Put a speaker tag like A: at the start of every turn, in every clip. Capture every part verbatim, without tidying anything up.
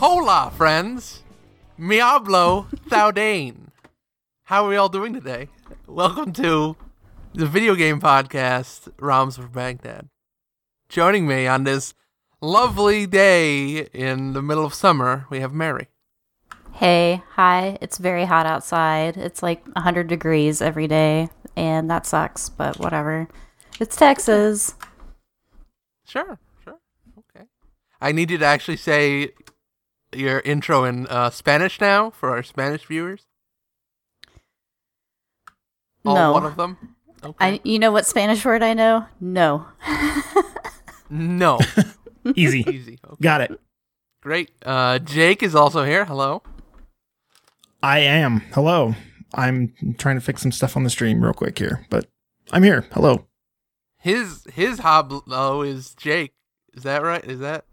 A: Hola, friends. Me hablo Thoudain. How are we all doing today? Welcome to the video game podcast, Roms for Baghdad. Joining me on this lovely day in the middle of summer, we have Mary.
B: Hey, hi. It's very hot outside. It's like one hundred degrees every day, and that sucks, but whatever. It's Texas.
A: Sure, sure. Okay. I need you to actually say your intro in uh, Spanish now for our Spanish viewers. All
B: No.
A: one of them? Okay.
B: I, you know what Spanish word I know? No.
A: No.
C: Easy.
A: Easy. Okay.
C: Got it.
A: Great. Uh, Jake is also here. Hello.
C: I am. Hello. I'm trying to fix some stuff on the stream real quick here, but I'm here. Hello.
A: His his hoblo is Jake. Is that right? Is that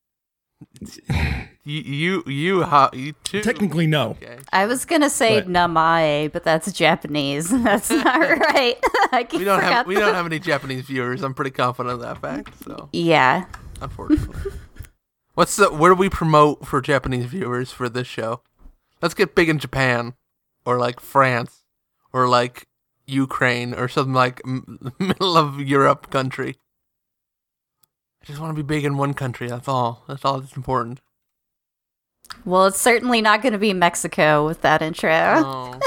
A: you? You you, ho- you too.
C: Technically, no.
A: Okay.
B: I was going to say
C: But-
B: namae, but that's Japanese. That's not right. I
A: We don't have
B: forgot
A: we
B: that.
A: don't have any Japanese viewers. I'm pretty confident of that fact. So
B: Yeah.
A: unfortunately, what's the what do we promote for Japanese viewers for this show? Let's get big in Japan, or like France, or like Ukraine, or something like m- middle of Europe country. I just want to be big in one country. That's all. That's all that's important.
B: Well, it's certainly not going to be Mexico with that intro.
A: Oh.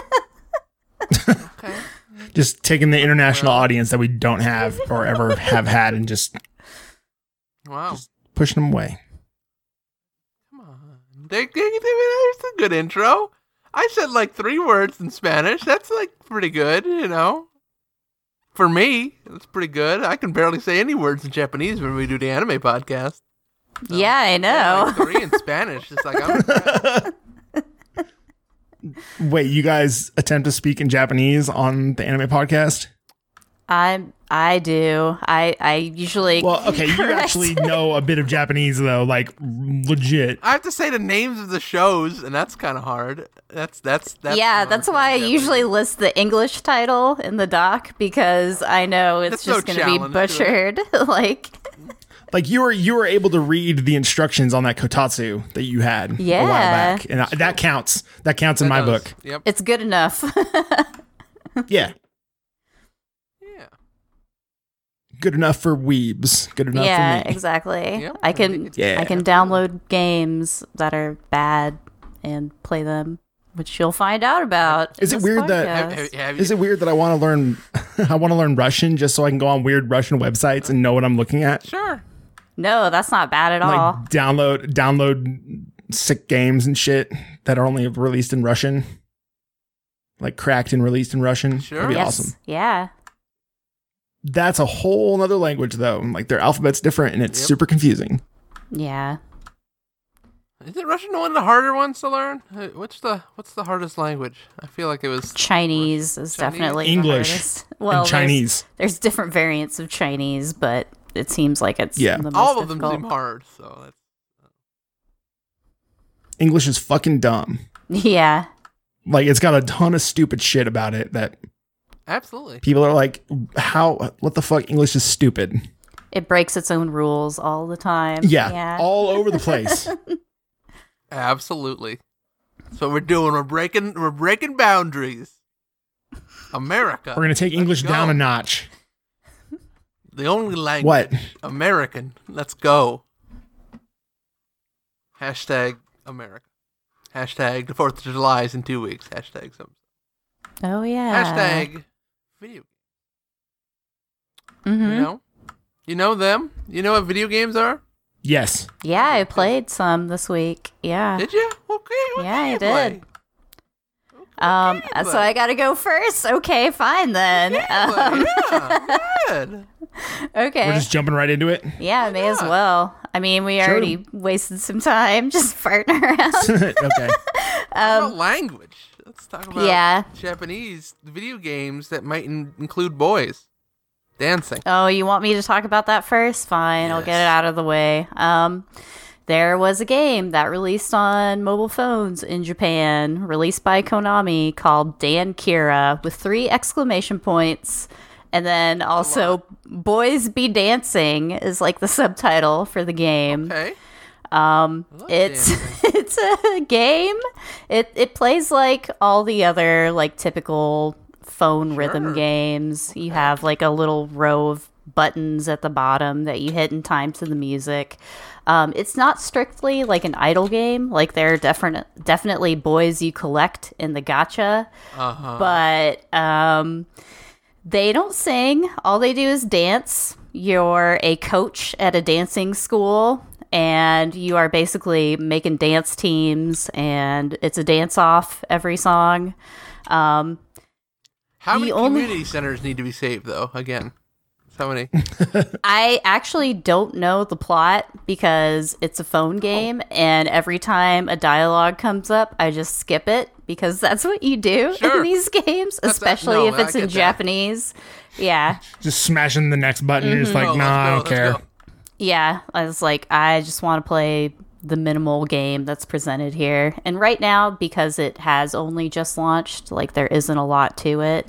A: Okay.
C: Just taking the international
A: Well.
C: audience that we don't have or ever have had and just
A: Wow.
C: pushing them away.
A: Come on. They, they, they, there's a good intro. I said like three words in Spanish. That's like pretty good, you know. For me, that's pretty good. I can barely say any words in Japanese when we do the anime podcast. So,
B: Yeah, I know.
A: Like three in Spanish. It's like I'm impressed.
C: Wait, you guys attempt to speak in Japanese on the anime podcast?
B: I'm, I do. I, I usually.
C: Well, okay, you
B: correct.
C: actually know a bit of Japanese though, like legit.
A: I have to say the names of the shows, and that's kind of hard. That's that's that's.
B: yeah,
A: hard
B: that's
A: for
B: why I
A: Japanese.
B: usually list the English title in the doc because I know it's
A: That's no
B: just going to be
A: challenge to it.
B: butchered. Like,
C: Like you were you were able to read the instructions on that kotatsu that you had a while
B: Yeah.
C: back, and I, that counts. That counts in
A: That
C: my
A: does.
C: book.
A: Yep.
B: it's good enough.
C: Yeah,
A: Yeah.
C: good enough for weebs. Good enough
B: yeah,
C: for me.
B: exactly.
A: Yep,
B: I
A: I
B: can
A: think it's-
C: Yeah.
B: I can download games that are bad and play them, which you'll find out about.
C: Is
B: in
C: it
B: this
C: weird that-
B: podcast.
A: Have, have, have you,
C: Is it weird that I want to learn? I want to learn Russian just so I can go on weird Russian websites and know what I'm looking at.
A: Sure.
B: No, that's not bad at
C: Like
B: all.
C: download download sick games and shit that are only released in Russian, like cracked and released in Russian.
A: Sure.
C: That'd be
B: Yes.
C: awesome.
B: Yeah.
C: That's a whole nother language though. Like their alphabet's different and it's
A: Yep.
C: super confusing.
B: Yeah.
A: Is it Russian one of the harder ones to learn? Uh, What's the what's the hardest language? I feel like it was
B: Chinese is
A: Chinese?
B: definitely the
C: English
B: hardest.
C: and
B: Well, there's-
C: Chinese.
B: There's, different variants of Chinese, but it seems like it's
C: Yeah.
B: the most
A: all of them
B: difficult.
A: seem hard. So that's
C: English is fucking dumb.
B: Yeah.
C: Like it's got a ton of stupid shit about it that
A: absolutely.
C: people are like, how? What the fuck? English is stupid.
B: It breaks its own rules all the time.
C: Yeah,
B: Yeah.
C: all over the place.
A: Absolutely. That's what we're doing. We're breaking we're breaking boundaries. America.
C: We're gonna take
A: Let's
C: English
A: go.
C: down a notch.
A: The only language.
C: What?
A: American. Let's go. Hashtag America. Hashtag the Fourth of July is in two weeks. Hashtag something.
B: Oh yeah.
A: Hashtag video.
B: Mhm.
A: You know? You know them? You know what video games are?
C: Yes.
B: Yeah, I played some this week. Yeah.
A: Did you? Okay. What
B: Yeah, I
A: game you
B: did.
A: play?
B: Um,
A: game you
B: so
A: play?
B: I gotta go first. Okay, fine then.
A: Game you
B: Um,
A: play? Yeah, good.
B: okay.
C: We're just jumping right into it.
B: yeah, may as
A: not?
B: well. I mean, we
C: Sure.
B: already wasted some time just farting around.
C: Okay.
A: What about language? Let's talk about
B: Um, yeah.
A: Japanese video games that might in- include boys dancing.
B: Oh, you want me to talk about that first? Fine, I'll get
A: Yes.
B: it out of the way. Um, there was a game that released on mobile phones in Japan, released by Konami, called Dan Kira, with three exclamation points. And then also, Boys Be Dancing is like the subtitle for the game.
A: Okay.
B: Um,
A: I love
B: it's
A: dancing.
B: it's a game. It it plays like all the other like typical phone rhythm
A: Sure.
B: games. You have like a little row of buttons at the bottom that you hit in time to the music. Um, it's not strictly like an idle game. Like there are definite definitely boys you collect in the gacha,
A: Uh-huh.
B: but um, they don't sing. All they do is dance. You're a coach at a dancing school, and you are basically making dance teams, and it's a dance off every song. Um,
A: How
B: the
A: many
B: only-
A: community centers need to be saved, though? Again, how many?
B: I actually don't know the plot because it's a phone game, and every time a dialogue comes up, I just skip it because that's what you do
A: Sure.
B: in these games,
A: That's a-
B: especially
A: no,
B: if
A: I
B: it's in
A: get that.
B: Japanese. Yeah.
C: Just smashing the next button. You're just like,
A: Oh,
C: nah,
A: let's
C: I
A: go,
C: don't
A: let's
C: care.
A: go.
B: Yeah, I was like, I just want to play the minimal game that's presented here. And right now, because it has only just launched, like there isn't a lot to it.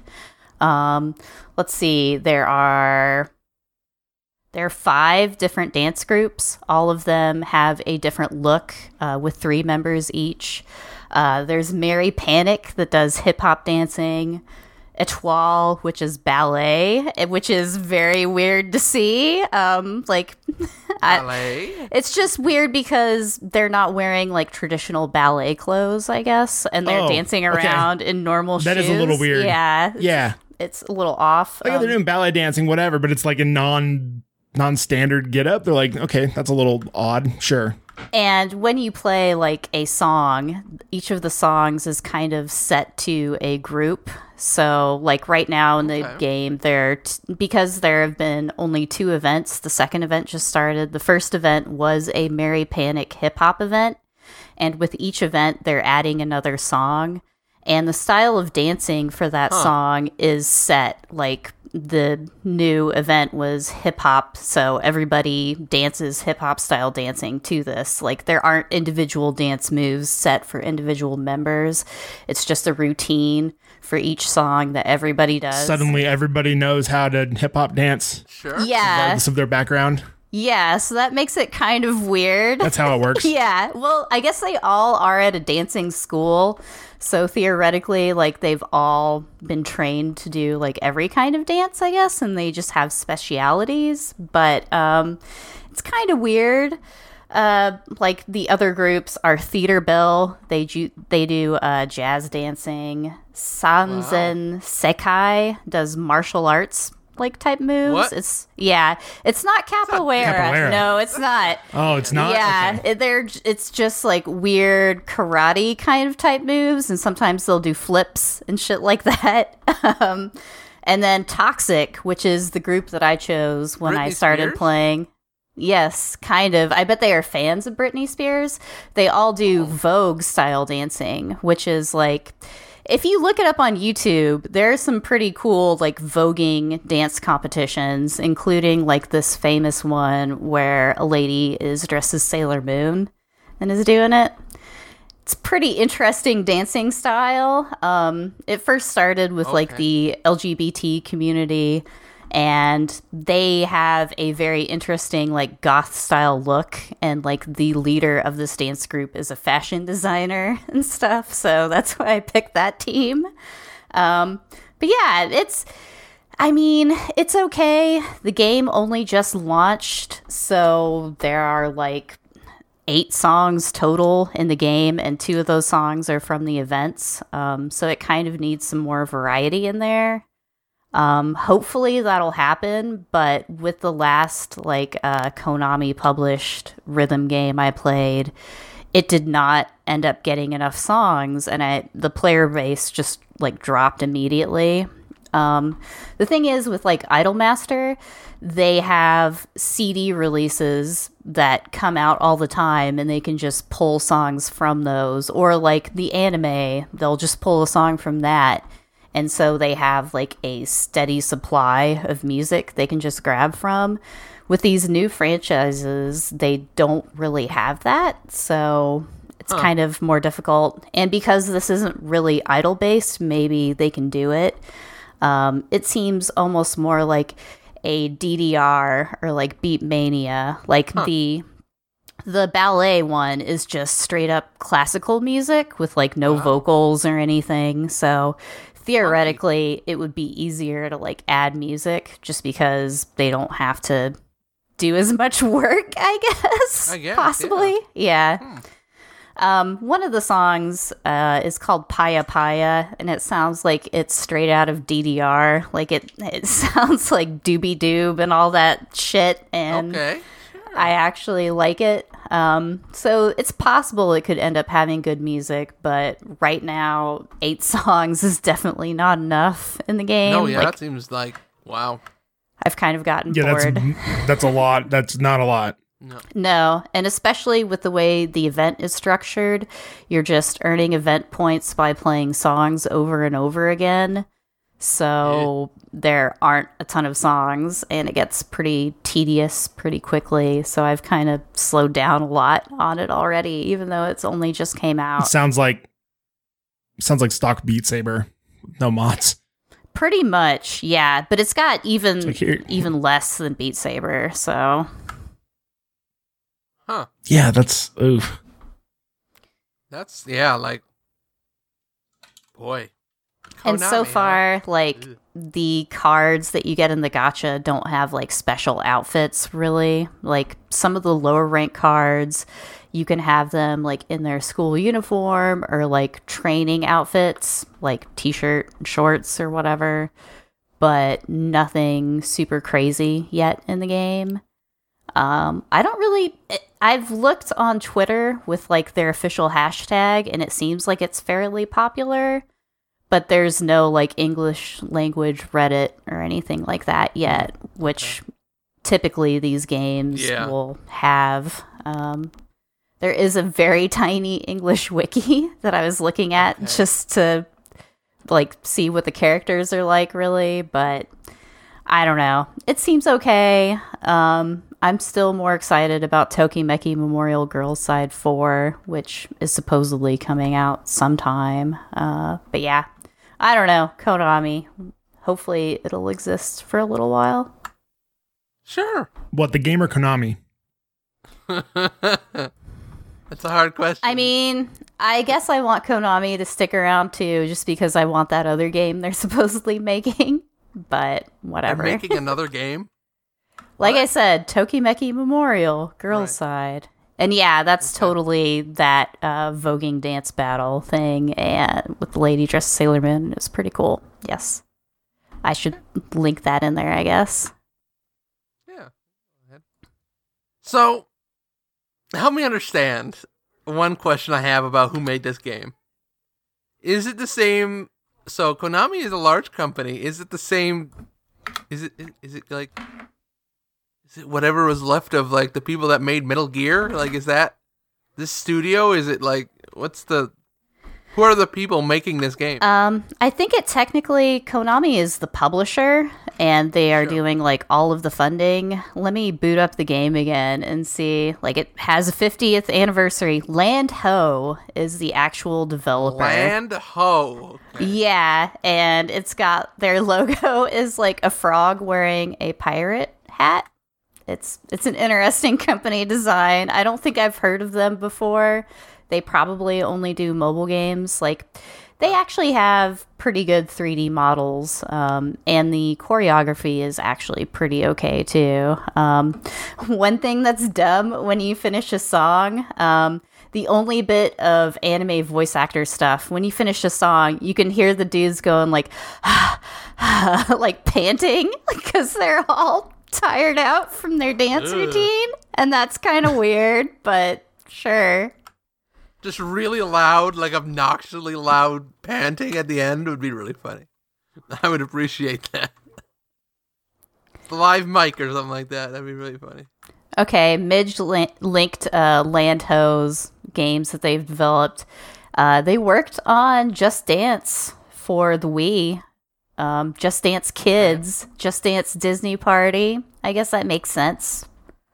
B: Um, let's see, there are there are five different dance groups. All of them have a different look, uh, with three members each. Uh, there's Mary Panic that does hip hop dancing. Etoile, which is ballet, which is very weird to see. Um, like, I,
A: Ballet?
B: it's just weird because they're not wearing like traditional ballet clothes, I guess, and they're
C: Oh,
B: dancing
C: okay.
B: around in normal
C: That
B: shoes.
C: is a little weird.
B: Yeah,
C: Yeah.
B: it's a little off.
C: Like
B: Um,
C: they're doing ballet dancing, whatever, but it's like a non non-standard get up. They're like, okay, that's a little odd. Sure.
B: And when you play like a song, each of the songs is kind of set to a group. So, like right now in the
A: Okay.
B: game, there t- because there have been only two events. The second event just started. The first event was a Mary Panic hip hop event, and with each event, they're adding another song. And the style of dancing for that
A: Huh.
B: song is set like the new event was hip hop, so everybody dances hip hop style dancing to this. Like there aren't individual dance moves set for individual members. It's just a routine for each song that everybody does.
C: Suddenly everybody knows how to hip hop dance,
A: Sure.
B: Yeah.
C: regardless of their background.
B: Yeah, so that makes it kind of weird.
C: That's how it works.
B: Yeah, well, I guess they all are at a dancing school. So theoretically, like they've all been trained to do like every kind of dance, I guess, and they just have specialities. But um, it's kind of weird. Uh, like the other groups are Theater Bell. They do they do uh, jazz dancing. Sanzen Sekai does martial arts like type moves.
A: What?
B: It's yeah, it's not capoeira.
C: capoeira.
B: No, it's not.
C: Oh, it's not?
B: Yeah,
C: Okay.
B: it, they're it's just like weird karate kind of type moves, and sometimes they'll do flips and shit like that. um, and then Toxic, which is the group that I chose when I
A: Britney
B: started
A: Spears?
B: playing. Yes, kind of. I bet they are fans of Britney Spears. They all do Vogue style dancing, which is like, if you look it up on YouTube, there are some pretty cool like voguing dance competitions, including like this famous one where a lady is dressed as Sailor Moon and is doing it. It's pretty interesting dancing style. Um, it first started with like
A: Okay.
B: the L G B T community, and they have a very interesting like goth style look, and like the leader of this dance group is a fashion designer and stuff, so that's why I picked that team. Um, but yeah, it's I mean, it's okay. The game only just launched, so there are like eight songs total in the game, and two of those songs are from the events, um, so it kind of needs some more variety in there. Um, hopefully that'll happen, but with the last like uh, Konami published rhythm game I played, it did not end up getting enough songs, and I the player base just like dropped immediately. Um, the thing is with like Idolmaster, they have C D releases that come out all the time, and they can just pull songs from those, or like the anime, they'll just pull a song from that. And so they have like a steady supply of music they can just grab from. With these new franchises, they don't really have that. So it's
A: Huh.
B: kind of more difficult. And because this isn't really idol based, maybe they can do it. Um, it seems almost more like a D D R or like Beat Mania, like the The ballet one is just straight up classical music with like no
A: Wow.
B: vocals or anything. So theoretically, it would be easier to like add music just because they don't have to do as much work, I guess.
A: I guess,
B: possibly. Yeah.
A: Hmm.
B: Um, one of the songs uh, is called Paya Paya, and it sounds like it's straight out of D D R. Like it, it sounds like Doobie Doob and all that shit. And
A: Okay.
B: I actually like it. Um, so it's possible it could end up having good music, but right now, eight songs is definitely not enough in the game.
A: No, yeah,
B: Like,
A: that seems like wow.
B: I've kind of gotten
C: Yeah,
B: bored.
C: that's that's a lot. That's not a lot.
A: No.
B: No, and especially with the way the event is structured, you're just earning event points by playing songs over and over again. So there aren't a ton of songs, and it gets pretty tedious pretty quickly. So I've kind of slowed down a lot on it already, even though it's only just came
C: It
B: out.
C: sounds like sounds like stock Beat Saber, no mods.
B: Pretty much, yeah. But it's got even
C: It's like here-
B: even less than Beat Saber. So
A: Huh.
C: Yeah, that's oof.
A: That's yeah, like boy.
B: and so
A: Konami, huh?
B: far, like
A: Ugh.
B: the cards that you get in the gacha don't have like special outfits really. Like some of the lower rank cards, you can have them like in their school uniform or like training outfits, like t-shirt and shorts or whatever, but nothing super crazy yet in the game. Um, I don't really. I've looked on Twitter with like their official hashtag, and it seems like it's fairly popular, but there's no like English language Reddit or anything like that yet, which typically these games
A: Yeah.
B: will have. Um, there is a very tiny English wiki that I was looking at
A: Okay.
B: just to like see what the characters are like, really, but I don't know. It seems okay. Um, I'm still more excited about Tokimeki Memorial Girls Side four, which is supposedly coming out sometime. Uh, but yeah, I don't know. Konami. Hopefully it'll exist for a little while.
A: Sure.
C: What, the game or Konami?
A: That's a hard question.
B: I mean, I guess I want Konami to stick around too, just because I want that other game they're supposedly making. But
A: they're
B: whatever.
A: making another game.
B: Like
A: What?
B: I said, Tokimeki Memorial, Girls
A: Right.
B: Side. And yeah, that's
A: Okay.
B: totally that uh, voguing dance battle thing and with the lady dressed as Sailor Moon. It's pretty cool. Yes. I should link that in there, I guess.
A: Yeah. So, help me understand one question I have about who made this game. Is it the same? So, Konami is a large company. Is it the same? Is it? Is it like? Is it whatever was left of like the people that made Metal Gear? Like, is that this studio? Is it like what's the? Who are the people making this game?
B: Um, I think it technically, Konami is the publisher and they are
A: Sure.
B: doing like all of the funding. Let me boot up the game again and see. Like it has a fiftieth anniversary. Land Ho is the actual developer.
A: Land Ho. Okay.
B: Yeah, and it's got their logo is like a frog wearing a pirate hat. It's it's an interesting company design. I don't think I've heard of them before. They probably only do mobile games. Like they actually have pretty good three D models, um, and the choreography is actually pretty okay too. Um, one thing that's dumb when you finish a song, um, the only bit of anime voice actor stuff, when you finish a song, you can hear the dudes going like, like panting because they're all tired out from their dance
A: Ugh.
B: routine, and that's kind of weird, but sure.
A: Just really loud, like obnoxiously loud panting at the end would be really funny. I would appreciate that. The live mic or something like that. That'd be really funny.
B: Okay, Midge li- linked uh, Land Ho's games that they've developed. Uh, they worked on Just Dance for the Wii, um, Just Dance Kids, Just Dance Disney Party. I guess that makes sense.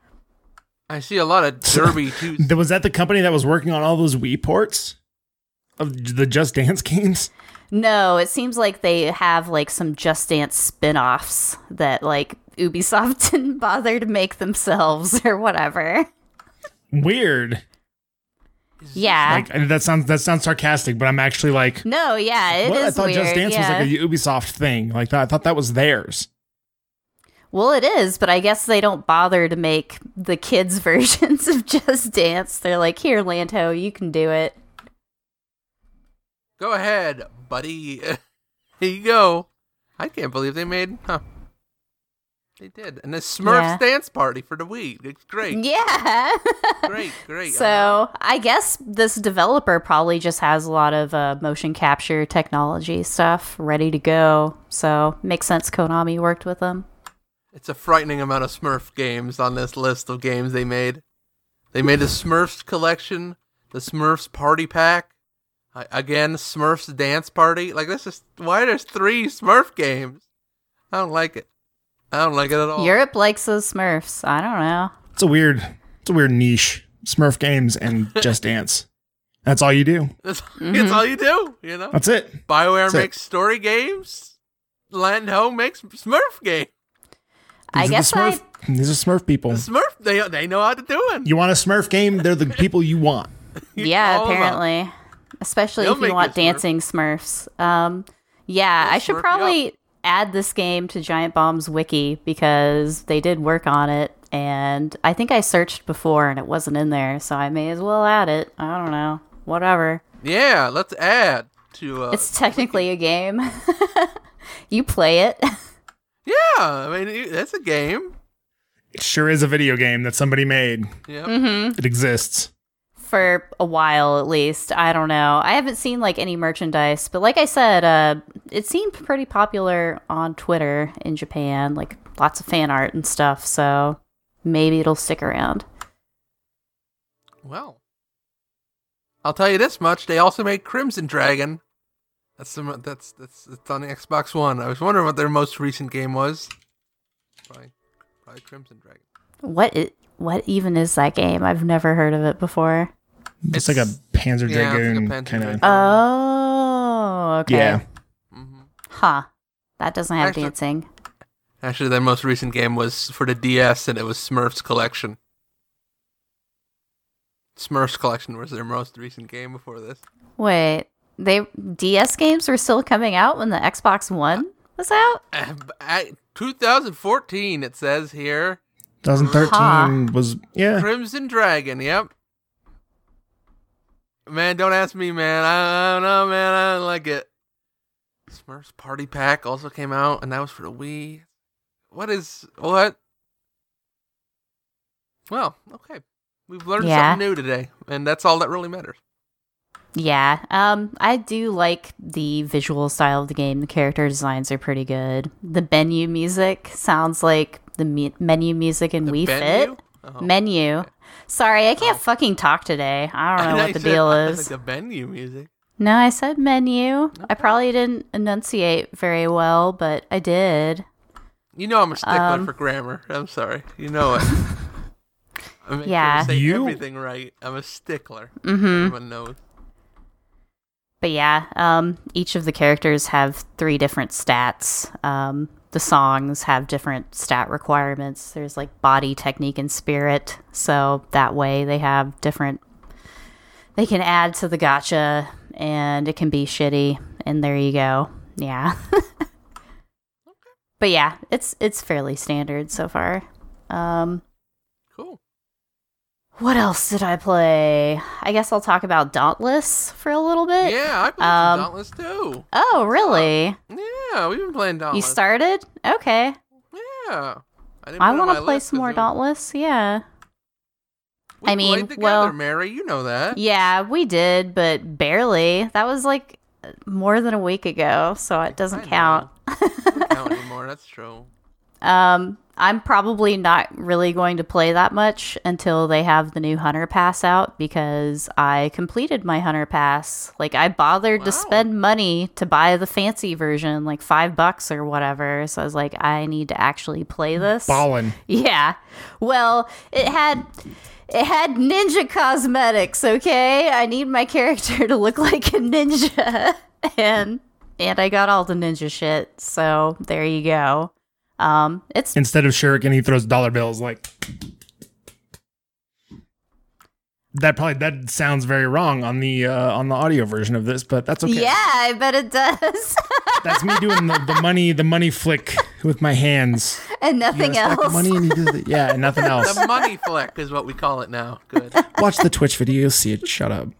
A: I see a lot of Derby too.
C: Th- Was that the company that was working on all those Wii ports of the Just Dance games?
B: No, it seems like they have like some Just Dance spin-offs that like Ubisoft didn't bother to make themselves or whatever.
C: Weird.
B: Yeah.
C: Like that sounds that sounds sarcastic, but I'm actually like,
B: no, yeah, it
C: what?
B: is
C: I thought
B: weird.
C: Just Dance
B: yeah.
C: was like a Ubisoft thing. Like I thought that was theirs.
B: Well, it is, but I guess they don't bother to make the kids' versions of Just Dance. They're like, here, Lanto, you can do it.
A: Go ahead, buddy. Here you go. I can't believe they made, huh? They did. And the Smurfs
B: Yeah.
A: dance party for the Wii. It's great.
B: Yeah.
A: Great, great.
B: So I guess this developer probably just has a lot of uh, motion capture technology stuff ready to go. So makes sense Konami worked with them.
A: It's a frightening amount of Smurf games on this list of games they made. They made the Smurfs collection, the Smurfs party pack, I, again, Smurfs dance party. Like, this is, why there's three Smurf games? I don't like it. I don't like it at all.
B: Europe likes those Smurfs. I don't know.
C: It's a weird, it's a weird niche. Smurf games and Just Dance. That's all you do.
A: That's,
B: Mm-hmm.
A: that's all you do, you know?
C: That's it.
A: BioWare
C: That's it.
A: makes story games. Land Ho makes Smurf games.
B: I
C: These are
B: guess
C: the
B: I...
C: Smurf, These are Smurf people.
A: The Smurf, they they know how to do it.
C: You want a Smurf game? They're the people you want.
B: Yeah,
A: All of them.
B: apparently. Especially
A: They'll
B: if you
A: make
B: want
A: you Smurf.
B: dancing Smurfs. Um, yeah,
A: They'll
B: I should
A: Smurf you
B: probably
A: up.
B: add this game to Giant Bomb's wiki because they did work on it, and I think I searched before and it wasn't in there, so I may as well add it. I don't know. Whatever.
A: Yeah, let's add to... Uh,
B: It's technically a game. You play it.
A: yeah, I mean, it- that's a game.
C: It sure is a video game that somebody made.
A: Yeah.
B: Mm-hmm.
C: It exists.
B: For a while at least. I don't know. I haven't seen like any merchandise, but like I said, uh, it seemed pretty popular on Twitter in Japan, like lots of fan art and stuff, so maybe it'll stick around.
A: Well, I'll tell you this much: they also made Crimson Dragon. That's the that's that's it's on the Xbox One. I was wondering what their most recent game was. Probably, probably Crimson Dragon.
B: What i- what even is that game? I've never heard of it before.
C: It's,
A: It's-
C: like a Panzer
A: yeah, it's like a
C: Dragoon
A: Panzer
C: kind of.
A: Dragoon.
B: Oh, okay.
C: Yeah.
A: hmm
B: Huh. That doesn't have
A: Actually-
B: dancing.
A: Actually, their most recent game was for the D S, and it was Smurfs Collection. Smurfs Collection was their most recent game before this.
B: Wait, they D S games were still coming out when the Xbox One was out?
A: Uh, I- twenty fourteen, it says here.
C: twenty thirteen was, yeah.
A: Crimson Dragon, yep. Man, don't ask me, man. I, I don't know, man. I don't like it. Smurfs Party Pack also came out, and that was for the Wii. What is... What? Well, okay. We've learned
B: Yeah.
A: something new today, and that's all that really matters.
B: Yeah, um, I do like the visual style of the game. The character designs are pretty good. The menu music sounds like the me- menu music in
A: The
B: Wii
A: menu?
B: Fit.
A: Oh.
B: Menu. Sorry, I can't
A: Oh.
B: fucking talk today. I don't know
A: I
B: what
A: you
B: the
A: said-
B: deal
A: I was
B: is.
A: like the menu music.
B: No, I said menu. I probably didn't enunciate very well, but I did.
A: You know I'm a stickler
B: Um,
A: for grammar. I'm sorry. You know it. I make
B: Yeah.
A: sure to say
C: You-
A: everything right. I'm a stickler.
B: Mm-hmm.
A: Everyone knows.
B: But yeah, um, each of the characters have three different stats. Um, the songs have different stat requirements. There's like body, technique, and spirit. So that way they have different. They can add to the gacha, and it can be shitty. And there you go. Yeah. But yeah, it's it's fairly standard so far. Um,
A: Cool.
B: what else did I play? I guess I'll talk about Dauntless for a little bit.
A: Yeah, I played
B: um,
A: some Dauntless too.
B: Oh, really?
A: Yeah, we've been playing
B: You
A: Dauntless.
B: started? Okay.
A: Yeah. I, didn't
B: I
A: put it on
B: want
A: my
B: to play
A: list
B: some
A: 'cause
B: more
A: it was-
B: Dauntless. Yeah.
A: We
B: I mean,
A: played together,
B: well-
A: Mary, you know that.
B: Yeah, we did, but barely. That was like more than a week ago, so it
A: I
B: doesn't
A: know.
B: count.
A: Doesn't count anymore. That's true.
B: Um, I'm probably not really going to play that much until they have the new Hunter Pass out because I completed my Hunter Pass. Like, I bothered to
A: Wow.
B: spend money to buy the fancy version, like five bucks or whatever. So I was like, I need to actually play this.
C: Ballin'.
B: Yeah. Well, it had it had ninja cosmetics, okay? I need my character to look like a ninja. and and I got all the ninja shit. So, there you go. Um, it's
C: Instead of shuriken, he throws dollar bills like, that probably that sounds very wrong on the uh, on the audio version of this, but that's okay.
B: Yeah, I bet it does.
C: That's me doing the, the money the money flick with my hands.
B: And nothing
C: you
B: else.
C: The money and you do the, yeah, and nothing else.
A: The money flick is what we call it now. Good.
C: Watch the Twitch video, you'll see it. Shut up.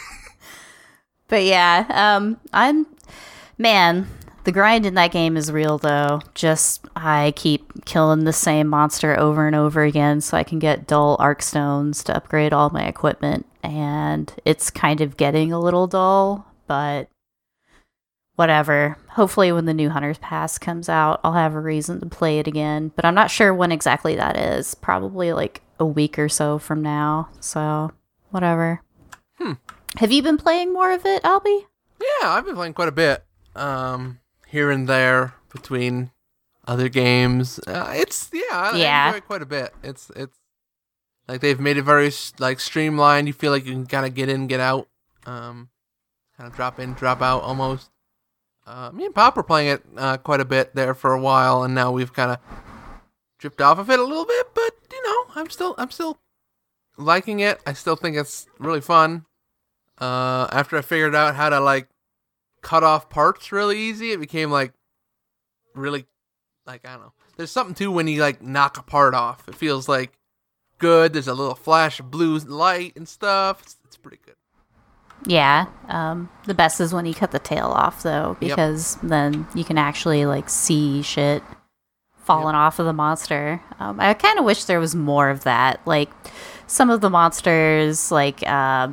B: But yeah, um, I'm man. The grind in that game is real, though. Just, I keep killing the same monster over and over again so I can get dull arc stones to upgrade all my equipment. And it's kind of getting a little dull, but whatever. Hopefully when the new Hunter's Pass comes out, I'll have a reason to play it again. But I'm not sure when exactly that is. Probably like a week or so from now. So, whatever.
A: Hmm.
B: Have you been playing more of it, Albie?
A: Yeah, I've been playing quite a bit. Um... Here and there between other games, uh, it's yeah, I,
B: yeah.
A: I enjoy it quite a bit. It's it's like they've made it very like streamlined. You feel like you can kind of get in, get out, um, kind of drop in, drop out almost. Uh, me and Pop were playing it uh, quite a bit there for a while, and now we've kind of dripped off of it a little bit. But you know, I'm still I'm still liking it. I still think it's really fun. Uh, after I figured out how to like cut off parts really easy, it became like really like I don't know. There's something too when you like knock a part off. It feels like good. There's a little flash of blue light and stuff. It's, it's pretty good.
B: Yeah. Um, the best is when you cut the tail off though, because yep. then you can actually like see shit falling yep. off of the monster. Um, I kind of wish there was more of that. Like some of the monsters, like. Uh,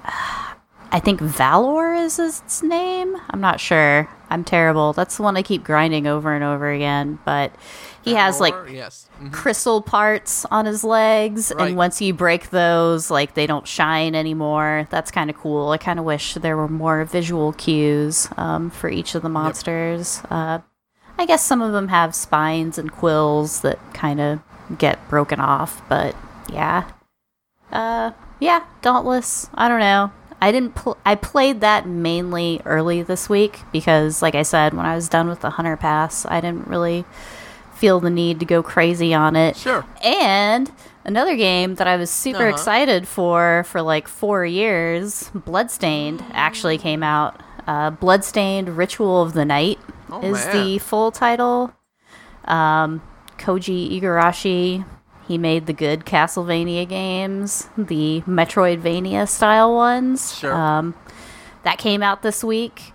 B: I think Valor is his name. I'm not sure. I'm terrible. That's the one I keep grinding over and over again. But he
A: Valor,
B: has like
A: yes. mm-hmm.
B: crystal parts on his legs.
A: Right.
B: And once you break those, like they don't shine anymore. That's kind of cool. I kind of wish there were more visual cues um, for each of the monsters. Yep. Uh, I guess some of them have spines and quills that kind of get broken off. But yeah. Uh, yeah, Dauntless. I don't know. I didn't. Pl- I played that mainly early this week because, like I said, when I was done with the Hunter Pass, I didn't really feel the need to go crazy on it.
A: Sure.
B: And another game that I was super
A: uh-huh.
B: excited for for like four years, Bloodstained, actually came out. Uh, Bloodstained: Ritual of the Night
A: oh,
B: is
A: man.
B: the full title. Um, Koji Igarashi. He made the good Castlevania games, the Metroidvania style ones.
A: Sure.
B: Um, that came out this week.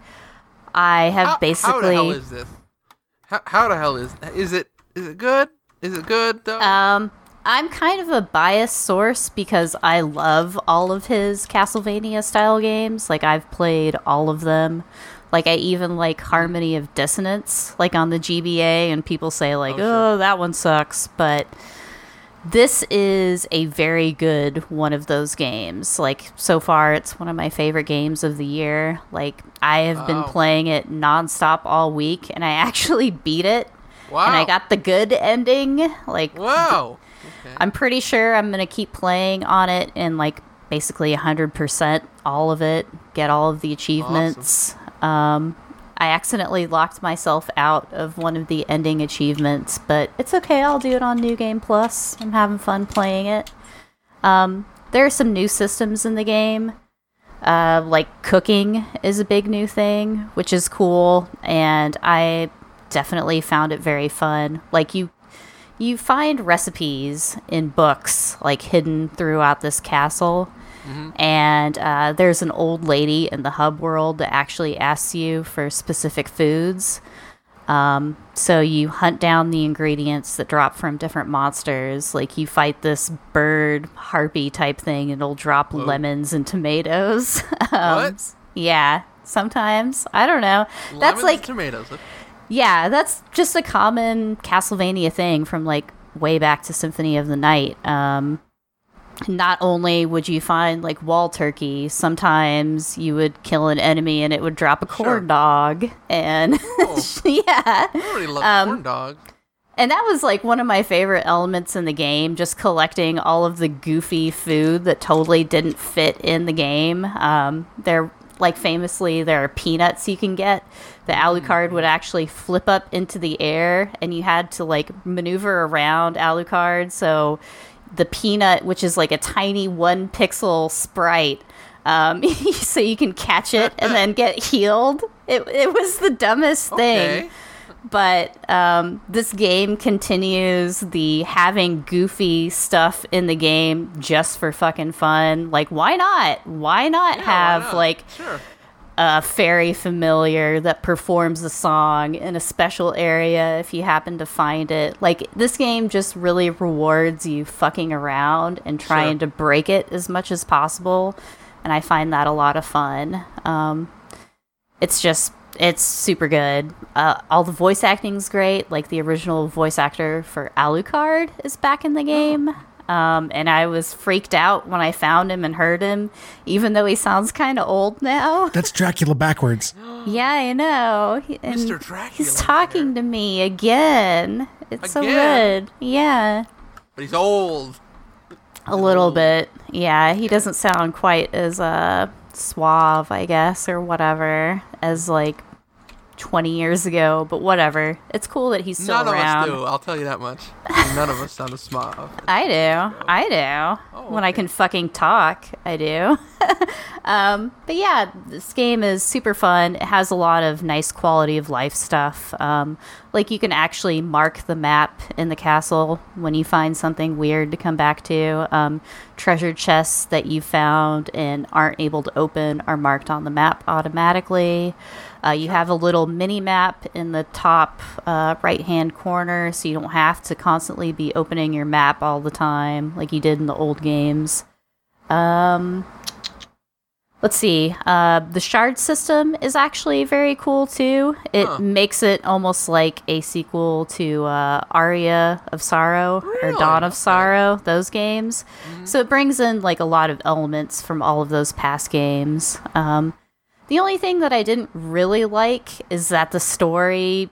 B: I have
A: how,
B: basically.
A: How the hell is this? How, how the hell is is it? Is it good? Is it good though?
B: Um, I'm kind of a biased source because I love all of his Castlevania style games. Like I've played all of them. Like I even like Harmony of Dissonance, like on the G B A, and people say like,
A: oh, sure.
B: oh that one sucks, but. This is a very good one of those games. Like, so far, it's one of my favorite games of the year. Like, I have wow. been playing it nonstop all week, and I actually beat it.
A: Wow.
B: And I got the good ending. Like,
A: wow. Okay.
B: I'm pretty sure I'm going to keep playing on it and, like, basically one hundred percent all of it, get all of the achievements. Awesome. Um... I accidentally locked myself out of one of the ending achievements, but it's okay. I'll do it on New Game Plus. I'm having fun playing it. Um, there are some new systems in the game. Uh, like cooking is a big new thing, which is cool, and I definitely found it very fun. Like you, you find recipes in books, like hidden throughout this castle. Mm-hmm. And uh, there's an old lady in the hub world that actually asks you for specific foods. Um, so you hunt down the ingredients that drop from different monsters. Like you fight this bird harpy type thing, and it'll drop Whoa. lemons and tomatoes. um,
A: what?
B: Yeah, sometimes. I don't know.
A: Lemons
B: that's like
A: and tomatoes.
B: Yeah, that's just a common Castlevania thing from like way back to Symphony of the Night. Um, Not only would you find like wall turkey, sometimes you would kill an enemy and it would drop a corn sure. dog. And
A: oh.
B: yeah.
A: I already love
B: um,
A: corn dog.
B: And that was like one of my favorite elements in the game, just collecting all of the goofy food that totally didn't fit in the game. Um, there, like famously, there are peanuts you can get. The Alucard would actually flip up into the air and you had to like maneuver around Alucard. So the Peanut, which is like a tiny one pixel sprite, um, so you can catch it and then get healed. It it was the dumbest thing.
A: Okay.
B: But um, this game continues the having goofy stuff in the game just for fucking fun. Like, why not? Why not
A: Yeah,
B: have,
A: why not?
B: like,
A: Sure.
B: a fairy familiar that performs a song in a special area if you happen to find it? Like, this game just really rewards you fucking around and trying
A: Sure.
B: to break it as much as possible. And I find that a lot of fun. Um, it's just... It's super good. Uh, all the voice acting's great. Like, the original voice actor for Alucard is back in the game. Um, and I was freaked out when I found him and heard him, even though he sounds kind of old now.
C: That's Dracula backwards.
B: Yeah, I know. He- and
A: Mister Dracula
B: He's talking to me again. It's so
A: Again?
B: good. Yeah.
A: But he's old.
B: A little bit. Yeah, he doesn't sound quite as uh, suave, I guess, or whatever, as, like, twenty years ago, but whatever. It's cool that he's still
A: None
B: around.
A: of us do. I'll tell you that much. None of us sound as smart.
B: I do. I do.
A: Oh,
B: When I
A: okay.
B: can fucking talk, I do. um, but yeah, this game is super fun. It has a lot of nice quality of life stuff. Um, like, you can actually mark the map in the castle when you find something weird to come back to. Um, treasure chests that you found and aren't able to open are marked on the map automatically. Uh, you have a little mini map in the top uh, right hand corner, so you don't have to constantly be opening your map all the time like you did in the old games. Um, let's see. Uh, the shard system is actually very cool too. It
A: Huh.
B: makes it almost like a sequel to uh, Aria of Sorrow or
A: Really?
B: Dawn of
A: Okay.
B: Sorrow, those games. So it brings in like a lot of elements from all of those past games. Um, The only thing that I didn't really like is that the story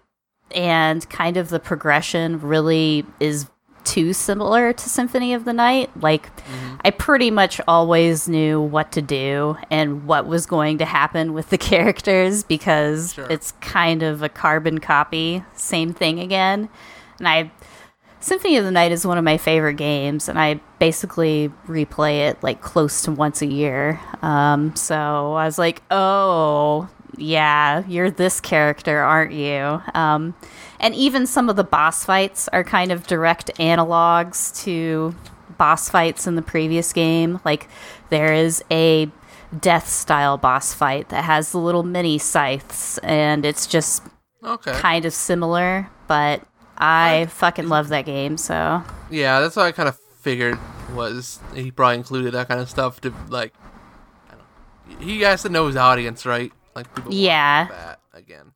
B: and kind of the progression really is too similar to Symphony of the Night. Like, I pretty much always knew what to do and what was going to happen with the characters because
A: Sure.
B: it's kind of a carbon copy, same thing again. And I... Symphony of the Night is one of my favorite games, and I basically replay it like close to once a year. Um, so I was like, oh, yeah, you're this character, aren't you? Um, and even some of the boss fights are kind of direct analogs to boss fights in the previous game. Like, there is a death-style boss fight that has the little mini scythes, and it's just
A: Okay.
B: kind of similar, but I fucking love that game, so.
A: Yeah, that's what I kind of figured was he probably included that kind of stuff to, like, I don't know. He has to know his audience, right? Like, people want
B: Yeah.
A: that again.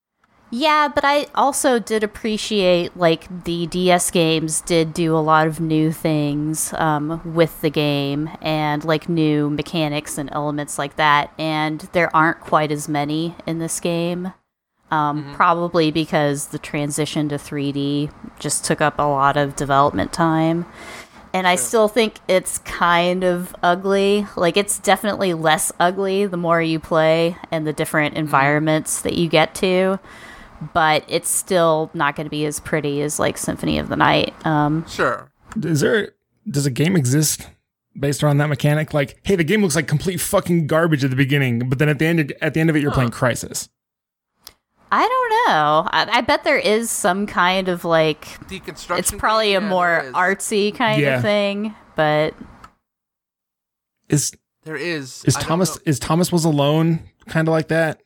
B: Yeah, but I also did appreciate, like, the D S games did do a lot of new things um, with the game and, like, new mechanics and elements like that, and there aren't quite as many in this game. Um, Probably because the transition to three D just took up a lot of development time. And I still think it's kind of ugly. Like, it's definitely less ugly the more you play and the different environments that you get to. But it's still not going to be as pretty as, like, Symphony of the Night. Um,
A: Sure.
C: Is there does a game exist based around that mechanic? Like, hey, the game looks like complete fucking garbage at the beginning, but then at the end at the end of it, you're playing Crisis.
B: I don't know. I, I bet there is some kind of, like,
A: Deconstruction.
B: it's probably
A: game?
B: a
A: Yeah,
B: more
A: there is.
B: artsy kind
C: Yeah.
B: of thing. But
C: Is
A: There is.
C: is
A: I don't
C: Thomas
A: know.
C: is Thomas Was Alone kind of like that?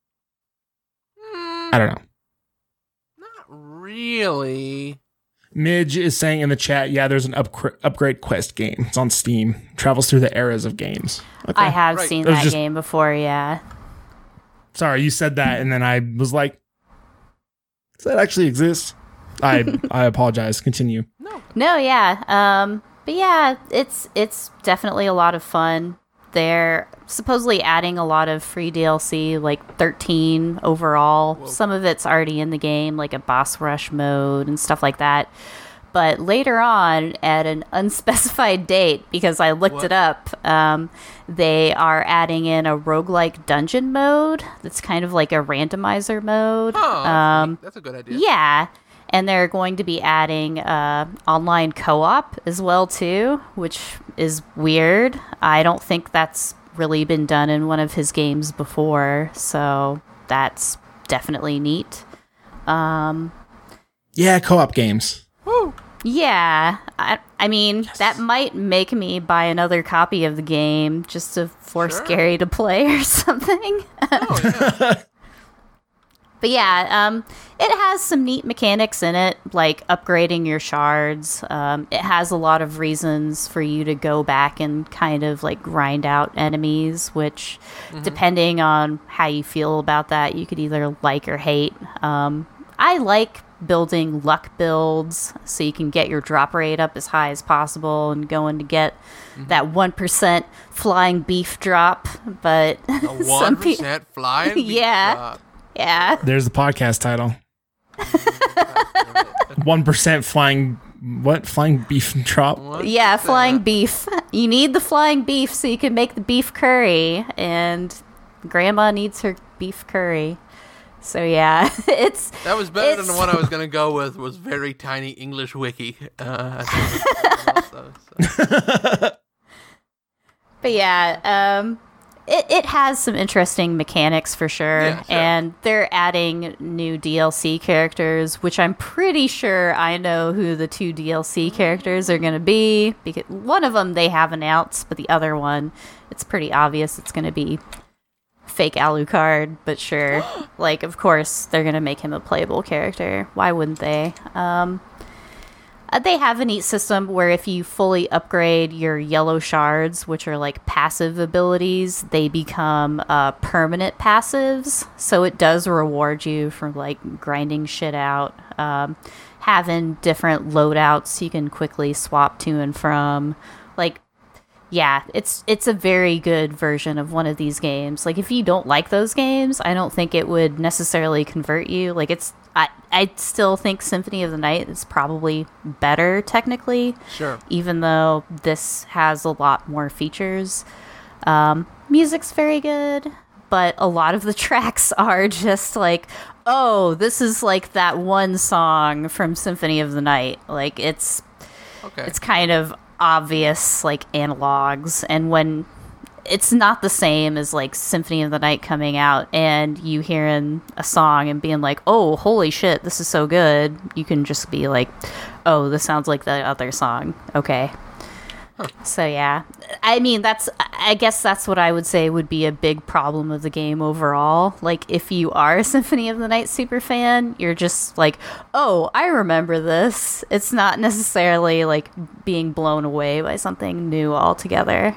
A: Mm,
C: I don't know.
A: not really.
C: Midge is saying in the chat, yeah, there's an upgra- upgrade quest game. It's on Steam. Travels through the eras of games. Okay.
B: I have
A: Right.
B: seen
C: It was
B: that
C: just-
B: game before, yeah.
C: Sorry, you said that, and then I was like, does that actually exist? I I apologize. Continue.
B: No, yeah. Um, but yeah, it's it's definitely a lot of fun. They're supposedly adding a lot of free D L C, like thirteen overall. Some of it's already in the game, like a boss rush mode and stuff like that. But later on, at an unspecified date, because I looked
A: What?
B: it up, um, they are adding in a roguelike dungeon mode that's kind of like a randomizer mode.
A: Oh, that's,
B: um,
A: neat. That's a good idea.
B: yeah. And they're going to be adding uh, online co-op as well, too, which is weird. I don't think that's really been done in one of his games before, so that's definitely neat. Um,
C: yeah, co-op games.
A: Woo!
B: Yeah, I, I mean, yes. That might make me buy another copy of the game just to force sure. Gary to play or something. Oh, yeah. But yeah, um, it has some neat mechanics in it, like upgrading your shards. Um, it has a lot of reasons for you to go back and kind of like grind out enemies, which mm-hmm. depending on how you feel about that, you could either like or hate. Um, I like building luck builds so you can get your drop rate up as high as possible and going to get mm-hmm. that one percent flying beef drop. But
A: a one percent pe- flying beef
B: yeah.
A: drop.
B: Yeah.
C: There's the podcast title. One percent flying, what? Flying beef drop?
A: What?
B: Yeah, flying beef. You need the flying beef so you can make the beef curry, and Grandma needs her beef curry. So yeah, it's
A: that was better
B: it's,
A: than the one I was gonna go with. Was very tiny English wiki. Uh, I think also, so.
B: But yeah, um. It it has some interesting mechanics for sure, yeah, sure, and they're adding new D L C characters, which I'm pretty sure I know who the two D L C characters are going to be, because one of them they have announced, but the other one, it's pretty obvious it's going to be fake Alucard, but sure. Like, of course, they're going to make him a playable character. Why wouldn't they? Um... Uh, they have a neat system where if you fully upgrade your yellow shards, which are like passive abilities, they become uh, permanent passives. So it does reward you for like grinding shit out, um, having different loadouts you can quickly swap to and from. Like, yeah, it's it's a very good version of one of these games. Like, if you don't like those games, I don't think it would necessarily convert you. Like, it's I I still think Symphony of the Night is probably better technically.
A: Sure.
B: Even though this has a lot more features. Um, music's very good, but a lot of the tracks are just like, oh, this is like that one song from Symphony of the Night. Like, it's
A: okay.
B: It's kind of obvious like analogs, and when it's not the same as like Symphony of the Night coming out and you hearing a song and being like, oh, holy shit, this is so good, you can just be like, oh, this sounds like the other song. Okay. Huh. So yeah, I mean, that's I guess that's what I would say would be a big problem of the game overall. Like, if you are a Symphony of the Night super fan, you're just like, oh, I remember this. It's not necessarily like being blown away by something new altogether.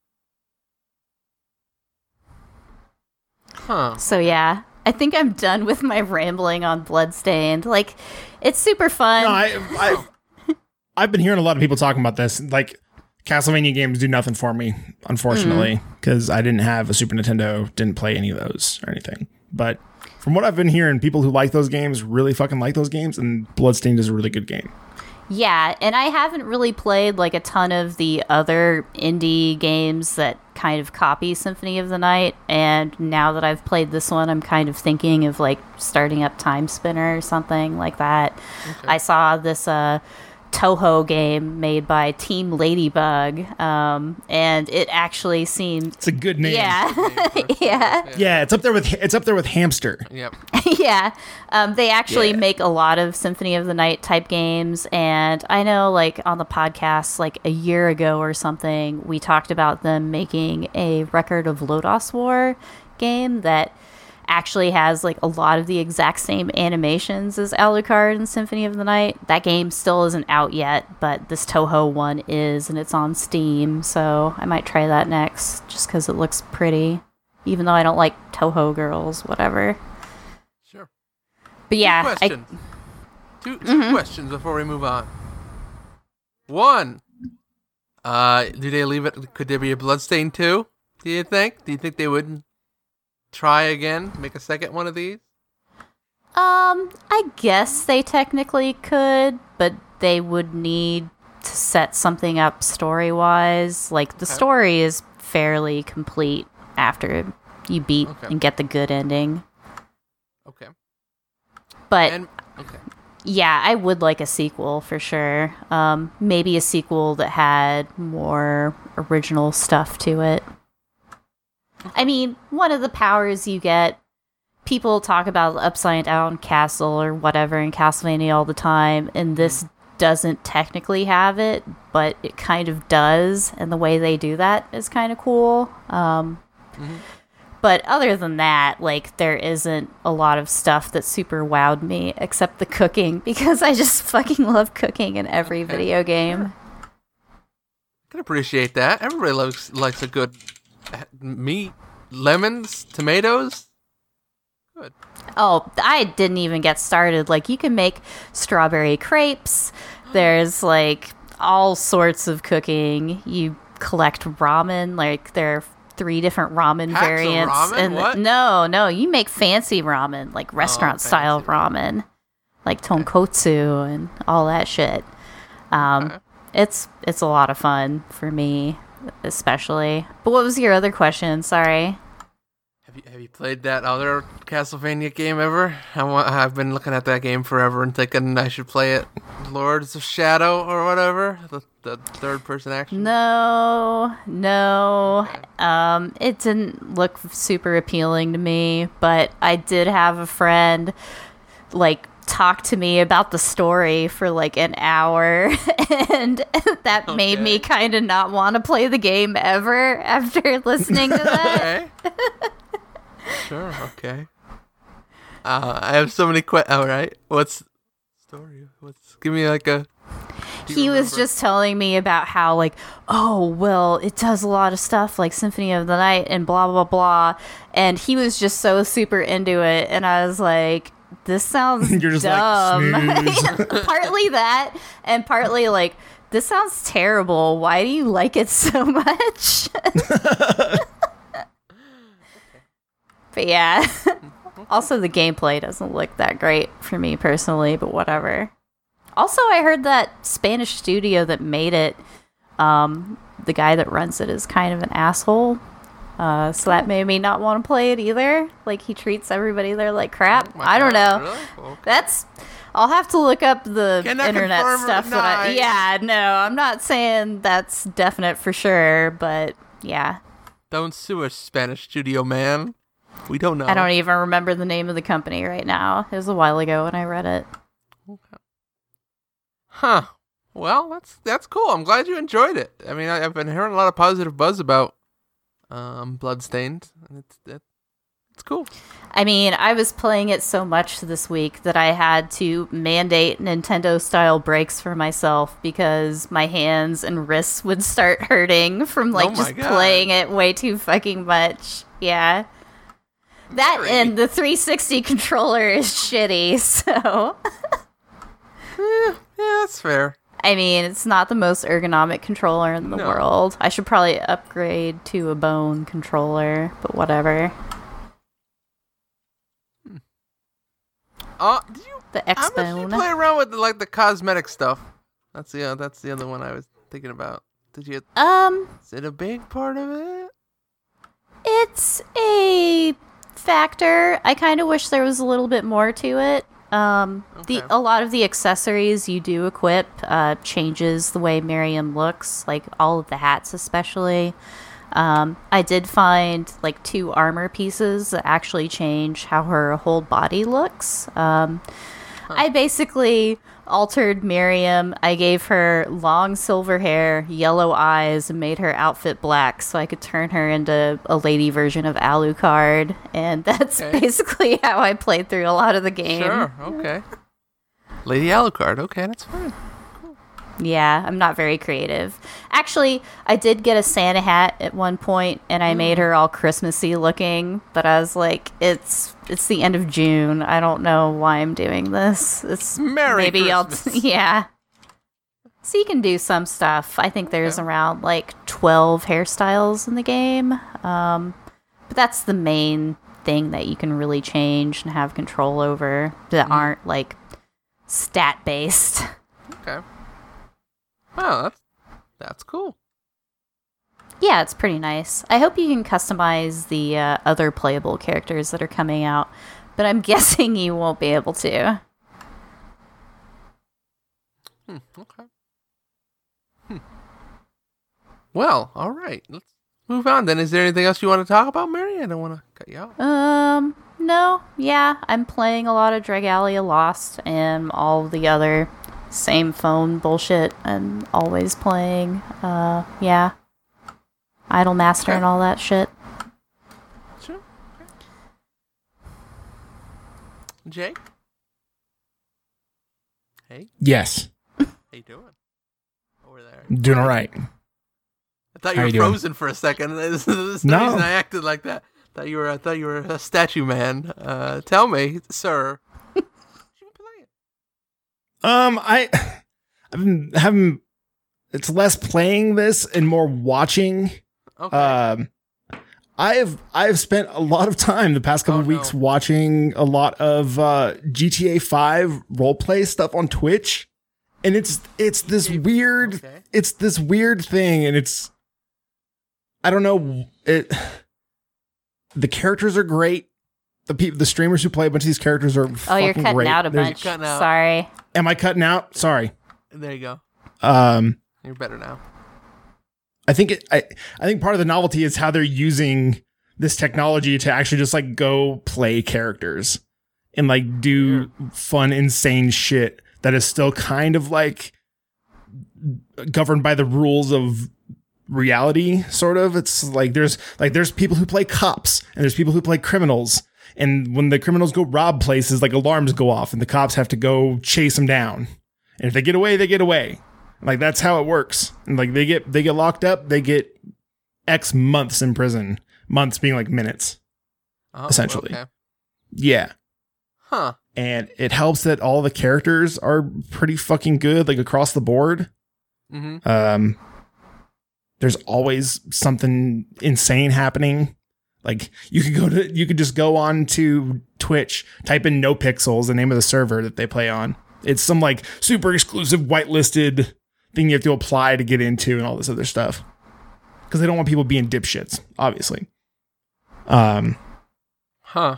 A: Huh.
B: So yeah, I think I'm done with my rambling on Bloodstained. Like, it's super fun.
C: No, I, I, I've been hearing a lot of people talking about this. Like, Castlevania games do nothing for me, unfortunately, because mm. I didn't have a Super Nintendo, didn't play any of those or anything. But from what I've been hearing, people who like those games really fucking like those games, and Bloodstained is a really good game.
B: Yeah, and I haven't really played like a ton of the other indie games that kind of copy Symphony of the Night, and now that I've played this one, I'm kind of thinking of like starting up Time Spinner or something like that. Okay. I saw this uh Toho game made by Team Ladybug, um, and it actually seemed
C: it's a good name.
B: Yeah,
A: yeah.
B: yeah,
C: yeah. It's up there with it's up there with Hamster.
A: Yep.
B: Yeah, um, they actually
C: yeah.
B: make a lot of Symphony of the Night type games, and I know, like on the podcast, like a year ago or something, we talked about them making a Record of Lodoss War game that actually has like a lot of the exact same animations as Alucard and Symphony of the Night. That game still isn't out yet, but this Toho one is, and it's on Steam, so I might try that next just because it looks pretty, even though I don't like Toho girls, whatever.
A: Sure.
B: But yeah,
A: two questions,
B: I,
A: two, two
B: mm-hmm.
A: questions before we move on. One, uh, do they leave it? Could there be a Bloodstained two? Do you think? Do you think they would try again, make a second one of these?
B: Um, I guess they technically could, but they would need to set something up story-wise. Like, the okay. story is fairly complete after you beat okay. and get the good ending.
A: Okay.
B: But
A: and, okay.
B: yeah, I would like a sequel for sure. Um, maybe a sequel that had more original stuff to it. I mean, one of the powers you get, people talk about the upside down castle or whatever in Castlevania all the time, and this doesn't technically have it, but it kind of does, and the way they do that is kind of cool. Um, mm-hmm. But other than that, like, there isn't a lot of stuff that super wowed me, except the cooking, because I just fucking love cooking in every okay. video game.
A: I can appreciate that. Everybody loves likes a good meat, lemons, tomatoes. Good.
B: Oh, I didn't even get started. Like, you can make strawberry crepes. There's, like, all sorts of cooking. You collect ramen. Like, there are three different ramen
A: Packs
B: variants.
A: Of ramen?
B: And
A: what?
B: No, no, you make fancy ramen, like restaurant-style oh, ramen. Like tonkotsu okay. and all that shit. Um, okay. It's it's a lot of fun for me, especially. But what was your other question? Sorry.
A: Have you have you played that other Castlevania game ever? I want, I've been looking at that game forever and thinking I should play it. Lords of Shadow or whatever, the, the third person action.
B: No, no. Okay. Um, it didn't look super appealing to me, but I did have a friend like talk to me about the story for like an hour, and that okay. made me kind of not want to play the game ever after listening to that.
A: Okay. Sure, okay. Uh, I have so many questions. All right, what's the story? What's give me like a.
B: He remember? was just telling me about how like, oh well, it does a lot of stuff like Symphony of the Night and blah blah blah, and he was just so super into it, and I was like, this sounds You're just dumb. Like, partly that, and partly like, this sounds terrible. Why do you like it so much? But yeah, also the gameplay doesn't look that great for me personally, but whatever. Also, I heard that Spanish studio that made it, um, the guy that runs it is kind of an asshole. Uh, so that made me not want to play it either. Like, he treats everybody there like crap. Oh I don't
A: God,
B: know.
A: really? Okay.
B: That's... I'll have to look up the
A: Cannot
B: internet stuff. That I, yeah, no, I'm not saying that's definite for sure, but yeah.
A: Don't sue us, Spanish studio man. We don't know.
B: I don't even remember the name of the company right now. It was a while ago when I read it.
A: Okay. Huh. Well, that's that's cool. I'm glad you enjoyed it. I mean, I, I've been hearing a lot of positive buzz about um, Bloodstained, and it's it, it's cool.
B: I mean, I was playing it so much this week that I had to mandate Nintendo-style breaks for myself because my hands and wrists would start hurting from like
A: oh
B: just
A: God.
B: playing it way too fucking much. Yeah. That Great. And the three sixty controller is shitty, so...
A: yeah, yeah, that's fair.
B: I mean, it's not the most ergonomic controller in the no. world. I should probably upgrade to a bone controller, but whatever.
A: Hmm. Uh, did you,
B: the X
A: Bone. How much did you play around with, like, the cosmetic stuff? That's the, uh, that's the other one I was thinking about. Did you...
B: Um...
A: Is it a big part of it?
B: It's a... factor. I kind of wish there was a little bit more to it. Um,
A: okay.
B: the a lot of the accessories you do equip uh, changes the way Miriam looks, like all of the hats especially. Um, I did find like two armor pieces that actually change how her whole body looks. Um, huh. I basically altered Miriam. I gave her long silver hair, yellow eyes, and made her outfit black so I could turn her into a lady version of Alucard. And that's okay. basically how I played through a lot of the game.
A: Sure, okay. Lady Alucard, okay, that's fine. Cool.
B: Yeah, I'm not very creative. Actually, I did get a Santa hat at one point, and I mm. made her all Christmassy looking, but I was like, it's it's the end of June. I don't know why I'm doing this. It's
A: Merry
B: maybe
A: Christmas.
B: I'll t- yeah. So you can do some stuff. I think there's okay. around like twelve hairstyles in the game. Um, but that's the main thing that you can really change and have control over that mm. aren't like stat based.
A: Okay. Wow, that's that's cool.
B: Yeah, it's pretty nice. I hope you can customize the uh, other playable characters that are coming out, but I'm guessing you won't be able to.
A: Hmm. Okay. Hmm. Well, all right. Let's move on then. Is there anything else you want to talk about, Mary? I don't want to cut you out.
B: Um, no, yeah, I'm playing a lot of Dragalia Lost and all the other same phone bullshit I'm always playing. Uh, yeah. Idolmaster
A: Okay.
B: and all that shit.
A: Sure. Okay. Jake? Hey,
C: Yes.
A: how you doing? Over there.
C: Doing all right.
A: I thought you
C: How
A: were
C: you doing?
A: frozen for a second. This is the
C: No.
A: reason I acted like that. Thought you were. I thought you were a statue man. Uh, tell me, sir. What you playing?
C: Um, I, I've been having. It's less playing this and more watching.
A: Okay.
C: Um, I've I've spent a lot of time the past couple
A: Oh,
C: of weeks
A: no.
C: watching a lot of uh, G T A five roleplay stuff on Twitch, and it's it's this
A: G T A
C: weird
A: okay.
C: it's this weird thing, and it's I don't know it. The characters are great. The people, the streamers who play a bunch of these characters are
B: Oh,
C: fucking
B: you're cutting
C: great.
B: out a
C: There's-
B: bunch.
A: Cutting out.
B: Sorry.
C: Am I cutting out? Sorry.
A: There you go.
C: Um.
A: You're better now.
C: I think it, I I think part of the novelty is how they're using this technology to actually just like go play characters and like do fun, insane shit that is still kind of like governed by the rules of reality, sort of. It's like there's like there's people who play cops and there's people who play criminals. And when the criminals go rob places, like alarms go off and the cops have to go chase them down. And if they get away, they get away. Like that's how it works. And like they get they get locked up, they get X months in prison. Months being like minutes.
A: Oh,
C: Essentially.
A: Okay.
C: Yeah.
A: Huh.
C: And it helps that all the characters are pretty fucking good, like across the board.
A: Mm-hmm.
C: Um there's always something insane happening. Like you could go to you could just go on to Twitch, type in No Pixels, the name of the server that they play on. It's some like super exclusive whitelisted thing you have to apply to get into and all this other stuff. Because they don't want people being dipshits, obviously. Um
A: Huh.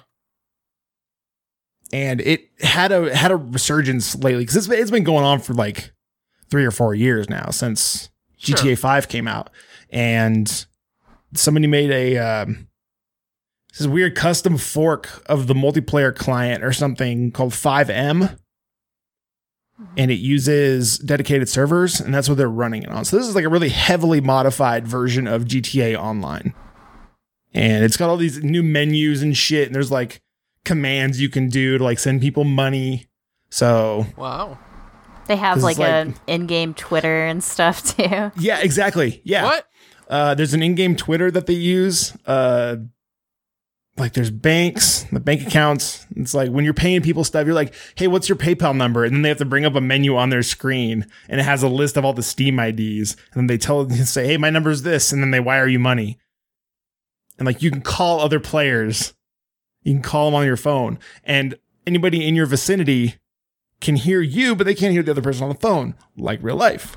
C: and it had a had a resurgence lately because it's, it's been going on for like three or four years now since
A: Sure.
C: G T A five came out, and somebody made a um, this weird custom fork of the multiplayer client or something called five M, and it uses dedicated servers, and that's what they're running it on. So this is like a really heavily modified version of G T A Online, and it's got all these new menus and shit, and there's like commands you can do to like send people money. So
A: Wow.
B: They have
C: 'Cause
B: like,
C: it's like-
B: an in-game Twitter and stuff too.
C: yeah, exactly. Yeah.
A: What?
C: Uh, there's an in-game Twitter that they use. Uh, like there's banks, the bank accounts. It's like when you're paying people stuff, you're like, hey, what's your PayPal number? And then they have to bring up a menu on their screen and it has a list of all the Steam I Ds. And then they tell you say, hey, my number is this. And then they wire you money. And like you can call other players. You can call them on your phone. And anybody in your vicinity can hear you, but they can't hear the other person on the phone, like real life.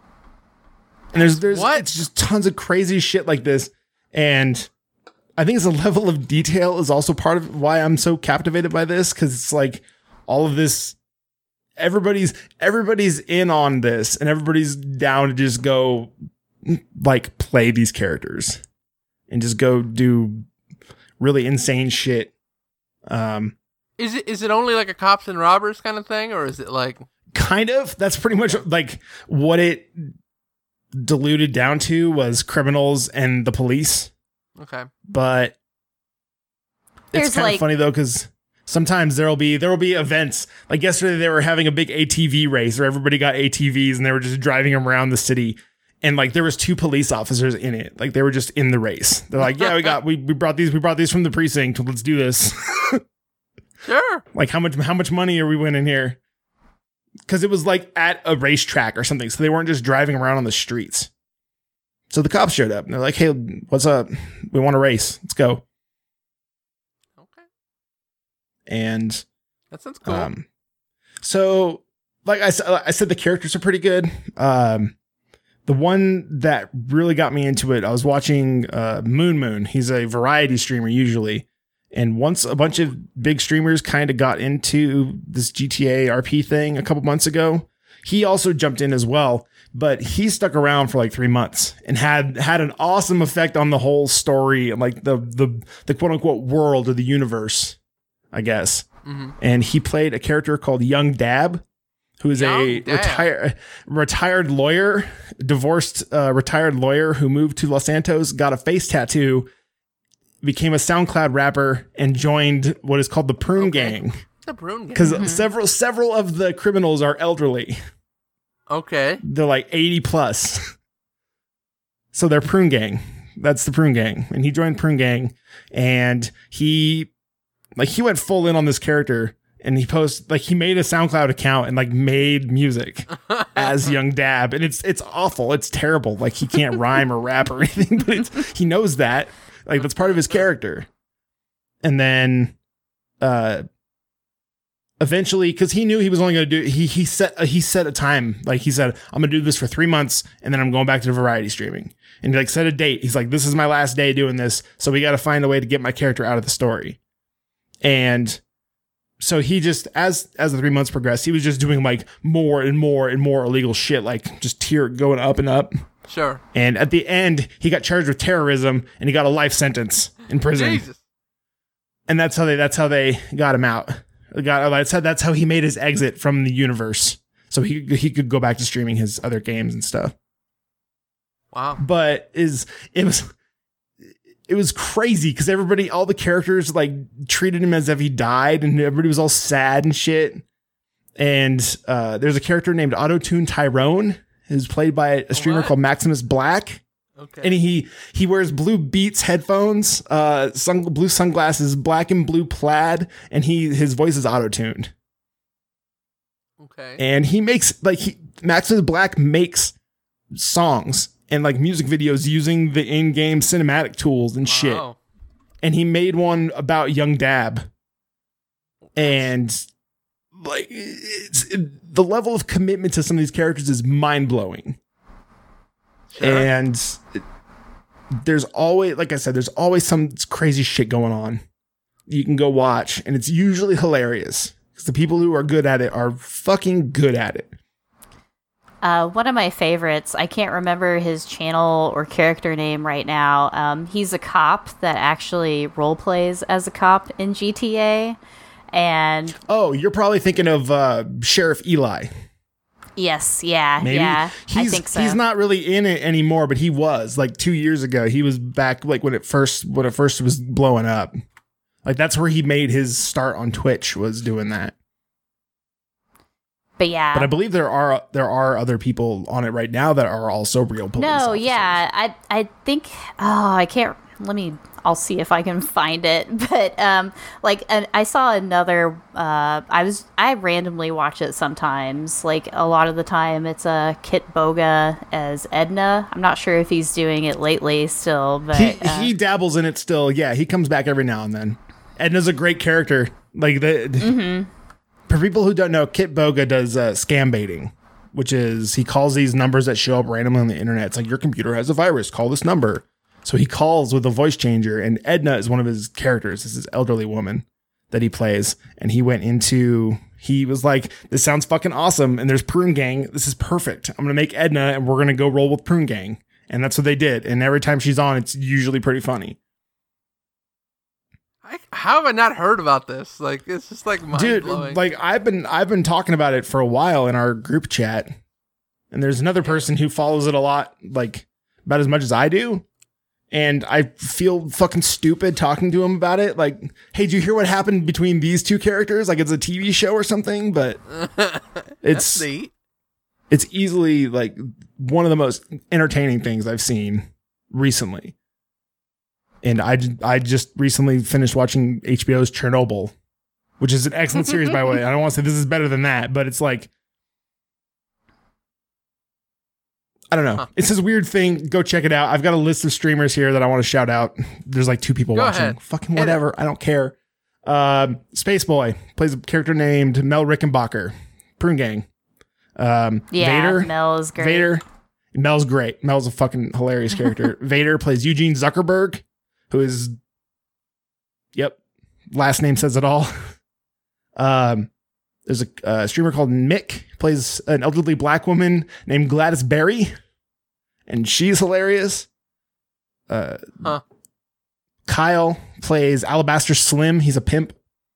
C: And there's there's
A: What?
C: it's just tons of crazy shit like this. And I think it's a level of detail is also part of why I'm so captivated by this, because it's like all of this everybody's everybody's in on this and everybody's down to just go like play these characters and just go do really insane shit. Um
A: Is it is it only like a cops and robbers kind of thing, or is it like
C: kind of that's pretty much like what it diluted down to was criminals and the police.
A: okay?
C: But
B: There's
C: it's kind
B: like-
C: of funny though, because sometimes there'll be there will be events. Like yesterday they were having a big A T V race where everybody got A T Vs and they were just driving them around the city. And like there was two police officers in it. Like they were just in the race. They're like, yeah, we got we, we brought these we brought these from the precinct. Let's do this.
A: Sure.
C: Like how much how much money are we winning here? Because it was like at a racetrack or something, so they weren't just driving around on the streets. So the cops showed up and they're like, "Hey, what's up? We want to race. Let's go."
A: Okay.
C: And
A: That sounds cool.
C: um, so like I said, I said the characters are pretty good. Um, the one that really got me into it, I was watching uh, Moon Moon. He's a variety streamer usually. And once a bunch of big streamers kind of got into this G T A R P thing a couple months ago, he also jumped in as well, but he stuck around for like three months and had had an awesome effect on the whole story, like the the the quote unquote world of the universe, I guess. Mm-hmm. And he played a character called Young Dab, who is Young a retired retired lawyer, divorced uh, retired lawyer who moved to Los Santos, got a face tattoo, became a SoundCloud rapper, and joined what is called the Prune okay. Gang.
A: The Prune Gang.
C: Because mm-hmm. several several of the criminals are elderly.
A: Okay.
C: They're like eighty plus. So they're Prune Gang. That's the Prune Gang. And he joined Prune Gang, and he like he went full in on this character, and he posted like he made a SoundCloud account and like made music as Young Dab. And it's it's awful. It's terrible. Like he can't rhyme or rap or anything, but it's, he knows that. Like that's part of his character. And then uh eventually, because he knew he was only going to do, he he set uh, he set a time. Like he said, I'm going to do this for three months, and then I'm going back to variety streaming. And he like set a date. He's like, this is my last day doing this, so we got to find a way to get my character out of the story. And so he just, as as the three months progressed, he was just doing like more and more and more illegal shit, like just tier going up and up.
A: Sure.
C: And at the end, he got charged with terrorism, and he got a life sentence in prison. Jesus. And that's how they that's how they got him out. Got that's how that's how he made his exit from the universe, so he he could go back to streaming his other games and stuff.
A: Wow!
C: But is it was it was crazy because everybody, all the characters, like treated him as if he died, and everybody was all sad and shit. And uh, there's a character named Autotune Tyrone, who's played by a streamer what? called Maximus Black. Okay. And he he wears blue Beats headphones, uh, sun, blue sunglasses, black and blue plaid, and he his voice is auto-tuned.
A: Okay.
C: And he makes like he Maximus Black makes songs and like music videos using the in-game cinematic tools and wow. shit. And he made one about Young Dab. And like it's it, the level of commitment to some of these characters is mind-blowing. Sure. And it, there's always, like I said, there's always some crazy shit going on. You can go watch, and it's usually hilarious because the people who are good at it are fucking good at it.
B: Uh, one of my favorites, I can't remember his channel or character name right now. Um, he's a cop that actually role plays as a cop in G T A. And
C: oh, you're probably thinking of uh, Sheriff Eli.
B: Yes, yeah,
C: Maybe.
B: yeah,
C: he's,
B: I think so.
C: He's not really in it anymore, but he was like two years ago. He was back like when it first when it first was blowing up. Like that's where he made his start on Twitch, was doing that.
B: But yeah,
C: but I believe there are there are other people on it right now that are also real police. No, officers.
B: yeah, I I think oh I can't. Let me. I'll see if I can find it. But um, like an, I saw another. Uh, I was I randomly watch it sometimes. Like a lot of the time, it's a uh, Kit Boga as Edna. I'm not sure if he's doing it lately still, but
C: he,
B: uh,
C: he dabbles in it still. Yeah, he comes back every now and then. Edna's a great character. Like the mm-hmm. for people who don't know, Kit Boga does uh, scam baiting, which is he calls these numbers that show up randomly on the internet. It's like your computer has a virus. Call this number. So he calls with a voice changer, and Edna is one of his characters. This is this elderly woman that he plays. And he went into, he was like, this sounds fucking awesome. And there's Prune Gang. This is perfect. I'm going to make Edna, and we're going to go roll with Prune Gang. And that's what they did. And every time she's on, it's usually pretty funny.
A: I, how have I not heard about this? Like, it's just like mind blowing.
C: Dude, like I've been, I've been talking about it for a while in our group chat. And there's another person who follows it a lot, like about as much as I do. And I feel fucking stupid talking to him about it. Like, hey, did you hear what happened between these two characters? Like, it's a T V show or something, but it's
A: neat.
C: It's easily like one of the most entertaining things I've seen recently. And I, I just recently finished watching H B O's Chernobyl, which is an excellent series, by the way. I don't want to say this is better than that, but it's like, I don't know. Huh. It's this weird thing. Go check it out. I've got a list of streamers here that I want to shout out. There's like two people
A: Go
C: watching.
A: Ahead.
C: Fucking whatever. I don't care. Um, Space Boy plays a character named Mel Rickenbacker. Prune Gang. Um,
B: yeah,
C: Vader.
B: Mel's great.
C: Vader. Mel's great. Mel's a fucking hilarious character. Vader plays Eugene Zuckerberg, who is, yep, last name says it all. Um, there's a uh, streamer called Mick plays an elderly black woman named Gladys Berry, and she's hilarious. Uh,
A: Huh.
C: Kyle plays Alabaster Slim. He's a pimp.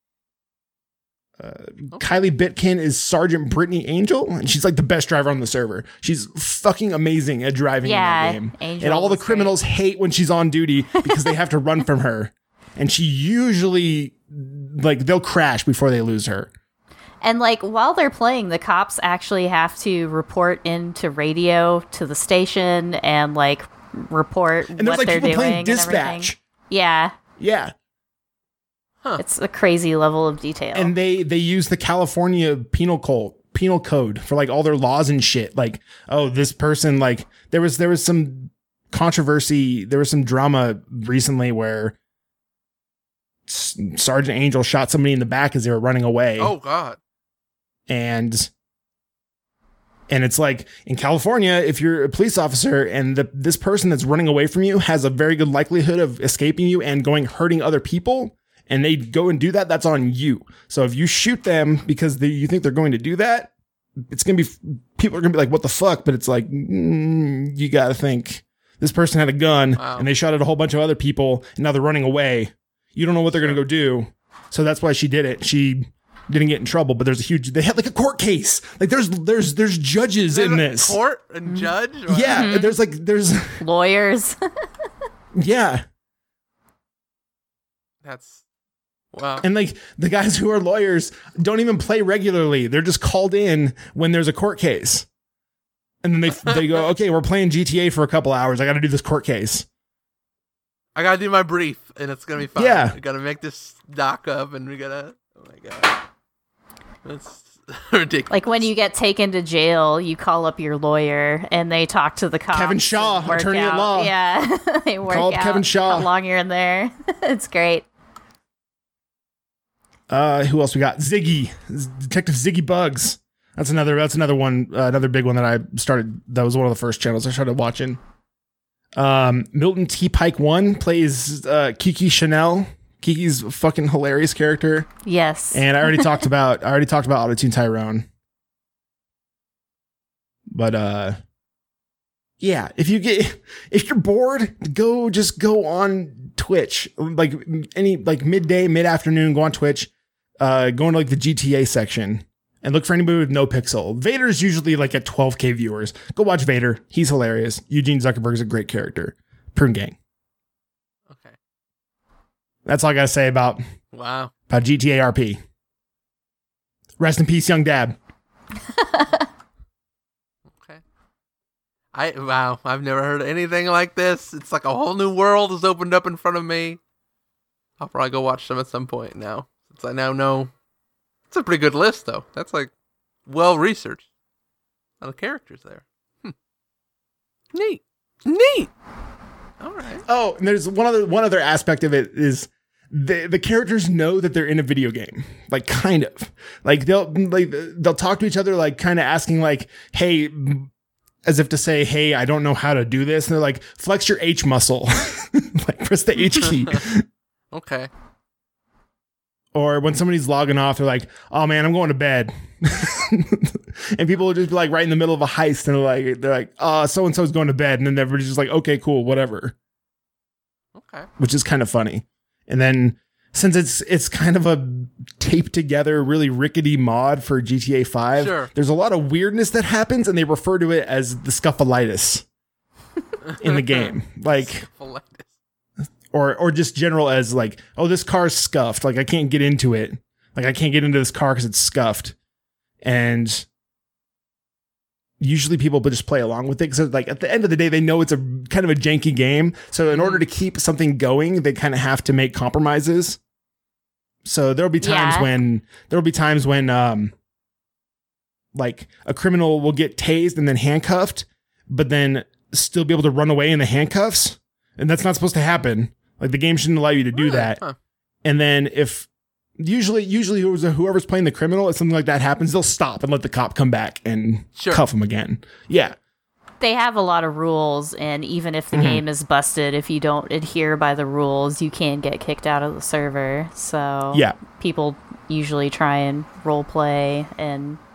C: Uh, Kylie Bitkin is Sergeant Brittany Angel, and she's like the best driver on the server. She's fucking amazing at driving
B: Yeah,
C: in that game.
B: Angel
C: and all the
B: was
C: criminals hate when she's on duty because they have to run from her. And she usually, like, they'll crash before they lose her.
B: And like while they're playing, the cops actually have to report into radio to the station and like report
C: And there's
B: what
C: like
B: they're
C: people
B: doing
C: playing
B: and everything.
C: dispatch.
B: Yeah,
C: Yeah.
B: it's a crazy level of detail.
C: And they they use the California penal code penal code for like all their laws and shit. Like, oh, this person, like there was there was some controversy, there was some drama recently where S- Sergeant Angel shot somebody in the back as they were running away.
A: Oh God.
C: And and it's like in California, if you're a police officer and the this person that's running away from you has a very good likelihood of escaping you and going hurting other people, and they go and do that, that's on you. So if you shoot them because they, you think they're going to do that, it's going to be, people are going to be like, what the fuck? But it's like, mm, you got to think this person had a gun
A: Wow.
C: and they shot at a whole bunch of other people and now they're running away. You don't know what they're going to go do. So that's why she did it. She didn't get in trouble, but there's a huge, they had like a court case. Like there's, there's, there's judges in this.
A: Court and judge? Or-
C: Yeah.
B: Mm-hmm.
C: There's like, there's,
B: Lawyers.
C: yeah.
A: That's, wow.
C: And like the guys who are lawyers don't even play regularly. They're just called in when there's a court case. And then they they go, okay, we're playing G T A for a couple hours. I got to do this court case.
A: I gotta do my brief, and it's gonna be fine.
C: Yeah.
A: We gotta make this doc up, and we gotta, oh my God. That's ridiculous.
B: Like when you get taken to jail, you call up your lawyer and they talk to the cops.
C: Kevin Shaw,
B: and work
C: attorney at
B: out-
C: law.
B: Yeah, they work
C: Call up
B: out
C: Kevin Shaw.
B: how long you're in there. It's great.
C: Uh, who else we got? Ziggy, Detective Ziggy Bugs. That's another. That's another one. Uh, another big one that I started. That was one of the first channels I started watching. Um, Milton T. Pike one plays uh, Kiki Chanel. Kiki's a fucking hilarious character.
B: Yes.
C: And I already talked about. I already talked about Autotune Tyrone. But uh, yeah. If you get, if you're bored, go just go on Twitch. Like any like midday, mid afternoon, go on Twitch. Uh, go into like the G T A section and look for anybody with no pixel. Vader's usually like at twelve K viewers. Go watch Vader. He's hilarious. Eugene Zuckerberg's a great character. Prune Gang.
A: Okay.
C: That's all I gotta say about
A: Wow.
C: about G T A R P. Rest in peace, young dad.
A: Okay. I wow. I've never heard anything like this. It's like a whole new world has opened up in front of me. I'll probably go watch them at some point now, since I now know. It's a pretty good list, though. That's like well researched. A lot of characters there. Hmm. Neat. Neat. All right.
C: Oh, and there's one other one other aspect of it is the the characters know that they're in a video game, like kind of like they'll like they'll talk to each other, like kind of asking like, "Hey," as if to say, "Hey, I don't know how to do this," and they're like, "Flex your H muscle," like press the H key.
A: Okay.
C: Or when somebody's logging off, they're like, "Oh man, I'm going to bed," and people will just be like right in the middle of a heist, and they're like, "They're like, oh, so and so's going to bed," and then everybody's just like, "Okay, cool, whatever."
A: Okay.
C: Which is kind of funny. And then since it's it's kind of a taped together, really rickety mod for G T A five,
A: Sure.
C: there's a lot of weirdness that happens, and they refer to it as the scuffleitis in the game, like.
A: Scuffleitis.
C: Or or just general as like, oh, this car's scuffed. Like I can't get into it. Like I can't get into this car because it's scuffed. And usually people just play along with it because like at the end of the day, they know it's a kind of a janky game. So in order to keep something going, they kind of have to make compromises. So there'll be times
B: Yeah.
C: when there'll be times when um like a criminal will get tased and then handcuffed, but then still be able to run away in the handcuffs. And that's not supposed to happen. Like the game shouldn't allow you to do
A: Really?
C: that.
A: Huh.
C: And then if usually, usually whoever's, whoever's playing the criminal, if something like that happens, they'll stop and let the cop come back and
A: Sure.
C: cuff him again. Yeah.
B: They have a lot of rules, and even if the
C: Mhm.
B: game is busted, if you don't adhere by the rules, you can get kicked out of the server. So
C: Yeah.
B: people usually try and role play and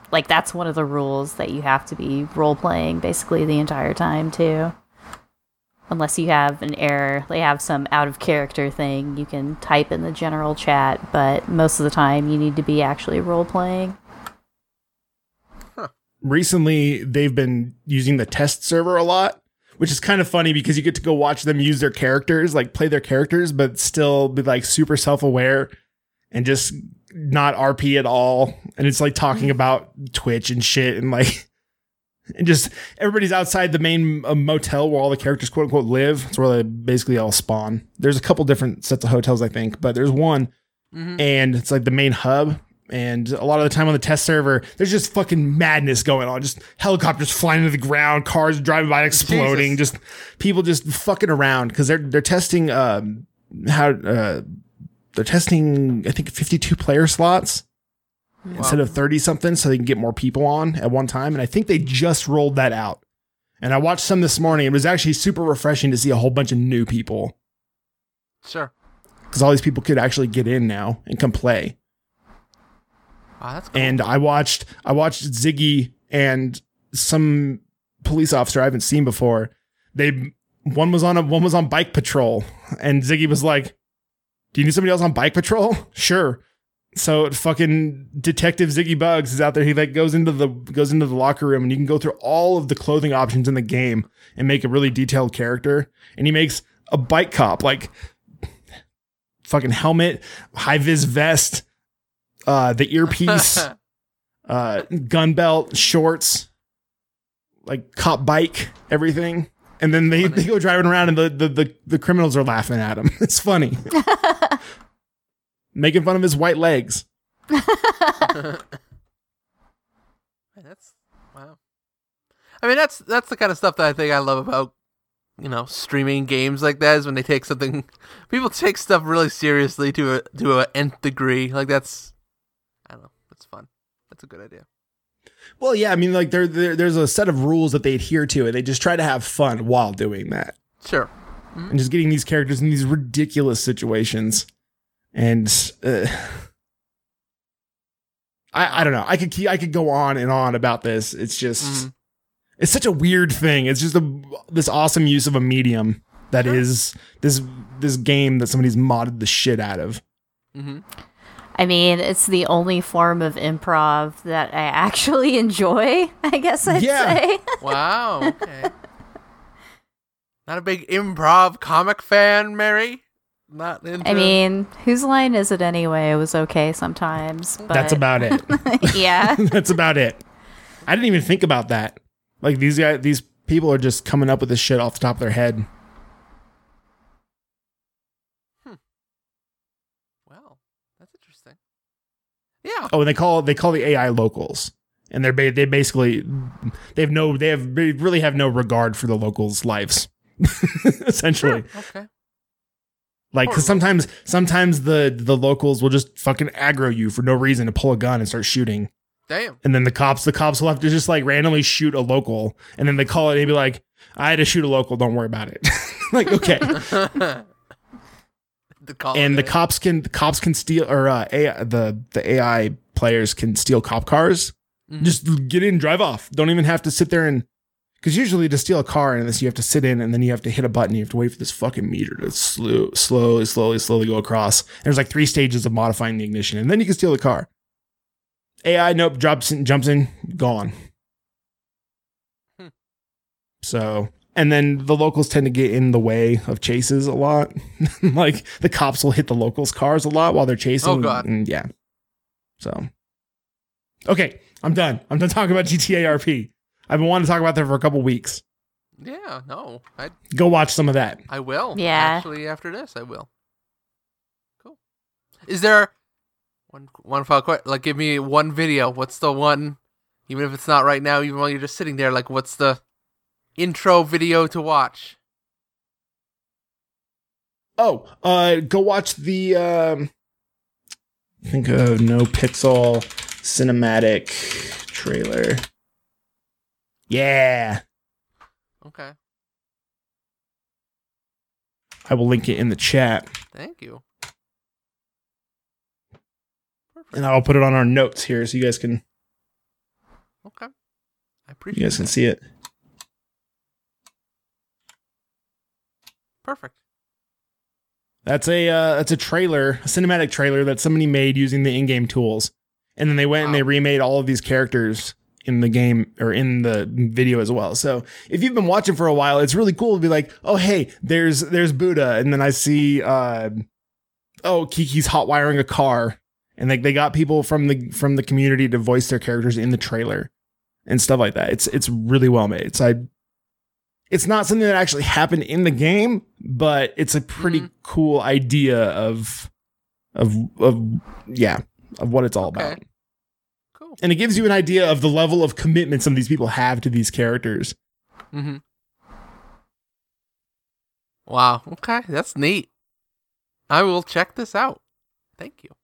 B: like that's one of the rules that you have to be role playing basically the entire time too. Unless you have an error, they have some out of character thing you can type in the general chat, but most of the time you need to be actually role playing.
C: Huh. Recently, they've been using the test server a lot, which is kind of funny because you get to go watch them use their characters, like play their characters, but still be like super self-aware and just not R P at all. And it's like talking about Twitch and shit and like, and just everybody's outside the main uh, motel where all the characters quote unquote live. It's where they basically all spawn. There's a couple different sets of hotels, I think, but there's one mm-hmm. and it's like the main hub. And a lot of the time on the test server, there's just fucking madness going on. Just helicopters flying into the ground, cars driving by, exploding, Jesus. Just people just fucking around because they're they're testing um how uh they're testing I think fifty-two player slots. Wow. Instead of thirty something, so they can get more people on at one time. And I think they just rolled that out. And I watched some this morning. It was actually super refreshing to see a whole bunch of new people.
A: Sure.
C: Because all these people could actually get in now and come play.
A: Wow, that's cool.
C: And I watched I watched Ziggy and some police officer I haven't seen before. They one was on a one was on bike patrol, and Ziggy was like, "Do you need somebody else on bike patrol?" Sure. So fucking Detective Ziggy Bugs is out there. He like goes into the goes into the locker room, and you can go through all of the clothing options in the game and make a really detailed character. And he makes a bike cop, like fucking helmet, high vis vest, uh, the earpiece, uh, gun belt, shorts, like cop bike, everything. And then they, they go driving around, and the, the the the criminals are laughing at him. It's funny. Making fun of his white legs.
A: That's wow. I mean, that's that's the kind of stuff that I think I love about, you know, streaming games like that, is when they take something, people take stuff really seriously to a to a nth degree. Like that's, I don't know, that's fun. That's a good idea.
C: Well, yeah, I mean, like there, there there's a set of rules that they adhere to, and they just try to have fun while doing that.
A: Sure. Mm-hmm.
C: And just getting these characters in these ridiculous situations. And uh, I I don't know. I could keep, I could go on and on about this. It's just mm-hmm. it's such a weird thing. It's just a, this awesome use of a medium that sure. is this this game that somebody's modded the shit out of.
A: Mm-hmm.
B: I mean, it's the only form of improv that I actually enjoy, I guess I'd
C: yeah.
B: say.
A: Wow. Okay. Not a big improv comic fan, Mary? Not into...
B: I mean, whose line is it anyway? It was okay sometimes. But...
C: That's about it.
B: Yeah.
C: That's about it. I didn't even think about that. Like these guys, these people are just coming up with this shit off the top of their head.
A: Hmm. Well, that's interesting. Yeah.
C: Oh, and they call they call the A I locals, and they're ba- they basically they have no they have they really have no regard for the locals' lives, essentially.
A: Sure. Okay.
C: Like, because sometimes, sometimes the, the locals will just fucking aggro you for no reason to pull a gun and start shooting.
A: Damn.
C: And then the cops, the cops will have to just like randomly shoot a local, and then they call it and be like, "I had to shoot a local. Don't worry about it." Like, okay.
A: the
C: and the cops can, the cops can steal, or uh, A I, the the A I players can steal cop cars. Mm-hmm. Just get in, drive off. Don't even have to sit there and. Because usually to steal a car and this, you have to sit in and then you have to hit a button. You have to wait for this fucking meter to slow, slowly, slowly, slowly go across. There's like three stages of modifying the ignition, and then you can steal the car. A I, nope, drops in, jumps in, gone.
A: Hmm.
C: So, and then the locals tend to get in the way of chases a lot. Like the cops will hit the locals' cars a lot while they're chasing.
A: Oh God,
C: and yeah. So, okay, I'm done. I'm done talking about G T A R P. I've been wanting to talk about that for a couple weeks.
A: Yeah, no. I
C: Go watch some of that.
A: I will.
B: Yeah.
A: Actually, after this, I will. Cool. Is there one one final question? Like, give me one video. What's the one, even if it's not right now, even while you're just sitting there, like, what's the intro video to watch?
C: Oh, uh, go watch the, um, think of No Pixel cinematic trailer. Yeah.
A: Okay.
C: I will link it in the chat.
A: Thank you. Perfect.
C: And I'll put it on our notes here so you guys can
A: Okay. I appreciate
C: You guys can
A: that.
C: see it.
A: Perfect.
C: That's a uh, that's a trailer, a cinematic trailer that somebody made using the in-game tools, and then they went
A: Wow.
C: and they remade all of these characters in the game or in the video as well. So if you've been watching for a while, it's really cool to be like, oh hey, there's there's Buddha, and then I see uh, oh Kiki's hot wiring a car, and like they got people from the from the community to voice their characters in the trailer and stuff like that. It's it's really well made. So I. It's not something that actually happened in the game, but it's a pretty
A: Mhm.
C: cool idea of, of, of, yeah, of what it's all
A: Okay.
C: about.
A: Cool.
C: And it gives you an idea of the level of commitment some of these people have to these characters.
A: Mm-hmm. Wow. Okay, that's neat. I will check this out. Thank you.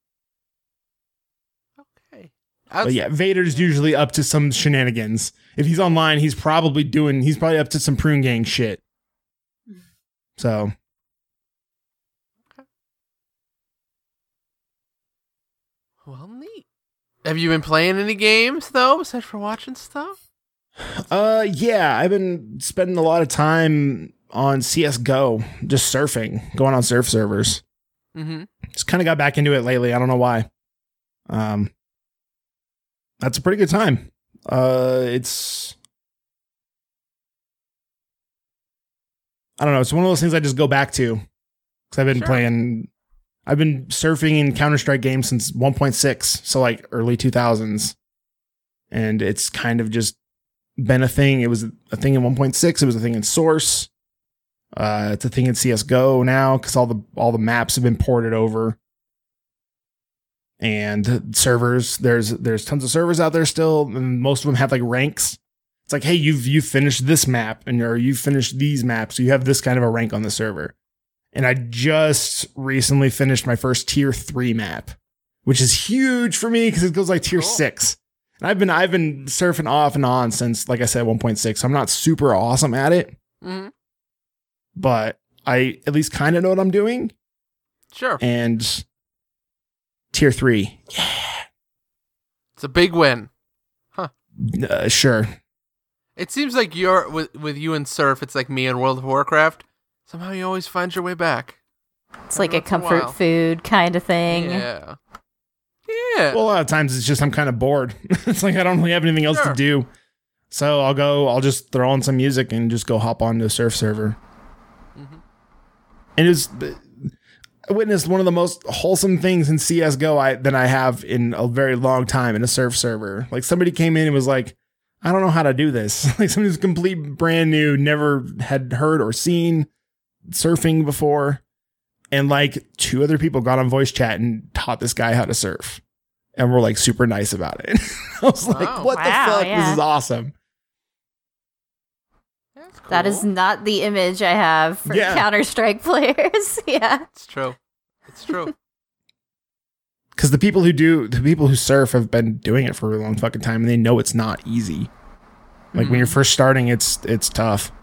A: Okay. I
C: But
A: was-
C: yeah, Vader's usually up to some shenanigans. If he's online, he's probably doing, he's probably up to some prune gang shit. So,
A: Well, neat. Have you been playing any games though, besides for watching stuff?
C: uh, yeah, I've been spending a lot of time on C S G O, just surfing, going on surf servers.
A: Mm-hmm.
C: Just kind of got back into it lately. I don't know why. Um, that's a pretty good time. Uh, it's, I don't know. It's one of those things I just go back to because I've been
A: Sure.
C: playing. I've been surfing in Counter Strike games since one point six, so like early two thousands, and it's kind of just been a thing. It was a thing in one point six. It was a thing in Source. Uh, it's a thing in C S G O now because all the all the maps have been ported over. And servers, there's there's tons of servers out there still, and most of them have like ranks. It's like, hey, you've you've finished this map, and or you've finished these maps, so you have this kind of a rank on the server. And I just recently finished my first tier three map, which is huge for me because it goes like tier
A: Cool.
C: six. And I've been I've been surfing off and on since, like I said, one point six. So I'm not super awesome at it,
A: Mm-hmm.
C: but I at least kind of know what I'm doing.
A: Sure.
C: And tier three,
A: It's a big win.
C: uh, sure.
A: It seems like you're with with you and Surf. It's like me in World of Warcraft. Somehow you always find your way back.
B: It's like a
A: Every once in a
B: comfort
A: while.
B: food kind of thing.
A: Yeah. Yeah.
C: Well, a lot of times it's just I'm kind of bored. It's like I don't really have anything else
A: Sure.
C: to do. So I'll go, I'll just throw on some music and just go hop on to a surf server.
A: Mhm.
C: And it was, I witnessed one of the most wholesome things in C S G O I, that I have in a very long time in a surf server. Like somebody came in and was like, I don't know how to do this. Like somebody who's complete brand new, never had heard or seen surfing before. And like two other people got on voice chat and taught this guy how to surf. And were like super nice about it. I was like,
A: Wow.
C: what
B: Wow,
C: the fuck?
B: yeah.
C: This is awesome.
A: That's cool.
B: That is not the image I have for
C: Yeah.
B: Counter Strike players. Yeah.
A: It's true. It's true.
C: Because the people who do, the people who surf have been doing it for a long fucking time and they know it's not easy. Like when you're first starting, it's it's tough.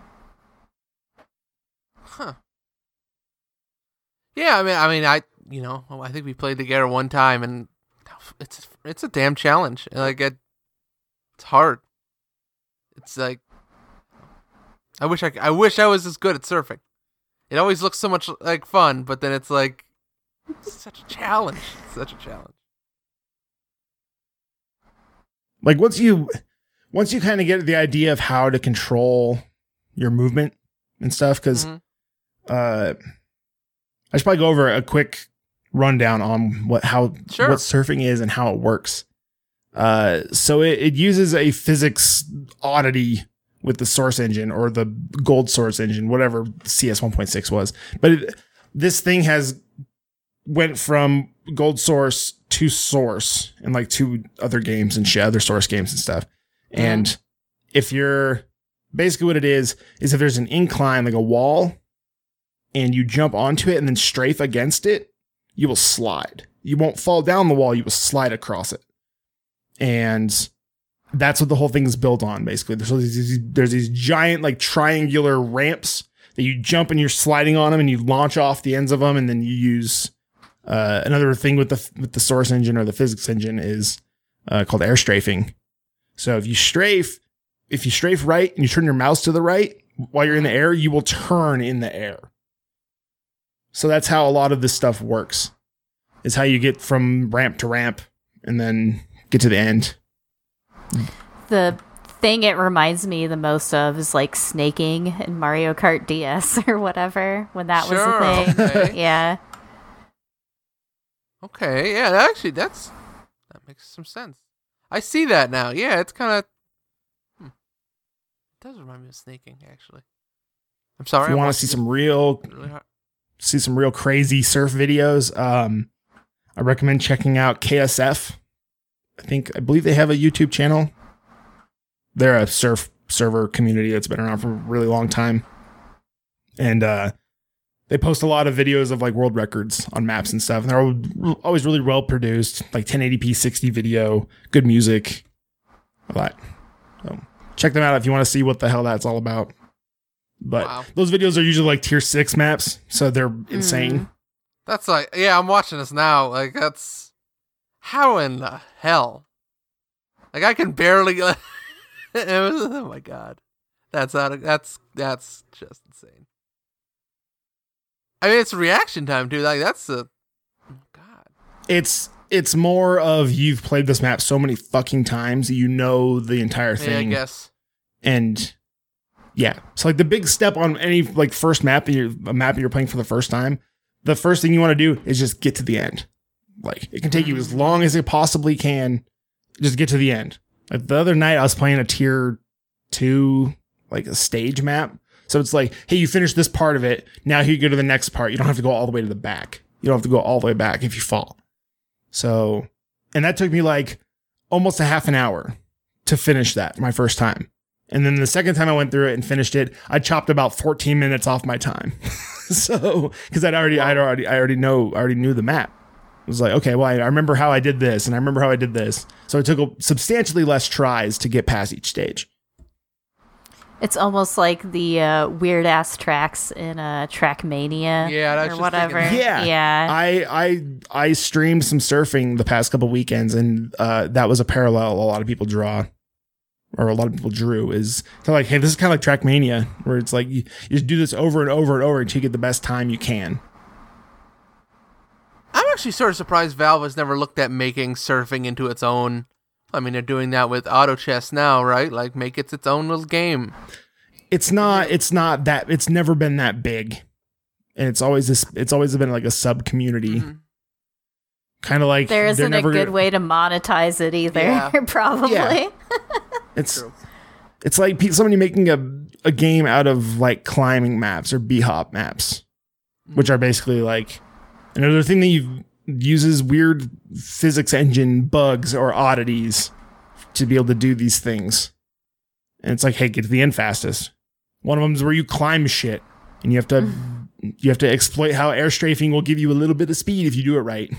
A: Huh. Yeah, I mean, I mean, I, you know, I think we played together one time, and it's it's a damn challenge. Like it, it's hard. It's like, I wish I, c- I wish I was as good at surfing. It always looks so much like fun, but then it's like, it's such a challenge. It's such a challenge.
C: Like once you, once you kind of get the idea of how to control your movement and stuff, because
A: Mhm.
C: uh, I should probably go over a quick rundown on what how
A: Sure.
C: what surfing is and how it works. Uh, so it, it uses a physics oddity with the source engine or the gold source engine, whatever C S one point six was. But it, this thing has went from gold source to source in like two other games and shit, other source games and stuff. And if you're basically what it is, is if there's an incline, like a wall, and you jump onto it and then strafe against it, you will slide. You won't fall down the wall, you will slide across it. And that's what the whole thing is built on, basically. There's these, there's these giant, like, triangular ramps that you jump and you're sliding on them and you launch off the ends of them, and then you use uh, another thing with the with the source engine or the physics engine is uh, called air strafing. So if you strafe, if you strafe right and you turn your mouse to the right while you're in the air, you will turn in the air. So that's how a lot of this stuff works. Is how you get from ramp to ramp and then get to the end.
B: The thing it reminds me the most of is like snaking in Mario Kart D S or whatever when that
A: Sure,
B: was a thing.
A: okay.
B: Yeah.
A: Okay, yeah, that actually, that's that makes some sense. I see that now. Yeah, it's kind of hmm. It does remind me of snaking, actually. I'm sorry.
C: If you
A: I'm
C: want to see
A: watching
C: some real,
A: this really hard.
C: see some real crazy surf videos, um, I recommend checking out K S F. I think I believe they have a YouTube channel. They're a surf server community that's been around for a really long time, and uh, they post a lot of videos of like world records on maps and stuff. And they're always really well produced, like ten eighty p, sixty video, good music, a lot. So check them out if you want to see what the hell that's all about. But
A: Wow.
C: those videos are usually like tier six maps, so they're insane.
A: That's like, yeah, I'm watching this now. Like, that's how in the hell? Like, I can barely. It was, oh my god, that's out of, that's that's just insane. I mean, it's reaction time too. Like, that's a oh god.
C: It's it's more of you've played this map so many fucking times that you know the entire
A: Yeah, I
C: thing.
A: guess.
C: And yeah, so like the big step on any like first map that you're a map that you're playing for the first time, the first thing you want to do is just get to the end. Like it can take you as long as it possibly can. Just get to the end. Like the other night I was playing a tier two, like a stage map. So it's like, hey, you finished this part of it. Now here you go to the next part. You don't have to go all the way to the back. You don't have to go all the way back if you fall. So, and that took me like almost a half an hour to finish that my first time. And then the second time I went through it and finished it, I chopped about fourteen minutes off my time. So, because I'd already, I'd already, I already know, I already knew the map. It was like, okay, well, I, I remember how I did this, and I remember how I did this. So it took a, substantially less tries to get past each stage.
B: It's almost like the uh, weird ass tracks in uh, Trackmania
A: Yeah, I was
B: or
A: just
B: whatever.
A: thinking
C: Yeah,
B: Yeah.
C: I, I, I streamed some surfing the past couple weekends, and uh, that was a parallel a lot of people draw, or a lot of people drew. Is they're like, hey, this is kind of like Trackmania, where it's like you, you just do this over and over and over until you get the best time you can.
A: I'm actually sort of surprised Valve has never looked at making surfing into its own. I mean, they're doing that with Auto Chess now, right? Like, make it its own little game.
C: It's not. It's not that. It's never been that big, and it's always this. It's always been like a sub community,
A: Mhm.
C: kind of like
B: there
C: they're
B: isn't a
C: never
B: good
C: gonna-
B: way to monetize it either,
A: Yeah.
B: probably.
C: Yeah. It's
A: True.
C: it's like pe- somebody making a a game out of like climbing maps or B-hop maps, which are basically like another thing that you uses weird physics engine bugs or oddities to be able to do these things. And it's like, hey, get to the end fastest. One of them is where you climb shit, and you have to you have to exploit how air strafing will give you a little bit of speed if you do it right.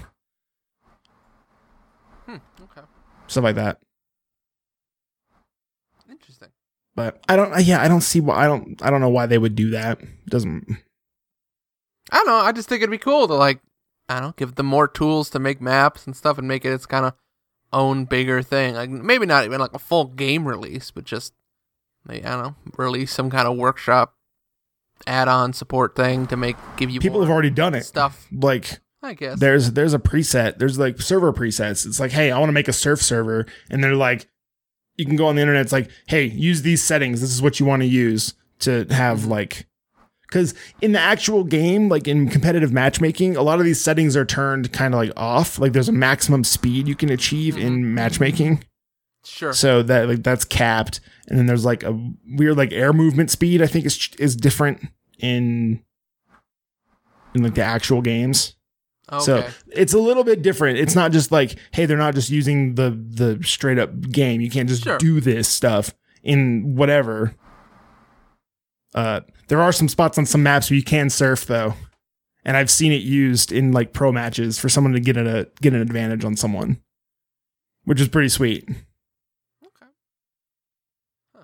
A: Hmm, okay.
C: Stuff like that.
A: Interesting.
C: But I don't. Yeah, I don't see why. I don't. I don't know why they would do that. It doesn't.
A: I don't know. I just think it'd be cool to, like, I don't know, give them more tools to make maps and stuff and make it its kind of own bigger thing. Like, maybe not even like a full game release, but just, maybe, I don't know, release some kind of workshop add-on support thing to make, give you
C: People
A: more
C: have already done it.
A: stuff,
C: Like
A: I guess.
C: there's there's a preset. There's like server presets. It's like, hey, I want to make a surf server, and they're like, you can go on the internet. It's like, hey, use these settings. This is what you want to use to have like. Because in the actual game, like in competitive matchmaking, a lot of these settings are turned kind of like off. Like there's a maximum speed you can achieve in matchmaking.
A: Sure.
C: So that like that's capped. And then there's like a weird like air movement speed, I think is is different in in like the actual games.
A: Okay.
C: So it's a little bit different. It's not just like, hey, they're not just using the the straight up game. You can't just
A: Sure.
C: do this stuff in whatever. Uh, there are some spots on some maps where you can surf though, and I've seen it used in like pro matches for someone to get a get an advantage on someone, which is pretty sweet.
A: Okay. Huh.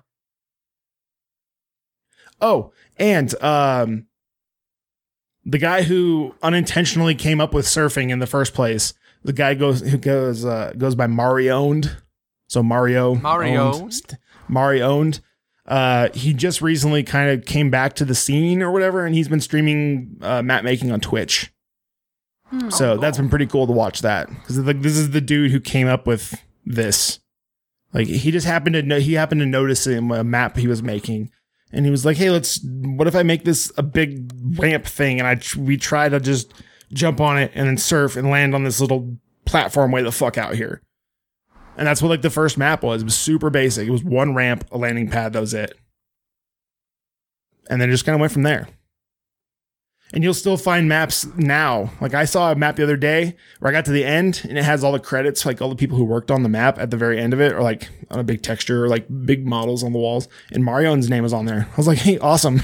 C: Oh, and um, the guy who unintentionally came up with surfing in the first place, the guy goes who goes uh, goes by Marioned So Mario,
A: Mario.
C: owned, Mario owned. Uh, he just recently kind of came back to the scene or whatever, and he's been streaming uh, map making on Twitch. Hmm. So oh, cool. That's been pretty cool to watch that, because like this is the dude who came up with this. Like he just happened to know, he happened to notice him a map he was making, and he was like, "Hey, let's. What if I make this a big ramp thing, and I we try to just jump on it and then surf and land on this little platform way the fuck out here." And that's what like the first map was. It was super basic. It was one ramp, a landing pad. That was it. And then it just kind of went from there. And you'll still find maps now. Like I saw a map the other day where I got to the end and it has all the credits, like all the people who worked on the map at the very end of it, or like on a big texture, or like big models on the walls. And Marion's name was on there. I was like, hey, awesome.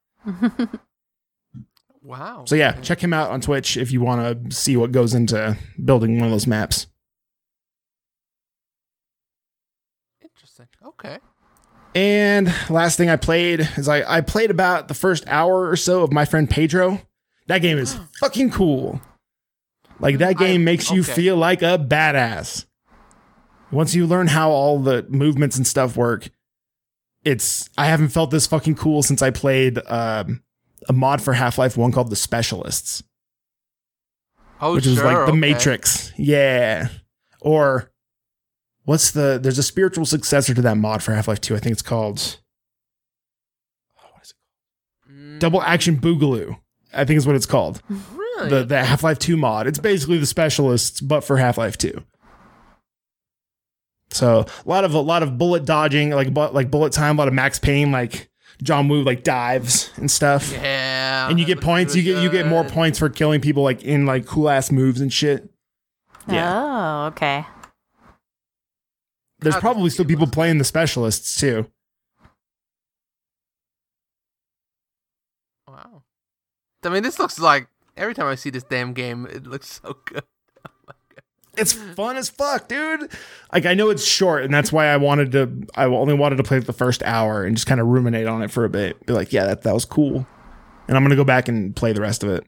A: Wow.
C: So yeah, check him out on Twitch if you want to see what goes into building one of those maps.
A: Okay.
C: And last thing I played is I, I played about the first hour or so of My Friend Pedro. That game is fucking cool. Like that game I, makes you okay. feel like a badass. Once you learn how all the movements and stuff work, it's I haven't felt this fucking cool since I played um, a mod for Half-Life one called The Specialists.
A: Oh,
C: which
A: sure,
C: is like The
A: okay.
C: Matrix. Yeah. Or What's the, there's a spiritual successor to that mod for Half-Life two. I think it's called, oh, what is it called? Mm. Double Action Boogaloo, I think is what it's called.
A: Really?
C: The, the Half-Life two mod. It's basically the Specialists, but for Half-Life two. So a lot of, a lot of bullet dodging, like, like bullet time, a lot of Max Payne, like John Woo, like dives and stuff.
A: Yeah.
C: And you get points, you get, you get more points for killing people like in like cool ass moves and shit.
B: Yeah. Oh, okay.
C: There's probably still people playing the Specialists too.
A: Wow. I mean, this looks like every time I see this damn game, it looks so good. Oh my God.
C: It's fun as fuck, dude. Like I know it's short, and that's why I wanted to. I only wanted to play the first hour and just kind of ruminate on it for a bit. Be like, yeah, that that was cool, and I'm gonna go back and play the rest of it.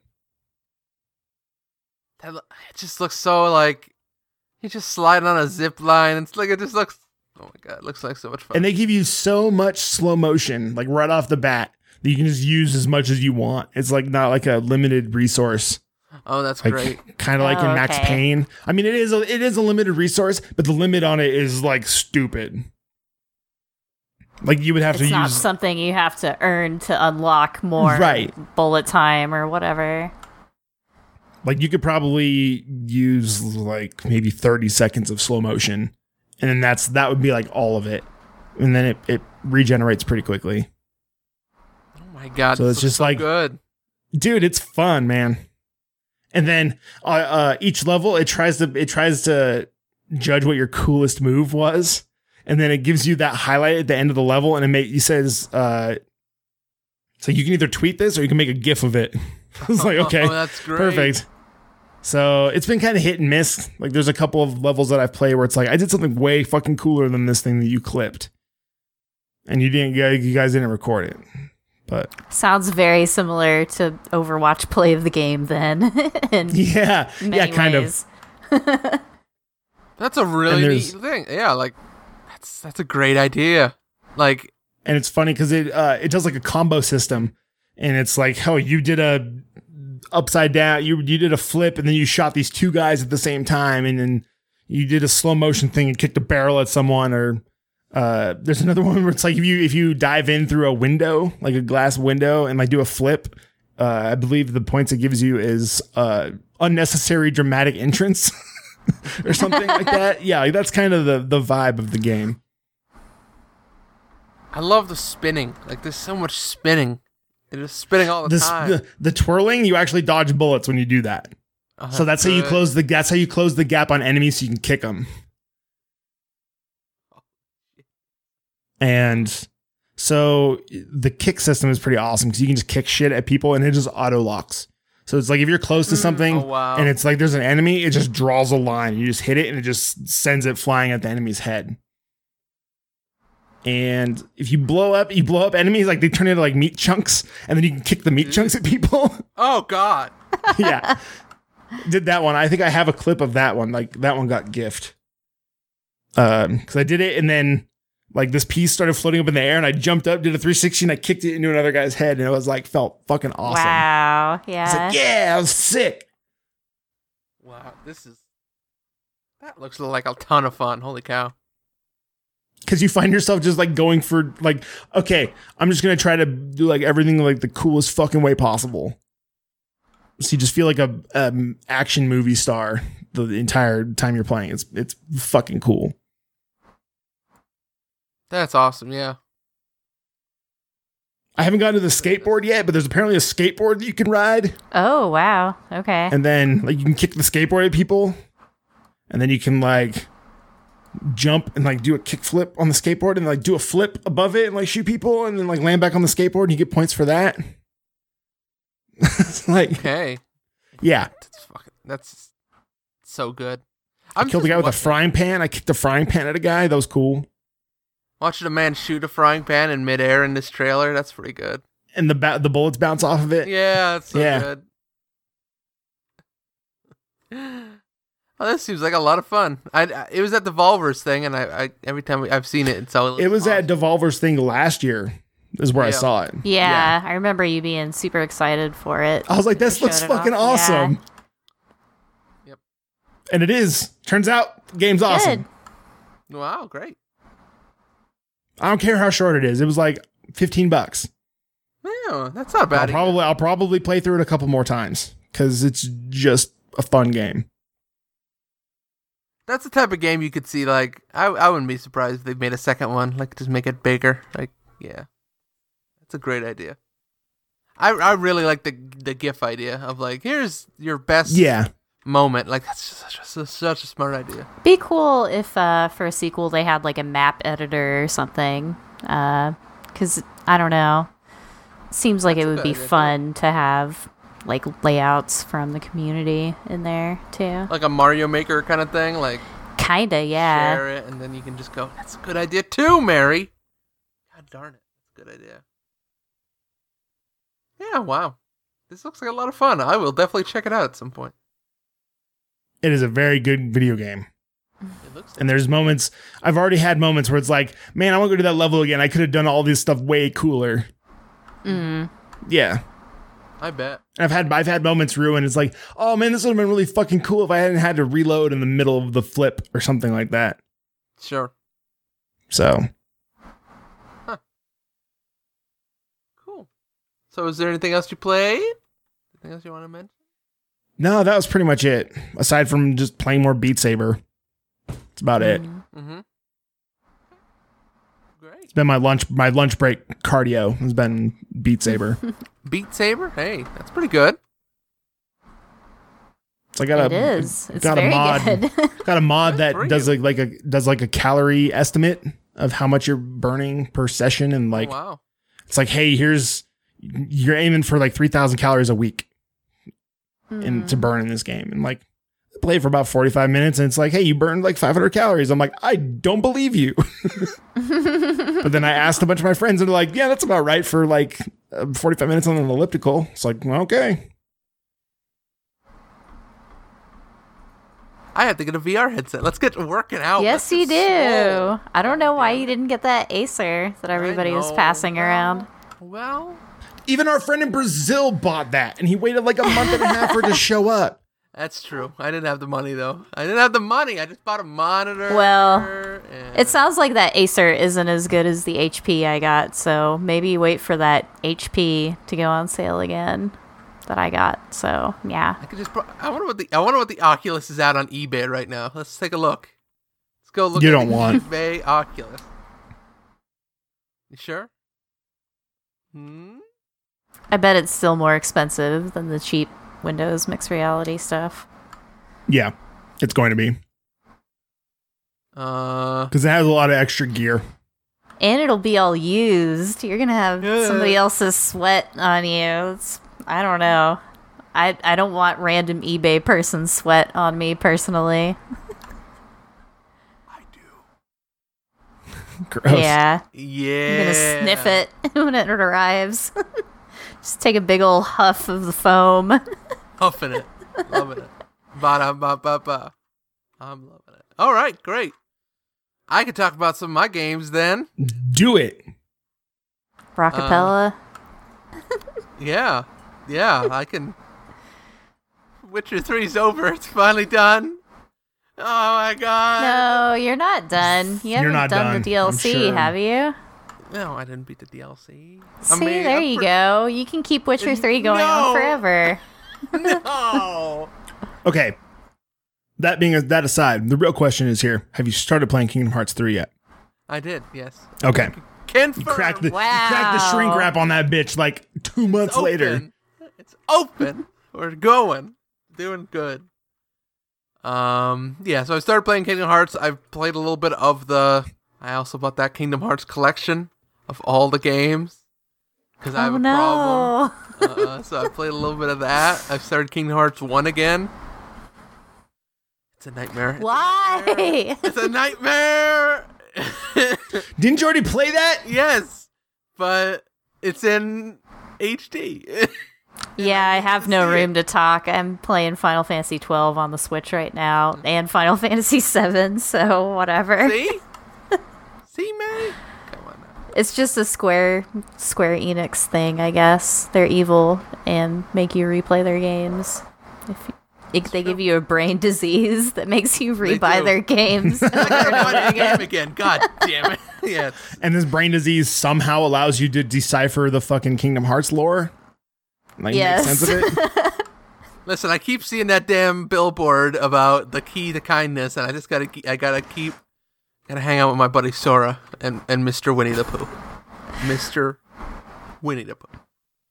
A: That, it just looks so like. He's just sliding on a zip line. It's like it just looks. Oh my God! It looks like so much fun.
C: And they give you so much slow motion, like right off the bat, that you can just use as much as you want. It's like not like a limited resource.
A: Oh, that's
C: like,
A: great.
C: Kind of
B: oh,
C: like in Max
B: okay.
C: Payne. I mean, it is a, it is a limited resource, but the limit on it is like stupid. Like you would have
B: it's
C: to
B: not
C: use
B: something you have to earn to unlock more
C: right.
B: bullet time or whatever.
C: Like you could probably use like maybe thirty seconds of slow motion, and then that's that would be like all of it, and then it, it regenerates pretty quickly.
A: Oh my God!
C: So it's just
A: so
C: like
A: good,
C: dude. It's fun, man. And then uh, uh, each level it tries to it tries to judge what your coolest move was, and then it gives you that highlight at the end of the level, and it make, it says uh, so you can either tweet this or you can make a GIF of it. It's like okay,
A: oh, that's great.
C: Perfect. So it's been kind of hit and miss. Like there's a couple of levels that I've played where it's like I did something way fucking cooler than this thing that you clipped, and you didn't. You guys didn't record it. But
B: sounds very similar to Overwatch play of the game. Then, in
C: yeah, yeah, kind
B: ways.
C: of.
A: That's a really neat thing. Yeah, like that's that's a great idea. Like,
C: and it's funny because it uh, it does like a combo system, and it's like, oh, you did a. upside down, you you did a flip, and then you shot these two guys at the same time, and then you did a slow motion thing and kicked a barrel at someone. Or uh, there's another one where it's like if you if you dive in through a window, like a glass window, and like do a flip. Uh, I believe the points it gives you is uh, unnecessary dramatic entrance or something like that. Yeah, like that's kind of the the vibe of the game.
A: I love the spinning. Like there's so much spinning. It is spinning all the
C: This,
A: time.
C: The, the twirling, you actually dodge bullets when you do that.
A: Oh,
C: so that's good. how you close the that's how you close the gap on enemies so you can kick them. And so the kick system is pretty awesome because you can just kick shit at people and it just auto locks. So it's like if you're close to something
A: oh, wow.
C: and it's like there's an enemy, it just draws a line. You just hit it and it just sends it flying at the enemy's head. And if you blow up, you blow up enemies, like they turn into like meat chunks, and then you can kick the meat chunks at people.
A: Oh God!
C: Yeah, did that one. I think I have a clip of that one. Like that one got gift. because I did it, and then like this piece started floating up in the air, and I jumped up, did a three sixty, and I kicked it into another guy's head, and it was like felt fucking awesome.
B: Wow.
C: I
B: Yeah.
C: was like, yeah, I was sick.
A: Wow, this is that looks like a ton of fun. Holy cow!
C: Because you find yourself just like going for like, okay, I'm just gonna try to do like everything like the coolest fucking way possible. So you just feel like a um, action movie star the entire time you're playing. It's it's fucking cool.
A: That's awesome. Yeah.
C: I haven't gotten to the skateboard yet, but there's apparently a skateboard that you can ride,
B: Oh, wow. Okay.
C: and then like you can kick the skateboard at people, and then you can like jump and like do a kick flip on the skateboard and like do a flip above it and like shoot people and then like land back on the skateboard and you get points for that. It's like,
A: Okay.
C: yeah.
A: That's fucking. That's so good.
C: I
A: I'm
C: killed a
A: just
C: guy with a
A: watching-
C: frying pan. I kicked a frying pan at a guy. That was cool.
A: Watching a man shoot a frying pan in midair in this trailer. That's pretty good.
C: And the ba- the bullets bounce off of it.
A: Yeah, that's so
C: Yeah.
A: good. Oh, this seems like a lot of fun. I, I it was at the Volvers thing, and I, I every time we, I've seen it, it's always
C: It was
A: awesome.
C: at Devolver's thing last year is where I
A: Yeah.
C: saw it.
B: Yeah, I remember you being super excited for it.
C: I was like, this
B: Showed
C: looks
B: it
C: fucking
B: off.
C: awesome.
A: Yep.
C: And it is. Turns out the game's awesome.
B: Good.
A: Wow, great.
C: I don't care how short it is. It was like fifteen bucks.
A: Yeah, that's not
C: I'll
A: bad. either.
C: probably I'll probably play through it a couple more times because it's just a fun game.
A: That's the type of game you could see. Like, I I wouldn't be surprised if they made a second one. Like, just make it bigger. Like, yeah, that's a great idea. I I really like the the GIF idea of like, here's your best
C: Yeah.
A: moment. Like, that's such a, such a smart idea.
B: Be cool if uh, for a sequel they had like a map editor or something. Because I don't know. Seems like
A: That's
B: it
A: a
B: would
A: good
B: be
A: idea, too.
B: fun to have like layouts from the community in there too.
A: Like a Mario Maker kind of thing. Like,
B: Kinda, yeah.
A: share it, and then you can just go, that's a good idea too, Mary. God darn it. That's a good idea. Yeah, wow. This looks like a lot of fun. I will definitely check it out at some point.
C: It is a very good video game.
A: It looks
C: And there's moments, I've already had moments where it's like, man, I want to go to that level again. I could have done all this stuff way cooler.
B: Mm.
C: Yeah.
A: I bet.
C: I've had I've had moments ruined. It's like, oh man, this would have been really fucking cool if I hadn't had to reload in the middle of the flip or something like that.
A: Sure.
C: So
A: Cool. So is there anything else you played? Anything else you want to mention?
C: no, that was pretty much it. Aside from just playing more Beat Saber. That's about it.
A: Mm-hmm. Great.
C: It's been my lunch my lunch break cardio has been Beat Saber.
A: Beat Saber? Hey, that's pretty good.
C: So I got
B: It
C: a
B: is. It's
C: got a
B: very
C: mod.
B: good.
C: got a mod that
A: for
C: does
A: you.
C: like, like a does like a calorie estimate of how much you're burning per session, and like
A: oh, wow.
C: it's like, hey, here's you're aiming for like three thousand calories a week in to burn in this game, and like I played for about forty-five minutes, and it's like, hey, you burned like five hundred calories. I'm like, I don't believe you. But then I asked a bunch of my friends, and they're like, yeah, that's about right for like uh, forty-five minutes on an elliptical. It's like, well, okay.
A: I have to get a V R headset. Let's get working out.
B: Yes,
A: Let's
B: you
A: get
B: do.
A: swole.
B: I don't know why
A: damn
B: you
A: it.
B: didn't get that Acer that everybody was
A: know.
B: passing around.
A: Well,
C: Even our friend in Brazil bought that, and he waited like a month and a half for it to show up.
A: that's true. I didn't have the money, though. I didn't have the money. I just bought a monitor.
B: Well,
A: and-
B: It sounds like that Acer isn't as good as the H P I got, so maybe wait for that H P to go on sale again that I got. So yeah.
A: I could just. Pro- I wonder what the. I wonder what the Oculus is at on eBay right now. Let's take a look. Let's go look.
C: You
A: at
C: don't
A: the
C: want.
A: eBay Oculus. You sure? Hmm.
B: I bet it's still more expensive than the cheap Windows mixed reality stuff.
C: Yeah, it's going to be
A: Uh.
C: because it has a lot of extra gear.
B: And it'll be all used. You're gonna have
A: Yeah.
B: somebody else's sweat on you. It's, I don't know. I I don't want random eBay person sweat on me personally.
A: I do.
C: Gross.
B: Yeah.
A: Yeah.
B: I'm gonna sniff it when it arrives. Just take a big old huff of the foam.
A: Huffing it. Loving it. Ba da ba ba ba. I'm loving it. All right, great. I could talk about some of my games then.
C: Do it.
B: Rockapella.
A: Uh, yeah. Yeah, I can. Witcher three's over. It's finally done. Oh my god.
B: No, you're not done. You haven't
C: not
B: done,
C: done,
B: the D L C,
C: I'm sure.
B: have you?
A: No, I didn't beat the D L C.
B: See,
A: I mean,
B: there
A: I'm
B: you
A: pre-
B: go. You can keep Witcher three going on
A: No.
B: forever.
A: No.
C: Okay. That being that aside, the real question is here: have you started playing Kingdom Hearts three yet?
A: I did, yes.
C: Okay.
A: Confirmed.
C: Crack the
B: Wow.
C: crack the shrink wrap on that bitch like two months
A: Open.
C: later.
A: It's open. We're going. Doing good. Um, yeah, so I started playing Kingdom Hearts. I've played a little bit of the... I also bought that Kingdom Hearts collection of all the games. Because I have
B: Oh
A: a
B: no.
A: problem. Uh, so I played a little bit of that. I've started Kingdom Hearts one again. It's a nightmare. It's a
B: Why?
A: nightmare. It's a nightmare!
C: Didn't you already play that?
A: Yes, but it's in H D.
B: Yeah, I have no
A: see it.
B: room to talk. I'm playing Final Fantasy twelve on the Switch right now and Final Fantasy seven, so whatever.
A: See? See, Mary? Come on now.
B: It's just a Square Square Enix thing, I guess. They're evil and make you replay their games. If you, if they give you a brain disease that makes you
A: They
B: rebuy
A: do.
B: their games.
A: I gotta buy the game again. God damn it. Yeah.
C: And this brain disease somehow allows you to decipher the fucking Kingdom Hearts lore? Like,
B: Yes.
C: make sense of it?
A: Listen, I keep seeing that damn billboard about the key to kindness, and I just gotta, ke- I gotta keep, gotta hang out with my buddy Sora and, and Mister Winnie the Pooh. Mister Winnie the Pooh.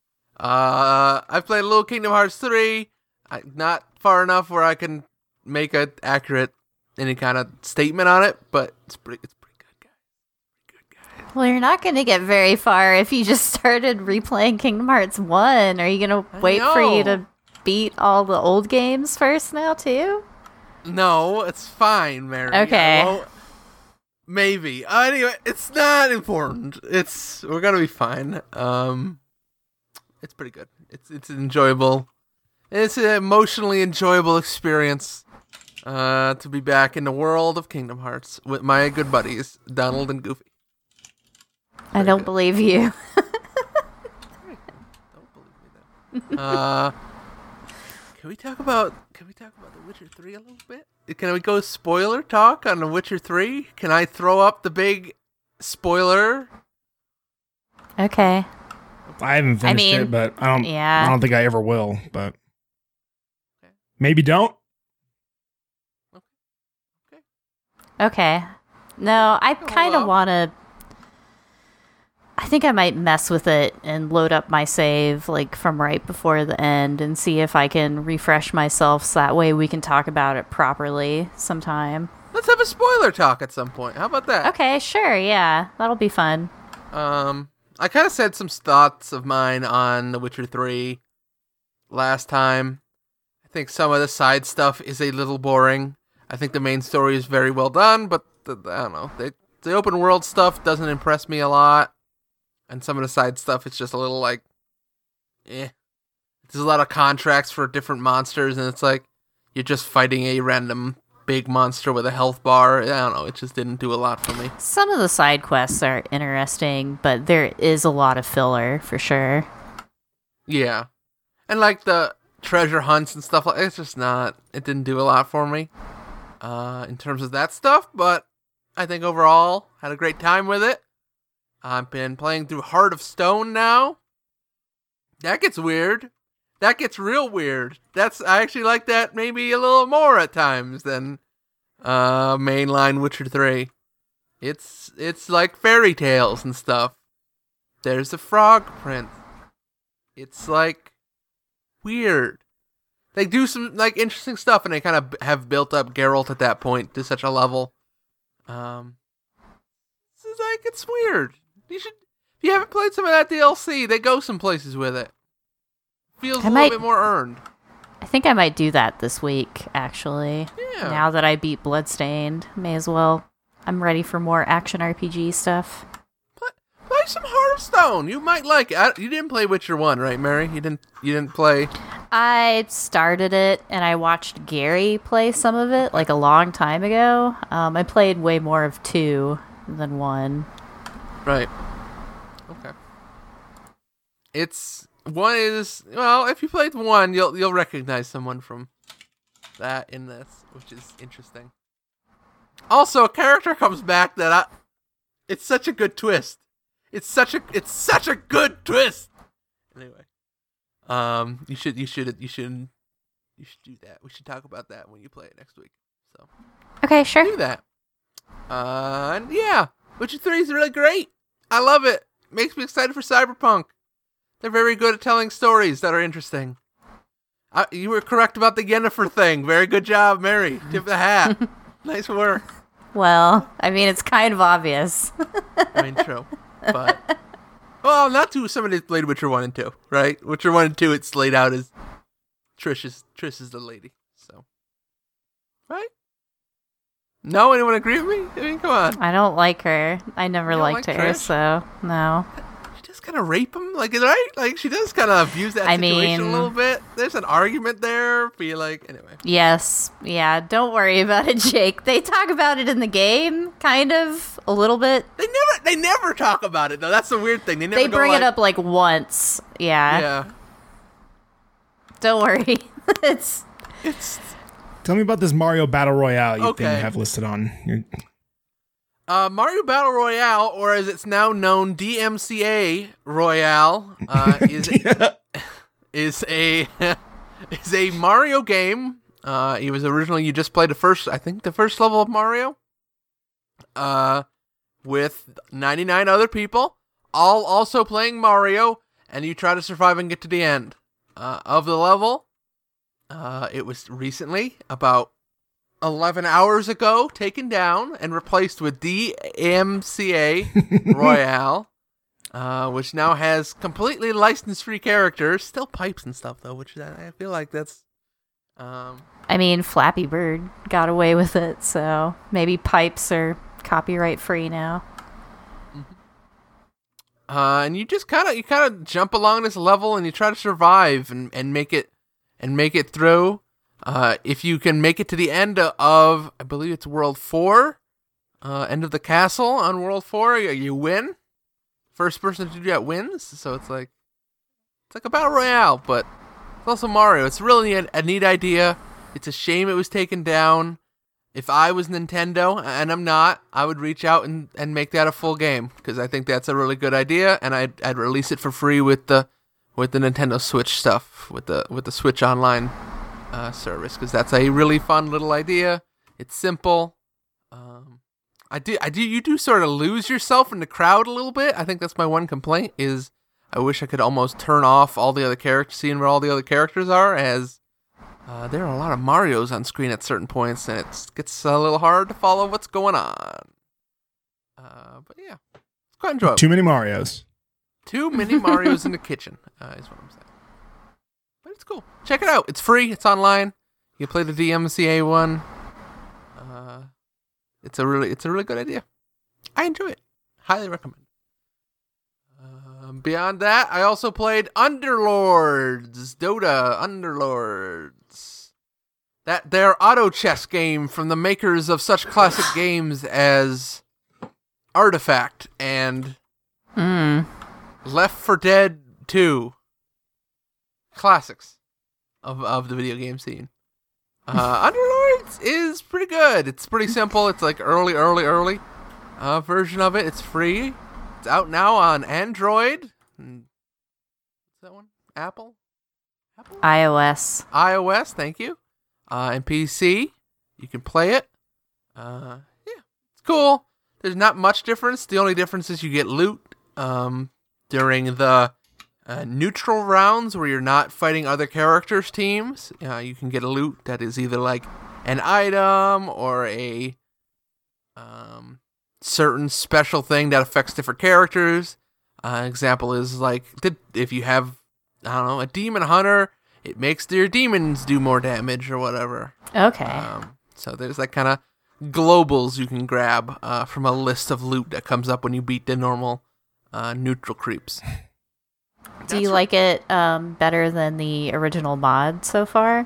A: Uh, I've played a little Kingdom Hearts three. I, not far enough where I can make an accurate any kind of statement on it, but it's pretty, it's pretty good, guys. Good guys.
B: Well, you're not going to get very far if you just started replaying Kingdom Hearts one. Are you going
A: I
B: to wait for you
A: know.
B: to beat all the old games first now, too?
A: No, it's fine, Mary.
B: Okay.
A: I won't- Maybe. Uh, anyway, it's not important. It's we're gonna be fine. Um, it's pretty good. It's it's enjoyable. It's an emotionally enjoyable experience. Uh, to be back in the world of Kingdom Hearts with my good buddies Donald and Goofy.
B: I don't believe you.
A: Don't believe me then. Uh, can we talk about can we talk about The Witcher three a little bit? Can we go spoiler talk on The Witcher three? Can I throw up the big spoiler?
B: Okay.
C: I haven't finished
B: mean,
C: it, but I don't
B: yeah.
C: I don't think I ever will, but maybe don't.
B: Okay. No, I kind of
A: well.
B: want to... I think I might mess with it and load up my save like from right before the end and see if I can refresh myself so that way we can talk about it properly sometime.
A: Let's have a spoiler talk at some point. How about that?
B: Okay, sure, yeah. That'll be fun.
A: Um, I kind of said some thoughts of mine on The Witcher three last time. I think some of the side stuff is a little boring. I think the main story is very well done, but the, I don't know. The, the open world stuff doesn't impress me a lot. And some of the side stuff is just a little like, eh. There's a lot of contracts for different monsters, and it's like, you're just fighting a random big monster with a health bar. I don't know, it just didn't do a lot for me.
B: Some of the side quests are interesting, but there is a lot of filler for sure.
A: Yeah. And like the treasure hunts and stuff, like it's just not, it didn't do a lot for me uh, in terms of that stuff, but I think overall, had a great time with it. I've been playing through Heart of Stone now. That gets weird. That gets real weird. That's I actually like that maybe a little more at times than uh, mainline Witcher three. It's it's like fairy tales and stuff. There's a frog prince. It's like weird. They do some like interesting stuff, and they kind of have built up Geralt at that point to such a level. Um, it's like it's weird. You should, if you haven't played some of that D L C, they go some places with it. Feels
B: I
A: a
B: might-
A: little bit more earned.
B: I think I might do that this week, actually.
A: Yeah.
B: Now that I beat Bloodstained, may as well. I'm ready for more action R P G stuff.
A: Play, play some Heart of Stone. You might like it. I, you didn't play Witcher one, right, Mary? You didn't. You didn't play.
B: I started it and I watched Gary play some of it like a long time ago. Um, I played way more of two than one.
A: Right. Okay. It's one is well, if you played one, you'll you'll recognize someone from that in this, which is interesting. Also, a character comes back that I, it's such a good twist. It's such a it's such a good twist. Anyway, um, you should you should you should you should do that. We should talk about that when you play it next week. So
B: Okay, sure.
A: do that. Uh, and yeah, Witcher three is really great. I love it. Makes me excited for Cyberpunk. They're very good at telling stories that are interesting. I, you were correct about the Yennefer thing. Very good job, Mary. Tip the hat. Nice work.
B: Well, I mean, it's kind of obvious.
A: I mean, true. But, well, not to somebody that played Witcher one and two, right? Witcher one and two, it's laid out as Trish is, Trish is the lady. So, right? No? Anyone agree with me? I mean, come on.
B: I don't like her. I never
A: You don't
B: liked
A: like
B: her,
A: Trish?
B: so no.
A: She does kind of rape him, like, right? Like, she does kind of abuse that
B: I
A: situation a
B: mean-
A: little bit. There's an argument there. Be like, anyway.
B: Yes. Yeah, don't worry about it, Jake. They talk about it in the game, kind of, a little bit.
A: They never, they never talk about it, though. That's the weird thing. They never
B: They
A: go
B: bring
A: like,
B: it up like once. Yeah.
A: Yeah.
B: Don't worry. It's
A: It's...
C: Tell me about this Mario Battle Royale you
A: Okay.
C: thing you have listed on your...
A: Uh, Mario Battle Royale, or as it's now known, D M C A Royale, uh, is is a is a Mario game. Uh, it was originally you just played the first, I think, the first level of Mario. Uh, with ninety-nine other people, all also playing Mario, and you try to survive and get to the end uh, of the level. Uh, it was recently about eleven hours ago taken down and replaced with D M C A Royale, uh, which now has completely license-free characters, still pipes and stuff though, which I I feel like that's um,
B: I mean, Flappy Bird got away with it, so maybe pipes are copyright free now.
A: uh, and you just kind of you kind of jump along this level and you try to survive and, and make it and make it through. Uh, if you can make it to the end of, I believe it's World four, uh, end of the castle on World four, you, you win. First person to do that wins. So it's like, it's like a battle royale, but it's also Mario. It's really a, a neat idea. It's a shame it was taken down. If I was Nintendo, and I'm not, I would reach out and, and make that a full game because I think that's a really good idea, and I'd I'd release it for free with the with the Nintendo Switch stuff, with the with the Switch Online. Uh, service because that's a really fun little idea. It's simple. Um, I do, I do. You do sort of lose yourself in the crowd a little bit. I think that's my one complaint. Is I wish I could almost turn off all the other characters, seeing where all the other characters are, as uh, there are a lot of Marios on screen at certain points, and it gets a little hard to follow what's going on. Uh, but yeah, it's quite enjoyable.
C: Too many Marios.
A: Too many Marios in the kitchen uh, is what I'm saying. But it's cool. Check it out. It's free. It's online. You can play the D M C A one. Uh, it's a really, it's a really good idea. I enjoy it. Highly recommend. Um, beyond that, I also played Underlords, Dota Underlords. That their auto chess game from the makers of such classic games as Artifact and
B: Mm.
A: Left four Dead two. Classics of of the video game scene. Uh, Underlords is pretty good. It's pretty simple. It's like early, early, early uh, version of it. It's free. It's out now on Android. And, what's that one? Apple? Apple?
B: iOS.
A: iOS, thank you. Uh, and P C. You can play it. Uh, yeah, it's cool. There's not much difference. The only difference is you get loot um, during the uh, neutral rounds where you're not fighting other characters' teams. Uh, you can get a loot that is either like an item or a um, certain special thing that affects different characters. Uh, example is like if you have, I don't know, a demon hunter, it makes your demons do more damage or whatever.
B: Okay.
A: Um, so there's like kind of globals you can grab uh, from a list of loot that comes up when you beat the normal uh, neutral creeps.
B: Do you
A: That's
B: like it um, better than the original mod so far?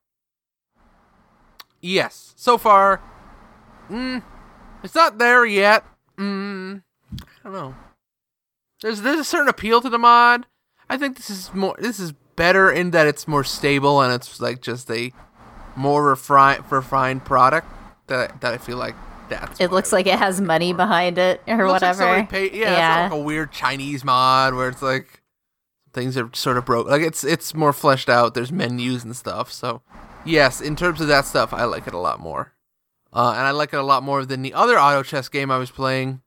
A: Yes. So far, mm, it's not there yet. Mm, I don't know. There's there's a certain appeal to the mod. I think this is more. This is better in that it's more stable and it's like just a more refined refined product that that I feel like that's.
B: It looks like it has money behind it or
A: it looks like
B: whatever.
A: somebody paid, yeah,
B: Yeah.
A: it's not like a weird Chinese mod where it's like things are sort of broke. Like it's it's more fleshed out. There's menus and stuff. So yes, in terms of that stuff, I like it a lot more. Uh, and I like it a lot more than the other auto chess game I was playing.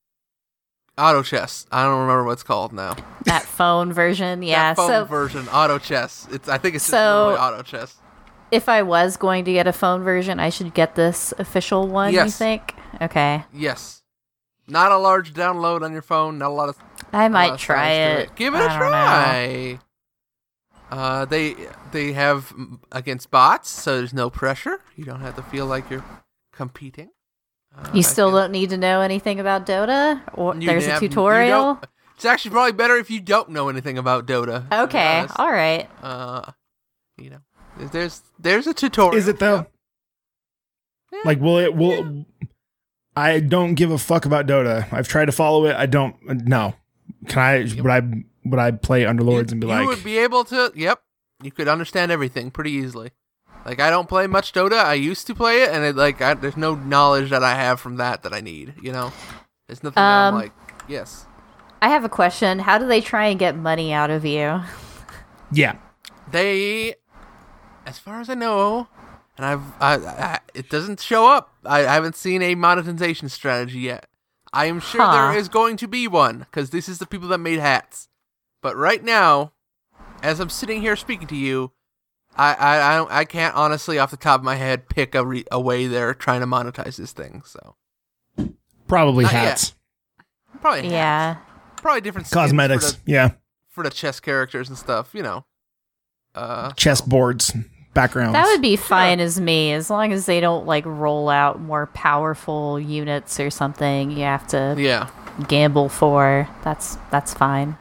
A: Auto chess. I don't remember what it's called now.
B: That phone version, yeah.
A: That phone
B: So
A: version, auto chess. It's I think it's just
B: So-
A: literally auto chess.
B: if I was going to get a phone version, I should get this official one, you
A: Yes.
B: think? Okay.
A: Yes. Not a large download on your phone. Not a lot of.
B: I
A: a lot
B: might
A: of
B: try
A: size to
B: it.
A: Give it
B: I
A: a
B: don't know.
A: try. Uh, they they have mm, against bots, so there's no pressure. You don't have to feel like you're competing. Uh,
B: You
A: I
B: still
A: feel-
B: don't need to know anything about Dota? Or
A: you
B: there's a
A: have- you
B: tutorial?
A: don't- It's actually probably better if you don't know anything about Dota. to be
B: Okay,
A: honest.
B: all right.
A: Uh, you know, there's there's a tutorial.
C: Is it though?
A: Yeah.
C: Like, will it? Will I don't give a fuck about Dota. I've tried to follow it. I don't. No. Can I? Would I? Would I play Underlords
A: you,
C: and be
A: you
C: like?
A: would be able to. Yep, you could understand everything pretty easily. Like I don't play much Dota. I used to play it, and it like I, there's no knowledge that I have from that that I need. You know, there's nothing that I'm
B: Um,
A: like. Yes,
B: I have a question. How do they try and get money out of you?
C: Yeah.
A: they, as far as I know, and I've I, I it doesn't show up. I, I haven't seen a monetization strategy yet. I am sure
B: Huh.
A: there is going to be one because this is the people that made hats. But right now, as I'm sitting here speaking to you, I I I, don't, I can't honestly, off the top of my head, pick a, re- a way they're trying to monetize this thing. So
C: Probably
A: Not
C: hats.
A: probably hats.
B: Yeah.
A: probably different skins
C: Cosmetics.
A: for
C: Yeah.
A: the, for the chess characters and stuff. You know, uh,
C: Chess boards. Backgrounds.
B: That would be fine as me, as long as they don't like roll out more powerful units or something you have to
A: yeah.
B: gamble for. That's that's fine.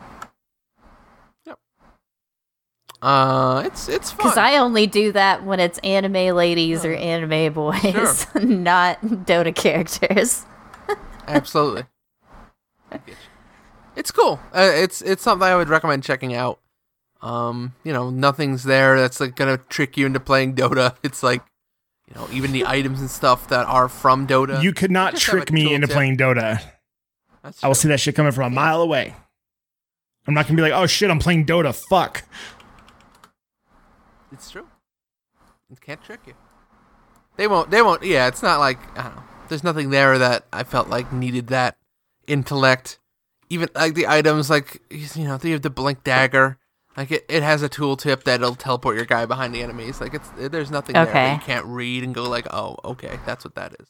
A: Uh, it's it's fun.
B: Because I only do that when it's anime ladies or anime boys,
A: Sure.
B: not Dota characters.
A: Absolutely. I get you. It's cool. Uh, it's it's something I would recommend checking out. Um, you know, nothing's there that's like gonna trick you into playing Dota. It's like, you know, even the items and stuff that are from Dota.
C: You could not
A: Just have a
C: trick me into
A: tooltip.
C: playing Dota.
A: That's
C: I will
A: true.
C: see that shit coming from a mile away. I'm not gonna be like, oh shit, I'm playing Dota. Fuck.
A: It's true. It can't trick you. They won't. They won't. Yeah, it's not like I don't know. There's nothing there that I felt like needed that intellect. Even like the items, like you know, they have the blink dagger. Like it, it has a tooltip that'll teleport your guy behind the enemies. Like it's there's nothing there
B: Okay.
A: that you can't read and go like, oh, okay, that's what that is.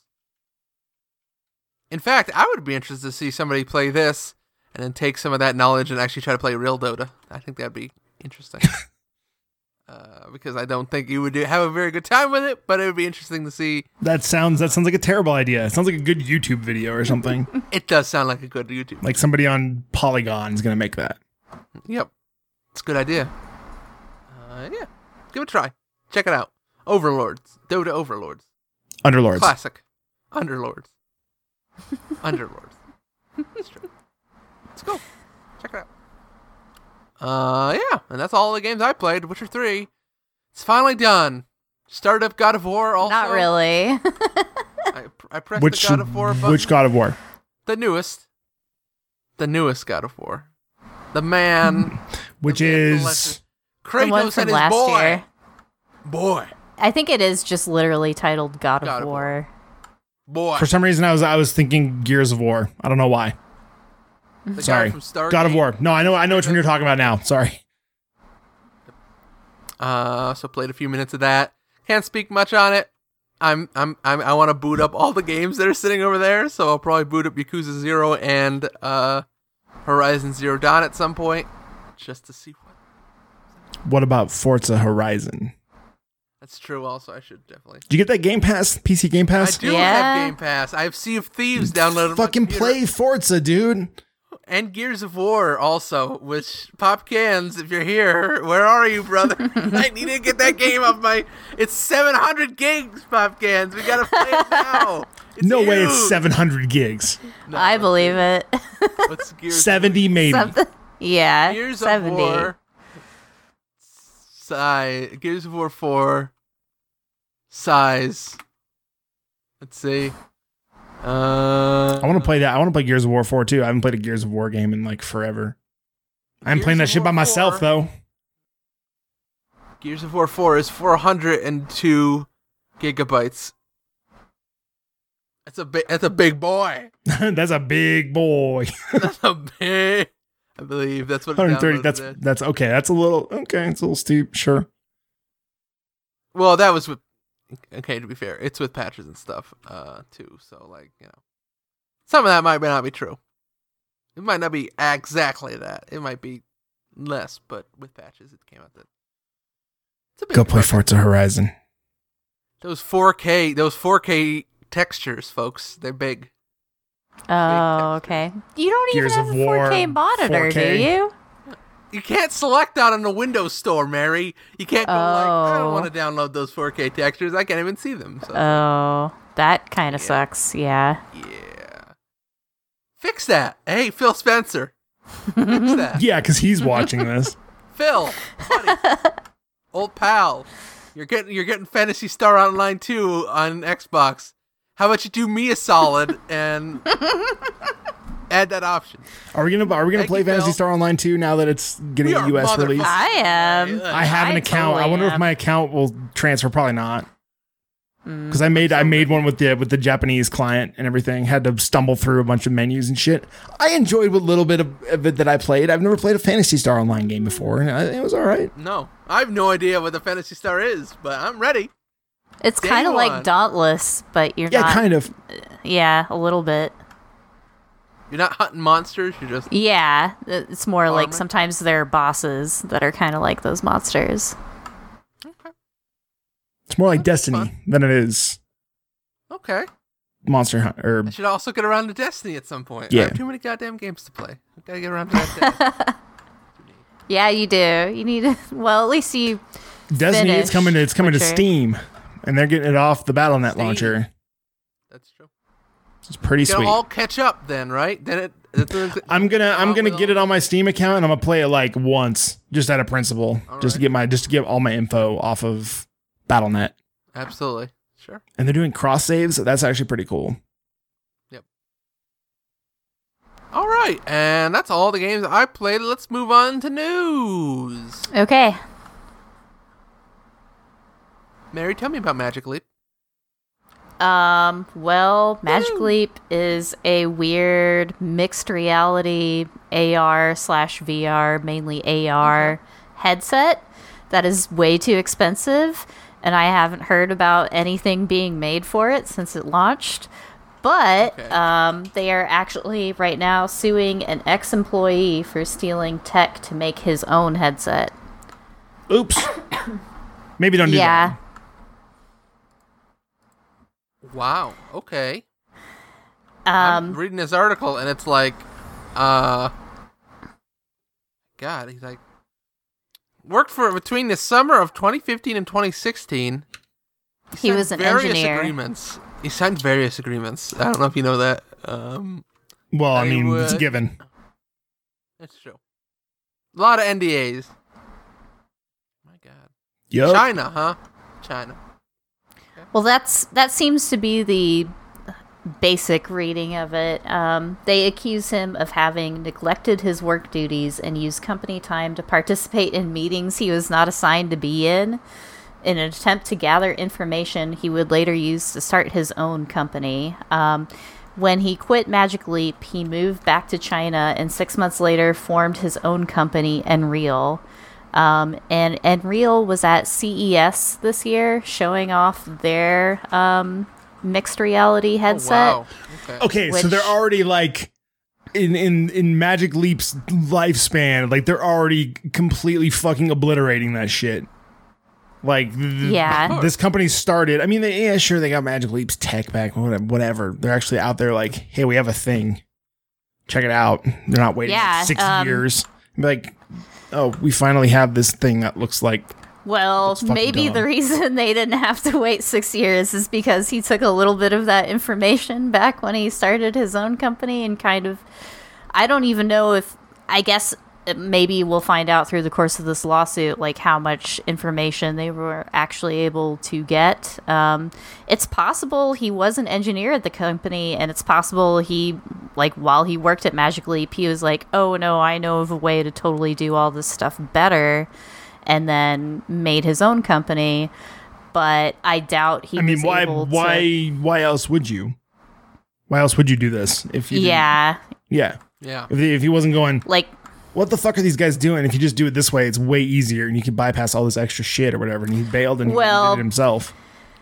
A: In fact, I would be interested to see somebody play this and then take some of that knowledge and actually try to play real Dota. I think that'd be interesting. Uh, because I don't think you would do, have a very good time with it, but it would be interesting to see.
C: That sounds that sounds like a terrible idea. It sounds like a good YouTube video or something.
A: It does sound like a good YouTube.
C: Like somebody on Polygon is gonna make that.
A: Yep, it's a good idea. Uh, yeah, give it a try. Check it out. Overlords, Dota Overlords,
C: Underlords.
A: classic. Underlords, Underlords. It's true. It's cool. Check it out. Uh, yeah, and that's all the games I played. Witcher three, it's finally done. Started up God of War. Also,
B: Not really.
A: I, I pressed
C: Which
A: the God of War button.
C: which God of War?
A: The newest. The newest God of War. The man.
C: Which
A: the man, the
C: is
A: legend.
B: The one
A: Kratos
B: from
A: and his
B: last
A: boy.
B: year.
A: Boy.
B: I think it is just literally titled God,
A: God
B: of
A: of
B: War.
A: Boy.
C: for some reason I was I was thinking Gears of War. I don't know why.
A: The guy
C: Sorry.
A: from Stargate.
C: God of War. No, I know I know which one you're talking about now. Sorry.
A: Uh, so played a few minutes of that. Can't speak much on it. I'm I'm, I'm I want to boot up all the games that are sitting over there, so I'll probably boot up Yakuza Zero and uh, Horizon Zero Dawn at some point, just to see what.
C: What about Forza Horizon?
A: That's true. Also, I should definitely.
C: Did you get that Game Pass? P C Game
A: I
C: Pass?
A: do
B: Yeah.
A: have Game Pass. I have Sea of Thieves downloaded. on my
C: Fucking
A: computer.
C: play Forza, dude.
A: And Gears of War also, which Pop Cans, if you're here, where are you, brother? I need to get that game off my. It's seven hundred gigs, Pop Cans. We gotta play it now. It's
C: no
A: huge.
C: way, it's seven hundred gigs.
A: No,
B: I believe it.
A: What's Gears?
C: seventy maybe.
B: Something. Yeah,
A: Gears
B: seventy.
A: of War. Size. Gears of War four. Size. Let's see. Uh,
C: I want to play that. I want to play Gears of War four too. I haven't played a Gears of War game in like forever. I'm
A: Gears
C: playing that
A: of
C: shit
A: War
C: by myself
A: four.
C: though.
A: Gears of War four is four hundred two gigabytes. That's a big. That's a big boy.
C: That's a big boy.
A: That's a big. I believe that's what. it
C: one thirty.
A: downloaded
C: That's
A: it.
C: that's okay. That's a little okay. It's a little steep. Sure.
A: Well, that was with. Okay, to be fair, it's with patches and stuff, uh, too. So, like, you know, some of that might not be true. It might not be exactly that. It might be less, but with patches, it came out that. It's a big
C: Go play
A: project.
C: Forza Horizon.
A: Those four K, those four K textures, folks. They're big.
B: Oh,
A: textures.
B: okay. You don't
C: Gears
B: even have
C: of
B: a four K
C: War,
B: monitor,
C: four K.
B: do you?
A: You can't select that on the Windows Store, Mary. You can't go like, I don't
B: Oh.
A: want to download those four K textures. I can't even see them. So,
B: Oh, that kind of
A: Yeah.
B: sucks. Yeah.
A: yeah. Fix that. Hey, Phil Spencer. Fix that.
C: Yeah, because he's watching this.
A: Phil, buddy, old pal, you're getting you're getting Phantasy Star Online two on Xbox. How about you do me a solid and add that option?
C: Are we gonna Are we gonna
A: Thank
C: play
A: you,
C: Fantasy
A: Phil.
C: Star Online two now that it's getting
A: We
C: a
A: are
C: U S
A: motherfuckers.
C: release?
B: I am.
C: I have an
B: I
C: account. I
B: totally
C: wonder if
B: am.
C: my account will transfer. Probably not.
B: Mm.
C: Because I made I made one with the with the Japanese client and everything. Had to stumble through a bunch of menus and shit. I enjoyed what little bit of, of it that I played. I've never played a Fantasy Star Online game before, and I, it was all right.
A: No, I have no idea what the Phantasy Star is, but I'm ready.
B: It's
A: Day
B: kind of
A: one.
B: like Dauntless, but you're
C: Yeah,
B: not.
C: kind of.
B: Yeah, a little bit.
A: You're not hunting monsters. You're just
B: Yeah, it's more like
A: Farming?
B: sometimes there are bosses that are kind of like those monsters.
C: It's more like Destiny
A: fun.
C: than it is
A: okay.
C: Monster Hunt or
A: I should also get around to Destiny at some point. I
C: Yeah.
A: have too many goddamn games to play. I gotta get around to that. Day.
B: Yeah, you do. You need to. Well, at least you.
C: Destiny. It's
B: Finish
C: coming to it's coming to
B: Witcher.
C: Steam, and they're getting it off the Battle dot net
A: Steam.
C: launcher.
A: That's true.
C: It's pretty
A: It'll
C: sweet.
A: all catch up then, right? Then it. it
C: I'm gonna I'm gonna
A: with
C: get
A: all-
C: it on my Steam account, and I'm gonna play it like once, just out of principle,
A: All
C: just to
A: right.
C: get my just to get all my info off of Battle dot net.
A: Absolutely. Sure.
C: And they're doing cross saves. That's actually pretty cool.
A: All right, and that's all the games I played. Let's move on to news.
B: Okay.
A: Mary, tell me about Magic Leap.
B: Um, well, Magic
A: Woo.
B: Leap is a weird mixed reality A R slash V R, mainly A R headset that is way too expensive, and I haven't heard about anything being made for it since it launched. But
A: Okay.
B: um, they are actually right now suing an ex-employee for stealing tech to make his own headset.
C: Oops. Maybe don't do
B: Yeah.
A: Wow. Okay. I'm
B: Um,
A: reading this article, and it's like, uh, God, he's like, worked for between the summer of twenty fifteen and twenty sixteen.
B: He
A: signed
B: was an
A: various
B: engineer.
A: Agreements. He signed various agreements. I don't know if you know that. Um,
C: that. Well, I
A: I
C: mean, it's a
A: would-
C: given.
A: that's true. A lot of N D As. My God.
C: Yup.
A: China, huh? China.
B: Well, that's that seems to be the basic reading of it. Um, they accuse him of having neglected his work duties and used company time to participate in meetings he was not assigned to be in, in an attempt to gather information he would later use to start his own company. Um, when he quit Magic Leap, he moved back to China and six months later formed his own company, Enreal. Um, and Enreal was at C E S this year, showing off their um, mixed reality headset.
A: Oh, wow. Okay.
C: Okay, so
B: Which-
C: they're already like in in in Magic Leap's lifespan, like they're already completely fucking obliterating that shit. Like, th-
B: Yeah.
C: this company started. I mean, they, yeah, sure, they got Magic Leap's tech back, whatever. Whatever. They're actually out there, like, hey, we have a thing. check it out. They're not waiting
B: Yeah,
C: like six
B: um,
C: years. Be like, oh, we finally have this thing that looks like.
B: Well,
C: fucking
B: maybe
C: dumb.
B: the reason they didn't have to wait six years is because he took a little bit of that information back when he started his own company and kind of, I don't even know if, I guess maybe we'll find out through the course of this lawsuit, like how much information they were actually able to get. Um, it's possible he was an engineer at the company, and it's possible he, like, while he worked at Magic Leap, he was like, oh no, I know of a way to totally do all this stuff better, and then made his own company. But I doubt he
C: I mean,
B: was
C: why?
B: able to...
C: Why? Why else would you? Why else would you do this if you? didn't-
B: Yeah,
C: Yeah.
A: Yeah.
C: If, he- if he wasn't going,
B: like...
C: what the fuck are these guys doing? If you just do it this way, it's way easier, and you can bypass all this extra shit or whatever. And he bailed and
B: Well-
C: he did it himself.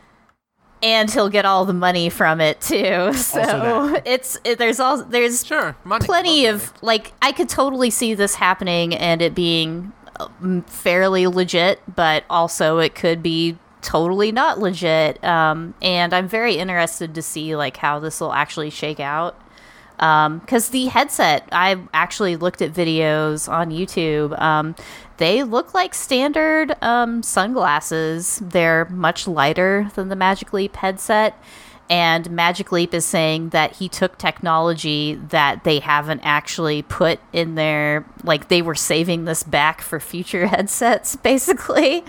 B: And he'll get all the money from it too. So
C: that.
B: it's it, there's all there's
A: Sure. Money.
B: plenty
A: Love
B: of like I could totally see this happening and it being um, fairly legit, but also it could be totally not legit. Um, and I'm very interested to see like how this will actually shake out. Because the headset, I actually looked at videos on YouTube. Um, they look like standard um, sunglasses. They're much lighter than the Magic Leap headset. And Magic Leap is saying that he took technology that they haven't actually put in their, like they were saving this back for future headsets, basically.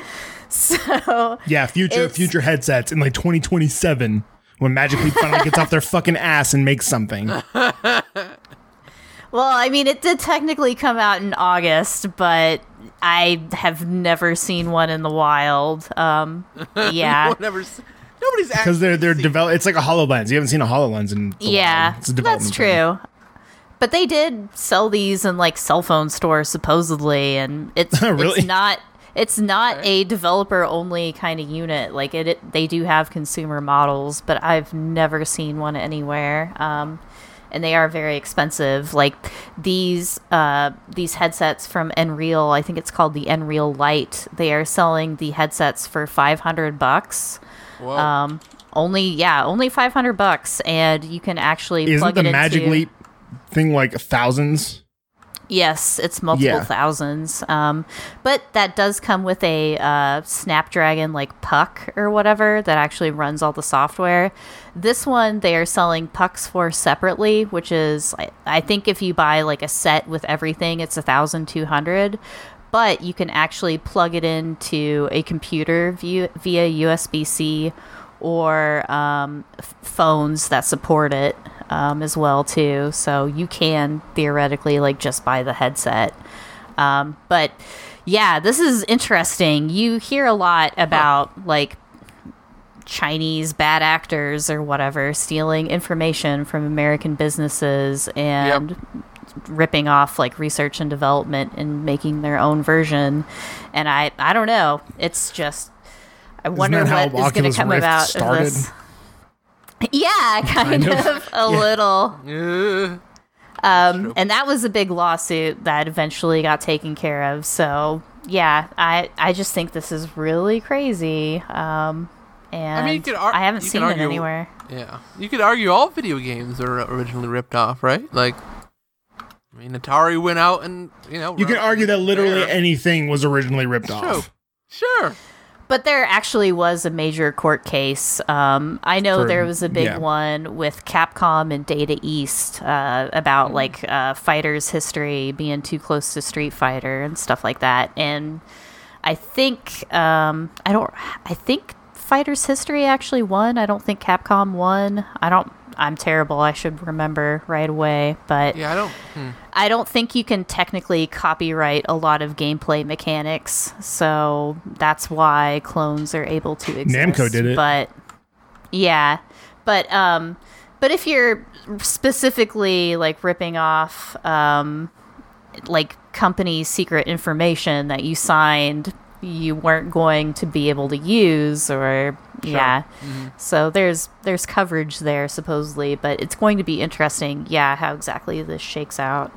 B: So
C: Yeah, future
B: It's-
C: future headsets in like twenty twenty-seven when Magic Leap finally gets off their fucking ass and makes something.
B: Well, I mean, it did technically come out in August, but I have never seen one in the wild. Um, yeah,
A: Never. s- Nobody's
C: Because they're they're
A: actually
C: develop. It's like a HoloLens. You haven't seen a HoloLens in the
B: yeah,
C: wild. It's a development
B: that's
C: thing.
B: true. But they did sell these in like cell phone stores supposedly, and it's
C: Really?
B: it's not it's not a developer only kind of unit. Like it, it, they do have consumer models, but I've never seen one anywhere. Um, and they are very expensive. Like these uh, these headsets from Nreal, I think it's called the Nreal Lite. They are selling the headsets for five hundred bucks.
A: Whoa.
B: Um, only yeah, only five hundred bucks, and you can actually
C: Isn't
B: plug
C: the
B: it
C: Magic
B: into,
C: Leap thing like thousands?
B: Yes, it's multiple
C: Yeah.
B: thousands. Um, but that does come with a uh, Snapdragon like Puck or whatever that actually runs all the software. This one they are selling Pucks for separately, which is I, I think if you buy like a set with everything, it's a thousand two hundred. But you can actually plug it into a computer via, via U S B C or um, f- phones that support it um, as well too. So you can theoretically like just buy the headset. Um, but yeah, this is interesting. You hear a lot about like Chinese bad actors or whatever stealing information from American businesses and ripping off like research and development and making their own version. And I, I don't know. It's just, I wonder
C: that how
B: what is going to
C: Oculus
B: come
C: Rift
B: about of
C: started?
B: this. Yeah, kind,
C: Kind
B: of,
C: of.
B: a little.
A: Yeah.
B: Um, and that was a big lawsuit that eventually got taken care of. So yeah, I, I just think this is really crazy. Um, and I,
A: I mean, you could ar-
B: haven't
A: you
B: seen
A: could
B: it
A: argue-
B: anywhere.
A: Yeah. You could argue all video games are originally ripped off, right? Like, I mean, Atari went out and, you know.
C: You can
A: wrote-
C: argue that literally
A: there.
C: anything was originally ripped
A: True.
C: off.
A: Sure.
B: But there actually was a major court case. Um, I know
C: For-
B: there was a big
C: yeah.
B: one with Capcom and Data East uh, about like uh, fighters' history being too close to Street Fighter and stuff like that. And I think um, I don't. I think Fighters' History actually won. I don't think Capcom won. I don't. I'm terrible. I should remember right away. But
A: Yeah, I don't. Hmm.
B: I don't think you can technically copyright a lot of gameplay mechanics, so that's why clones are able to exist.
C: Namco did it.
B: But yeah, but um, but if you're specifically like ripping off um, like company secret information that you signed, you weren't going to be able to use, or yeah. So there's there's coverage there supposedly, but it's going to be interesting, yeah, how exactly this shakes out.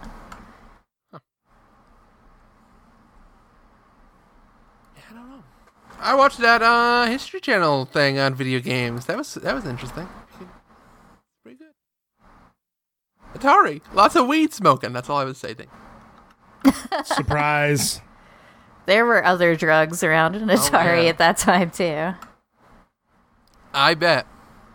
A: I don't know. I watched that uh, History Channel thing on video games. That was that was interesting. Pretty good. Atari. Lots of weed smoking. That's all I would say. Thing.
C: Surprise.
B: There were other drugs around in Atari
A: Oh, yeah.
B: at that time, too.
A: I bet.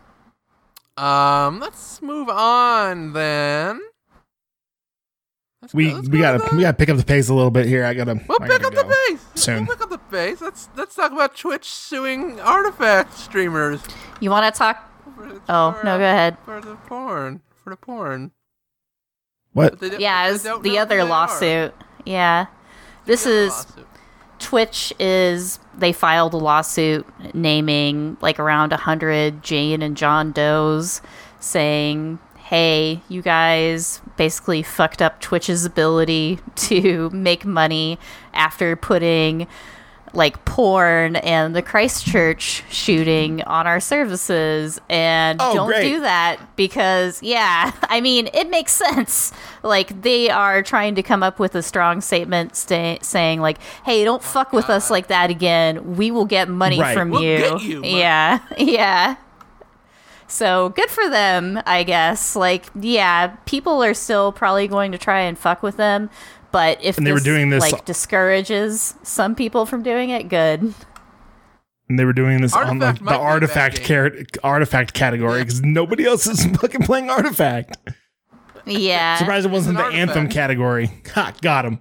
A: Um, let's move on then. Let's
C: We
A: go- let's
C: we
A: go
C: gotta
A: to the-
C: we gotta pick up the pace a little bit here. I gotta.
A: We'll
C: I
A: pick
C: gotta
A: up the
C: go
A: pace.
C: soon.
A: We'll pick up the pace. Let's let's talk about Twitch suing artifact streamers.
B: You want to talk?
A: For,
B: Oh,
A: for,
B: no,
A: uh,
B: go ahead.
A: For the porn. For the porn.
C: What?
A: But they don't-
B: Yeah,
A: they
B: it was
A: don't
B: the
A: know who
B: other
A: they are.
B: lawsuit. Yeah. This
A: The other
B: is
A: lawsuit.
B: Twitch is they filed a lawsuit naming like around a hundred Jane and John Does, saying, "Hey, you guys basically fucked up Twitch's ability to make money after putting like porn and the Christchurch shooting on our services, and
C: Oh,
B: don't
C: great.
B: do that because yeah, I mean it makes sense. Like they are trying to come up with a strong statement sta- saying like, hey, don't fuck with us like that again. We will get money
C: Right.
B: from
A: We'll
B: you.
A: get you, but-
B: yeah, yeah. So good for them, I guess. Like, yeah, people are still probably going to try and fuck with them, but if
C: And they were
B: this,
C: doing this-
B: like discourages some people from doing it, good.
C: And they were doing this on the,
A: Artifact might
C: the
A: be a bad
C: artifact car- artifact category because nobody else is fucking playing artifact.
B: Yeah.
C: Surprised it wasn't the
A: an
C: anthem
A: artifact.
C: category. Ha, got him.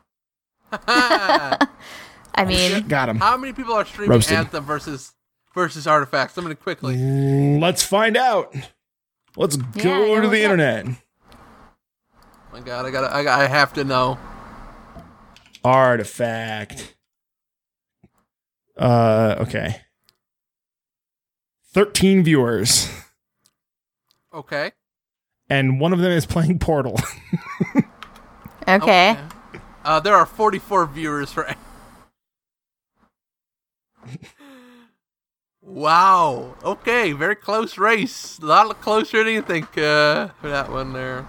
B: I mean,
C: Got him.
A: How many people are streaming
C: Roasted.
A: Anthem versus versus artifacts? I'm gonna quickly.
C: Let's find out. Let's
B: Yeah,
C: go
B: yeah,
C: to
B: look
C: the
B: up.
C: internet.
A: Oh my God, I gotta, I, gotta, I have to know.
C: Artifact. Uh, okay. thirteen viewers,
A: Okay.
C: and one of them is playing Portal.
B: okay.
A: Uh, there are forty-four viewers for. Wow. Okay, very close race. A lot closer than you think uh, for that one there.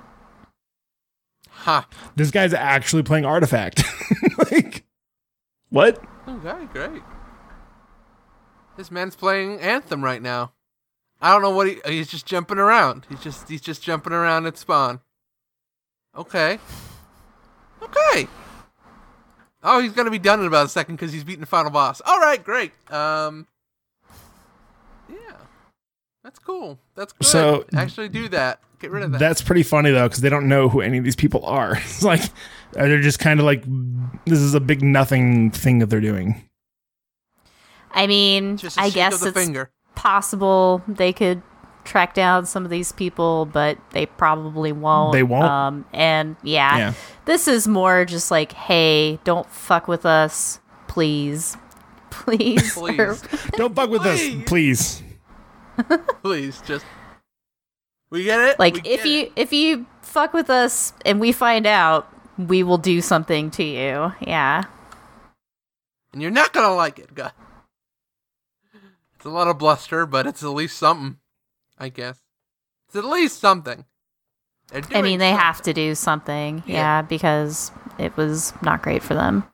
A: Ha.
C: This guy's actually playing Artifact. Like, what?
A: Okay, great. This man's playing Anthem right now. I don't know what he. He's just jumping around. He's just he's just jumping around at spawn. Okay. Okay. Oh, he's gonna be done in about a second because he's beating the final boss. All right, great. Um. Yeah, that's cool. That's good.
C: So-
A: actually do that. Get rid of that.
C: That's pretty funny though, because they don't know who any of these people are. It's like they're just kind of like, this is a big nothing thing that they're doing.
B: I mean,
A: just a
B: I
A: shake
B: guess
A: of the
B: it's
A: finger.
B: possible they could track down some of these people, but they probably won't.
C: They won't?
B: Um, and yeah,
C: Yeah.
B: this is more just like, hey, don't fuck with us, please. Please.
A: Please,
C: Don't fuck with
A: Please.
C: us, please.
A: please, just. We get it.
B: Like
A: We
B: if
A: get
B: you
A: it.
B: if you fuck with us and we find out, we will do something to you. Yeah.
A: and you're not gonna like it, guy. It's a lot of bluster, but it's at least something, I guess. It's at least something. They're
B: I
A: doing
B: mean, they have
A: something.
B: to do something.
A: Yeah.
B: Yeah, because it was not great for them.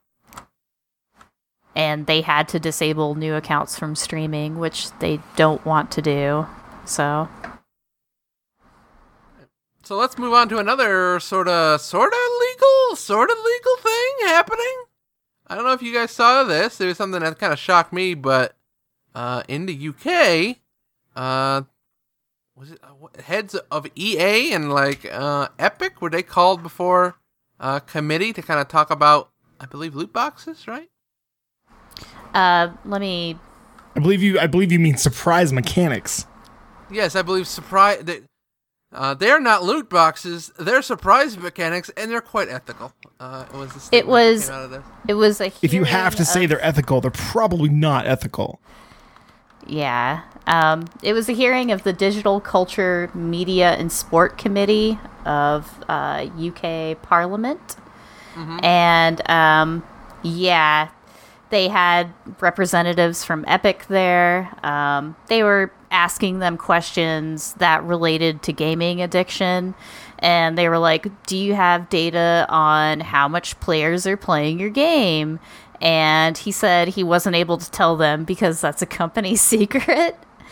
B: And they had to disable new accounts from streaming, which they don't want to do. So,
A: So let's move on to another sort of, sort of legal, sort of legal thing happening. I don't know if you guys saw this. It was something that kind of shocked me, but uh, in the U K, uh, was it uh, what- heads of E A and like uh, Epic, were they called before a committee to kind of talk about, I believe, loot boxes, right?
B: uh, let me.
C: I believe you. I believe you mean surprise mechanics.
A: Yes, I believe surprise. They, uh, they're not loot boxes. They're surprise mechanics, and they're quite ethical. Uh, it was. The statement that
B: was-
A: came out of this.
B: It was a.
C: If you have to
B: hearing
C: say
B: of-
C: they're ethical, they're probably not ethical.
B: Yeah. Um, it was a hearing of the Digital Culture, Media and Sport Committee of uh, U K Parliament. And um, yeah, they had representatives from Epic there. Um, they were asking them questions that related to gaming addiction. And they were like, do you have data on how much players are playing your game? And he said he wasn't able to tell them because that's a company secret.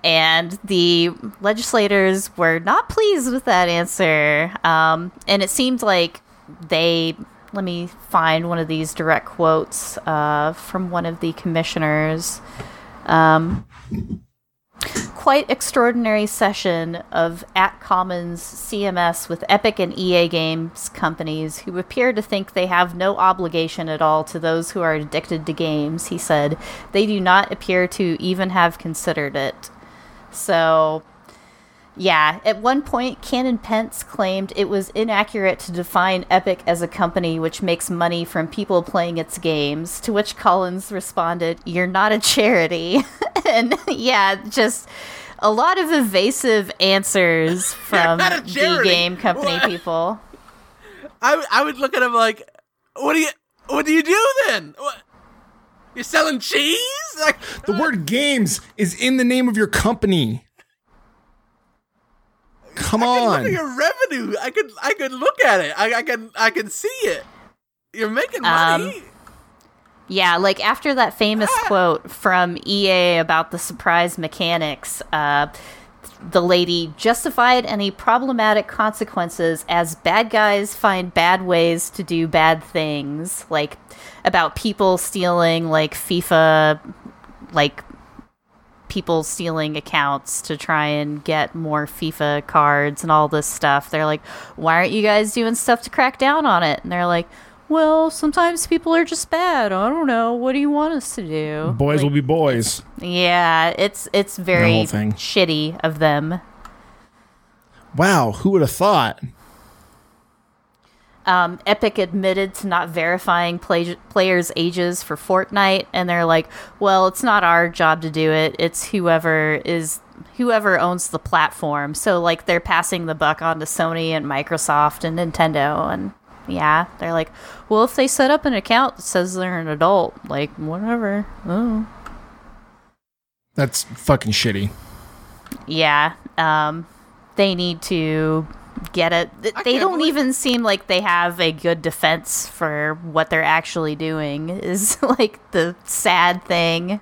B: and the legislators were not pleased with that answer. Um, and it seemed like they, let me find one of these direct quotes uh, from one of the commissioners. Um, quite extraordinary session of at Commons C M S with Epic and E A Games companies who appear to think they have no obligation at all to those who are addicted to games, he said. They do not appear to even have considered it. So, yeah, at one point, Canon Pence claimed it was inaccurate to define Epic as a company which makes money from people playing its games, to which Collins responded, "You're not a charity." And yeah, just a lot of evasive answers from the game company what? people.
A: I, I would look at him like, what do you what do you do then? What? You're selling cheese? Like,
C: the word games is in the name of your company. Come
A: I
C: on.
A: Look at your revenue. I could I could look at it. I, I can I can see it. You're making money. Um,
B: yeah, like after that famous ah. quote from E A about the surprise mechanics, uh, the lady justified any problematic consequences as bad guys find bad ways to do bad things, like about people stealing like FIFA, like people stealing accounts to try and get more FIFA cards and all this stuff. They're like, why aren't you guys doing stuff to crack down on it? And they're like, well, sometimes people are just bad. I don't know. What do you want us to do?
C: Boys
B: like,
C: will be boys.
B: Yeah, it's it's very shitty of them.
C: Wow, who would have thought?
B: Um, Epic admitted to not verifying play- players' ages for Fortnite, and they're like, well, it's not our job to do it. It's whoever is whoever owns the platform. So, like, they're passing the buck on to Sony and Microsoft and Nintendo, and yeah, they're like, well, if they set up an account that says they're an adult, like, whatever. Oh.
C: That's fucking shitty.
B: Yeah, um, they need to get it. They don't believe- even seem like they have a good defense for what they're actually doing, is like the sad thing.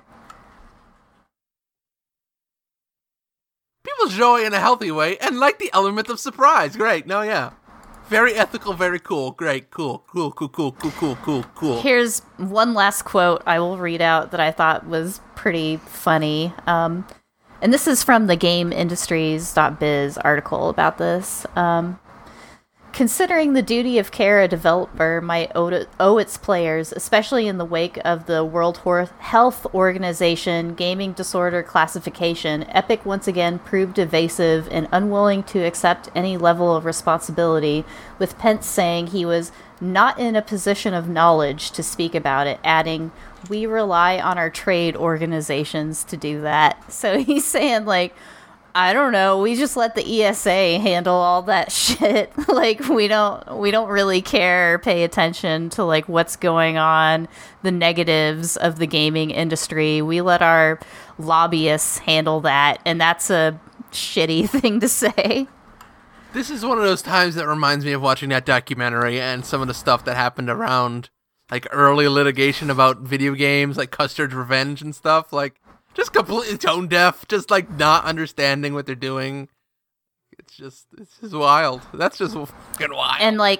A: People enjoy in a healthy way and like the element of surprise. Great. No, yeah. Very ethical, very cool. Great. Cool, cool, cool, cool, cool, cool, cool, cool.
B: Here's one last quote I will read out that I thought was pretty funny. Um, and this is from the game industries dot biz article about this. Um, Considering the duty of care a developer might owe, to, owe its players, especially in the wake of the World Health Organization gaming disorder classification, Epic once again proved evasive and unwilling to accept any level of responsibility, with Pence saying he was not in a position of knowledge to speak about it, adding, "We rely on our trade organizations to do that." So he's saying, like, I don't know, we just let the E S A handle all that shit. Like, we don't we don't really care or pay attention to, like, what's going on, the negatives of the gaming industry. We let our lobbyists handle that, and that's a shitty thing to say.
A: This is one of those times that reminds me of watching that documentary and some of the stuff that happened around, like, early litigation about video games, like Custard's Revenge and stuff, like, just completely tone deaf, just like not understanding what they're doing. It's just, it's just wild. That's just fucking wild.
B: And like,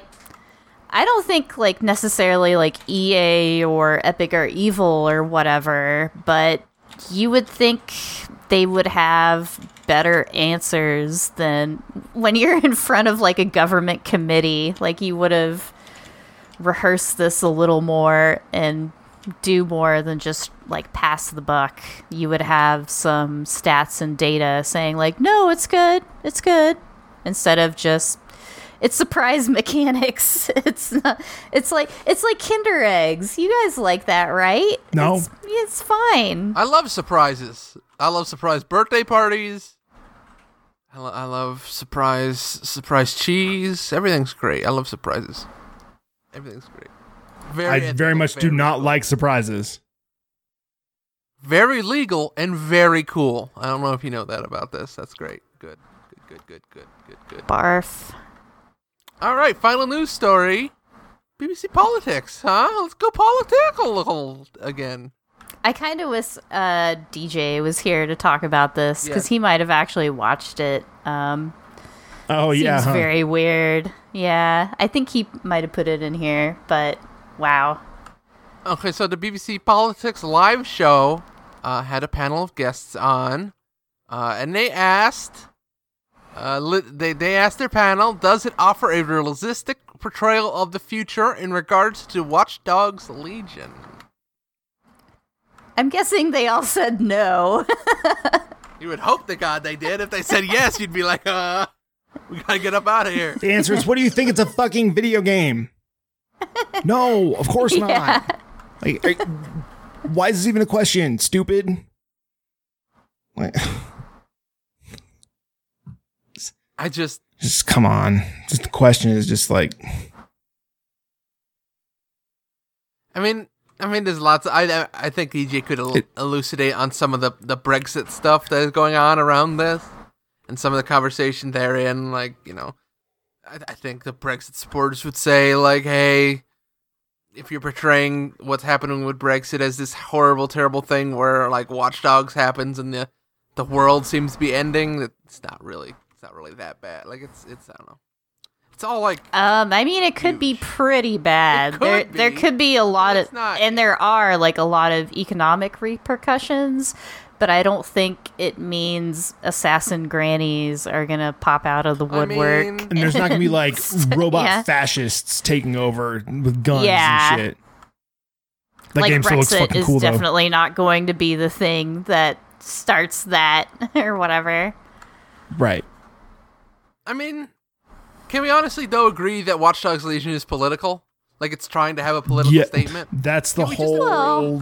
B: I don't think like necessarily like E A or Epic are evil or whatever, but you would think they would have better answers than when you're in front of like a government committee. Like, you would have rehearsed this a little more and do more than just like pass the buck. You would have some stats and data saying like, no, it's good, it's good, instead of just, it's surprise mechanics. It's not, it's like it's like Kinder eggs. You guys like that, right?
C: No,
B: it's, it's fine.
A: I love surprises. I love surprise birthday parties. I, lo- I love surprise surprise cheese. Everything's great. I love surprises. Everything's great. Very
C: I
A: ethical,
C: very much
A: very
C: do not
A: cool.
C: like surprises.
A: Very legal and very cool. I don't know if you know that about this. That's great. Good. Good, good, good, good, good, good.
B: Barf.
A: All right, final news story. B B C Politics, huh? Let's go political again.
B: I kind of wish uh, D J was here to talk about this because
A: Yes.
B: he might have actually watched it. Um,
C: Oh
B: seems
C: yeah, huh?
B: very weird. Yeah, I think he might have put it in here, but wow.
A: Okay, so the B B C Politics live show uh, had a panel of guests on, uh, and they asked, uh, li- they they asked their panel, does it offer a realistic portrayal of the future in regards to Watch Dogs Legion?
B: I'm guessing they all said no.
A: You would hope to God they did. If they said yes, you'd be like, uh, we gotta get up out of here.
C: The answer is, what do you think? It's a fucking video game. No, of course
B: Yeah.
C: not. Like, are- why is this even a question? Stupid. Like,
A: I just,
C: just come on. Just the question is just like,
A: I mean, I mean, there's lots. Of, I I think E J could el-
C: It-
A: elucidate on some of the the Brexit stuff that is going on around this, and some of the conversation therein. Like, you know, I, I think the Brexit supporters would say, like, hey, if you're portraying what's happening with Brexit as this horrible, terrible thing where like Watch Dogs happens and the the world seems to be ending, it's not really, it's not really that bad. Like, it's it's I don't know. It's all like
B: Um, I mean, it could be
A: Huge.
B: pretty bad.
A: It
B: there,
A: could
B: there
A: be,
B: could be a lot
A: but
B: of,
A: it's not.
B: and there are like a lot of economic repercussions. But I don't think it means assassin grannies are gonna pop out of the
A: I
B: woodwork.
A: mean,
C: and there's not gonna be like robot
B: Yeah.
C: fascists taking over with guns
B: Yeah.
C: and shit. That
B: like
C: game still looks
B: Brexit
C: fucking
B: is
C: cool though.
B: definitely not going to be the thing that starts that or whatever.
C: Right.
A: I mean, can we honestly though agree that Watch Dogs Legion is political? Like, it's trying to have a political
C: Yeah,
A: statement.
C: that's the
A: Can we just-
C: whole.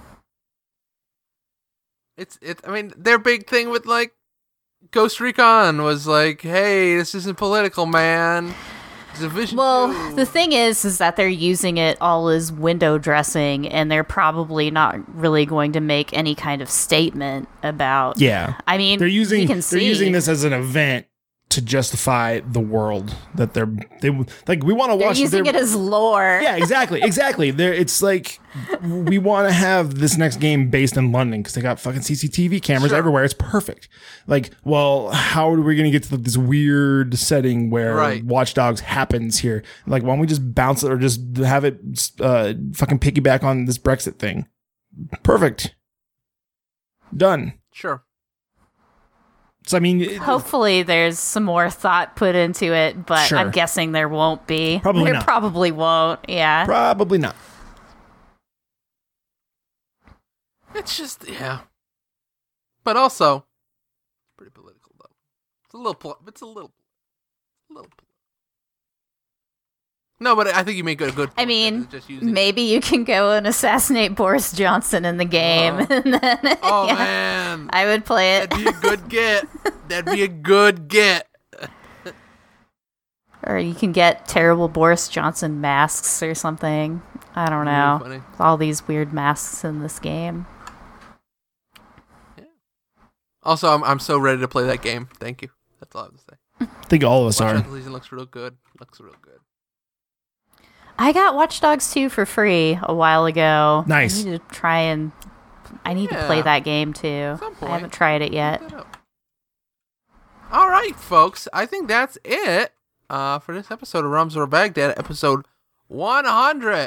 A: It's it. I mean, their big thing with like Ghost Recon was like, hey, this isn't political, man. It's a vision.
B: Well,
A: two."
B: the thing is, is that they're using it all as window dressing, and they're probably not really going to make any kind of statement about.
C: Yeah,
B: I mean,
C: they're using
B: you can
C: they're
B: see.
C: using this as an event to justify the world that they're they like. We want to
B: They're
C: watch.
B: using
C: their-
B: it as lore.
C: yeah, exactly, exactly. There, it's like we want to have this next game based in London because they got fucking C C T V cameras
A: Sure.
C: everywhere. It's perfect. Like, well, how are we going to get to this weird setting where
A: Right.
C: Watch Dogs happens here? Like, why don't we just bounce it or just have it uh, fucking piggyback on this Brexit thing? Perfect. Done.
A: Sure.
C: So I mean, it-
B: Hopefully, there's some more thought put into it, but
C: Sure.
B: I'm guessing there won't be.
C: Probably
B: there
C: not.
B: probably won't. Yeah.
C: probably not.
A: It's just yeah. But also, it's pretty political though. It's a little. pol- It's a little. A little. pol- No, but I think you make a good. Point
B: I
A: that
B: mean,
A: it's just using-
B: maybe you can go and assassinate Boris Johnson in the game,
A: Oh.
B: and then
A: Oh
B: yeah,
A: man,
B: I would play it.
A: that'd be a good get. That'd be a good get.
B: Or you can get terrible Boris Johnson masks or something. I don't
A: Really
B: know.
A: funny.
B: All these weird masks in this game.
A: Also, I'm I'm so ready to play that game. Thank you. That's all I have to say.
C: I think all of us
A: Watch
C: are.
A: Dogs Legion looks real good. Looks real good.
B: I got Watch Dogs two for free a while ago.
C: Nice.
B: I need to try and I need to
A: Yeah.
B: play that game too.
A: some
B: I
A: point.
B: haven't tried it yet.
A: Look that up. All right, folks. I think that's it uh, for this episode of Rums or Baghdad, episode one hundred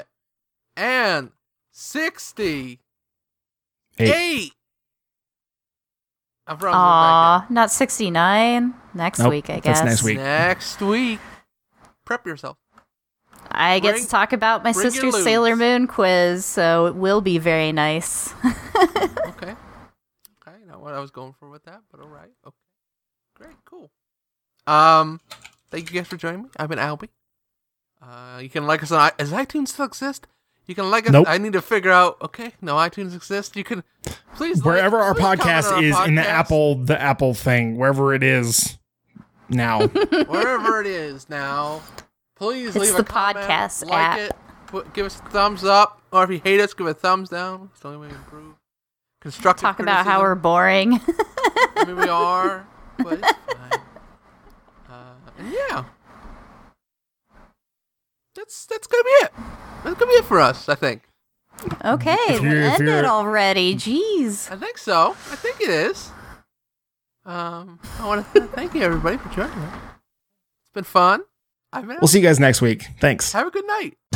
A: sixty-eight
C: Eight.
A: of Rums or
B: Aw, not sixty-nine. Next
C: Nope,
B: week, I
C: that's
B: guess.
C: next week.
A: Baghdad. Next week. Prep yourself.
B: I get
A: Bring-
B: to talk about my
A: bring your
B: sister's
A: lubes.
B: Sailor Moon quiz, so it will be very nice.
A: Okay. Okay, not what I was going for with that, but all right. Okay. Great, cool. Um, thank you guys for joining me. I've been Albie. Uh, you can like us on I- does iTunes still exist? You can like us.
C: Nope.
A: I need to figure out. Okay, no iTunes exists. You can please like-
C: Wherever our
A: please comment
C: podcast
A: on our
C: is in the
A: podcast.
C: Apple, the Apple thing, wherever it is now.
A: wherever it is now. Please
B: It's
A: leave a
B: the
A: comment,
B: podcast
A: like
B: app.
A: it, put, give us a thumbs up, or if you hate us, give a thumbs down. It's the only way to improve. Constructive
B: Talk about how
A: criticism.
B: we're boring.
A: I mean, we are, but it's fine. Uh, and yeah, that's that's gonna be it. That's gonna be it for us, I think.
B: Okay,
C: If
B: we
C: you're- if
B: ended
C: you're-
B: already. Jeez.
A: I think so. I think it is. Um, I want to thank you everybody for joining me. It's been fun. I've been
C: We'll see you guys next week. Thanks.
A: Have a good night.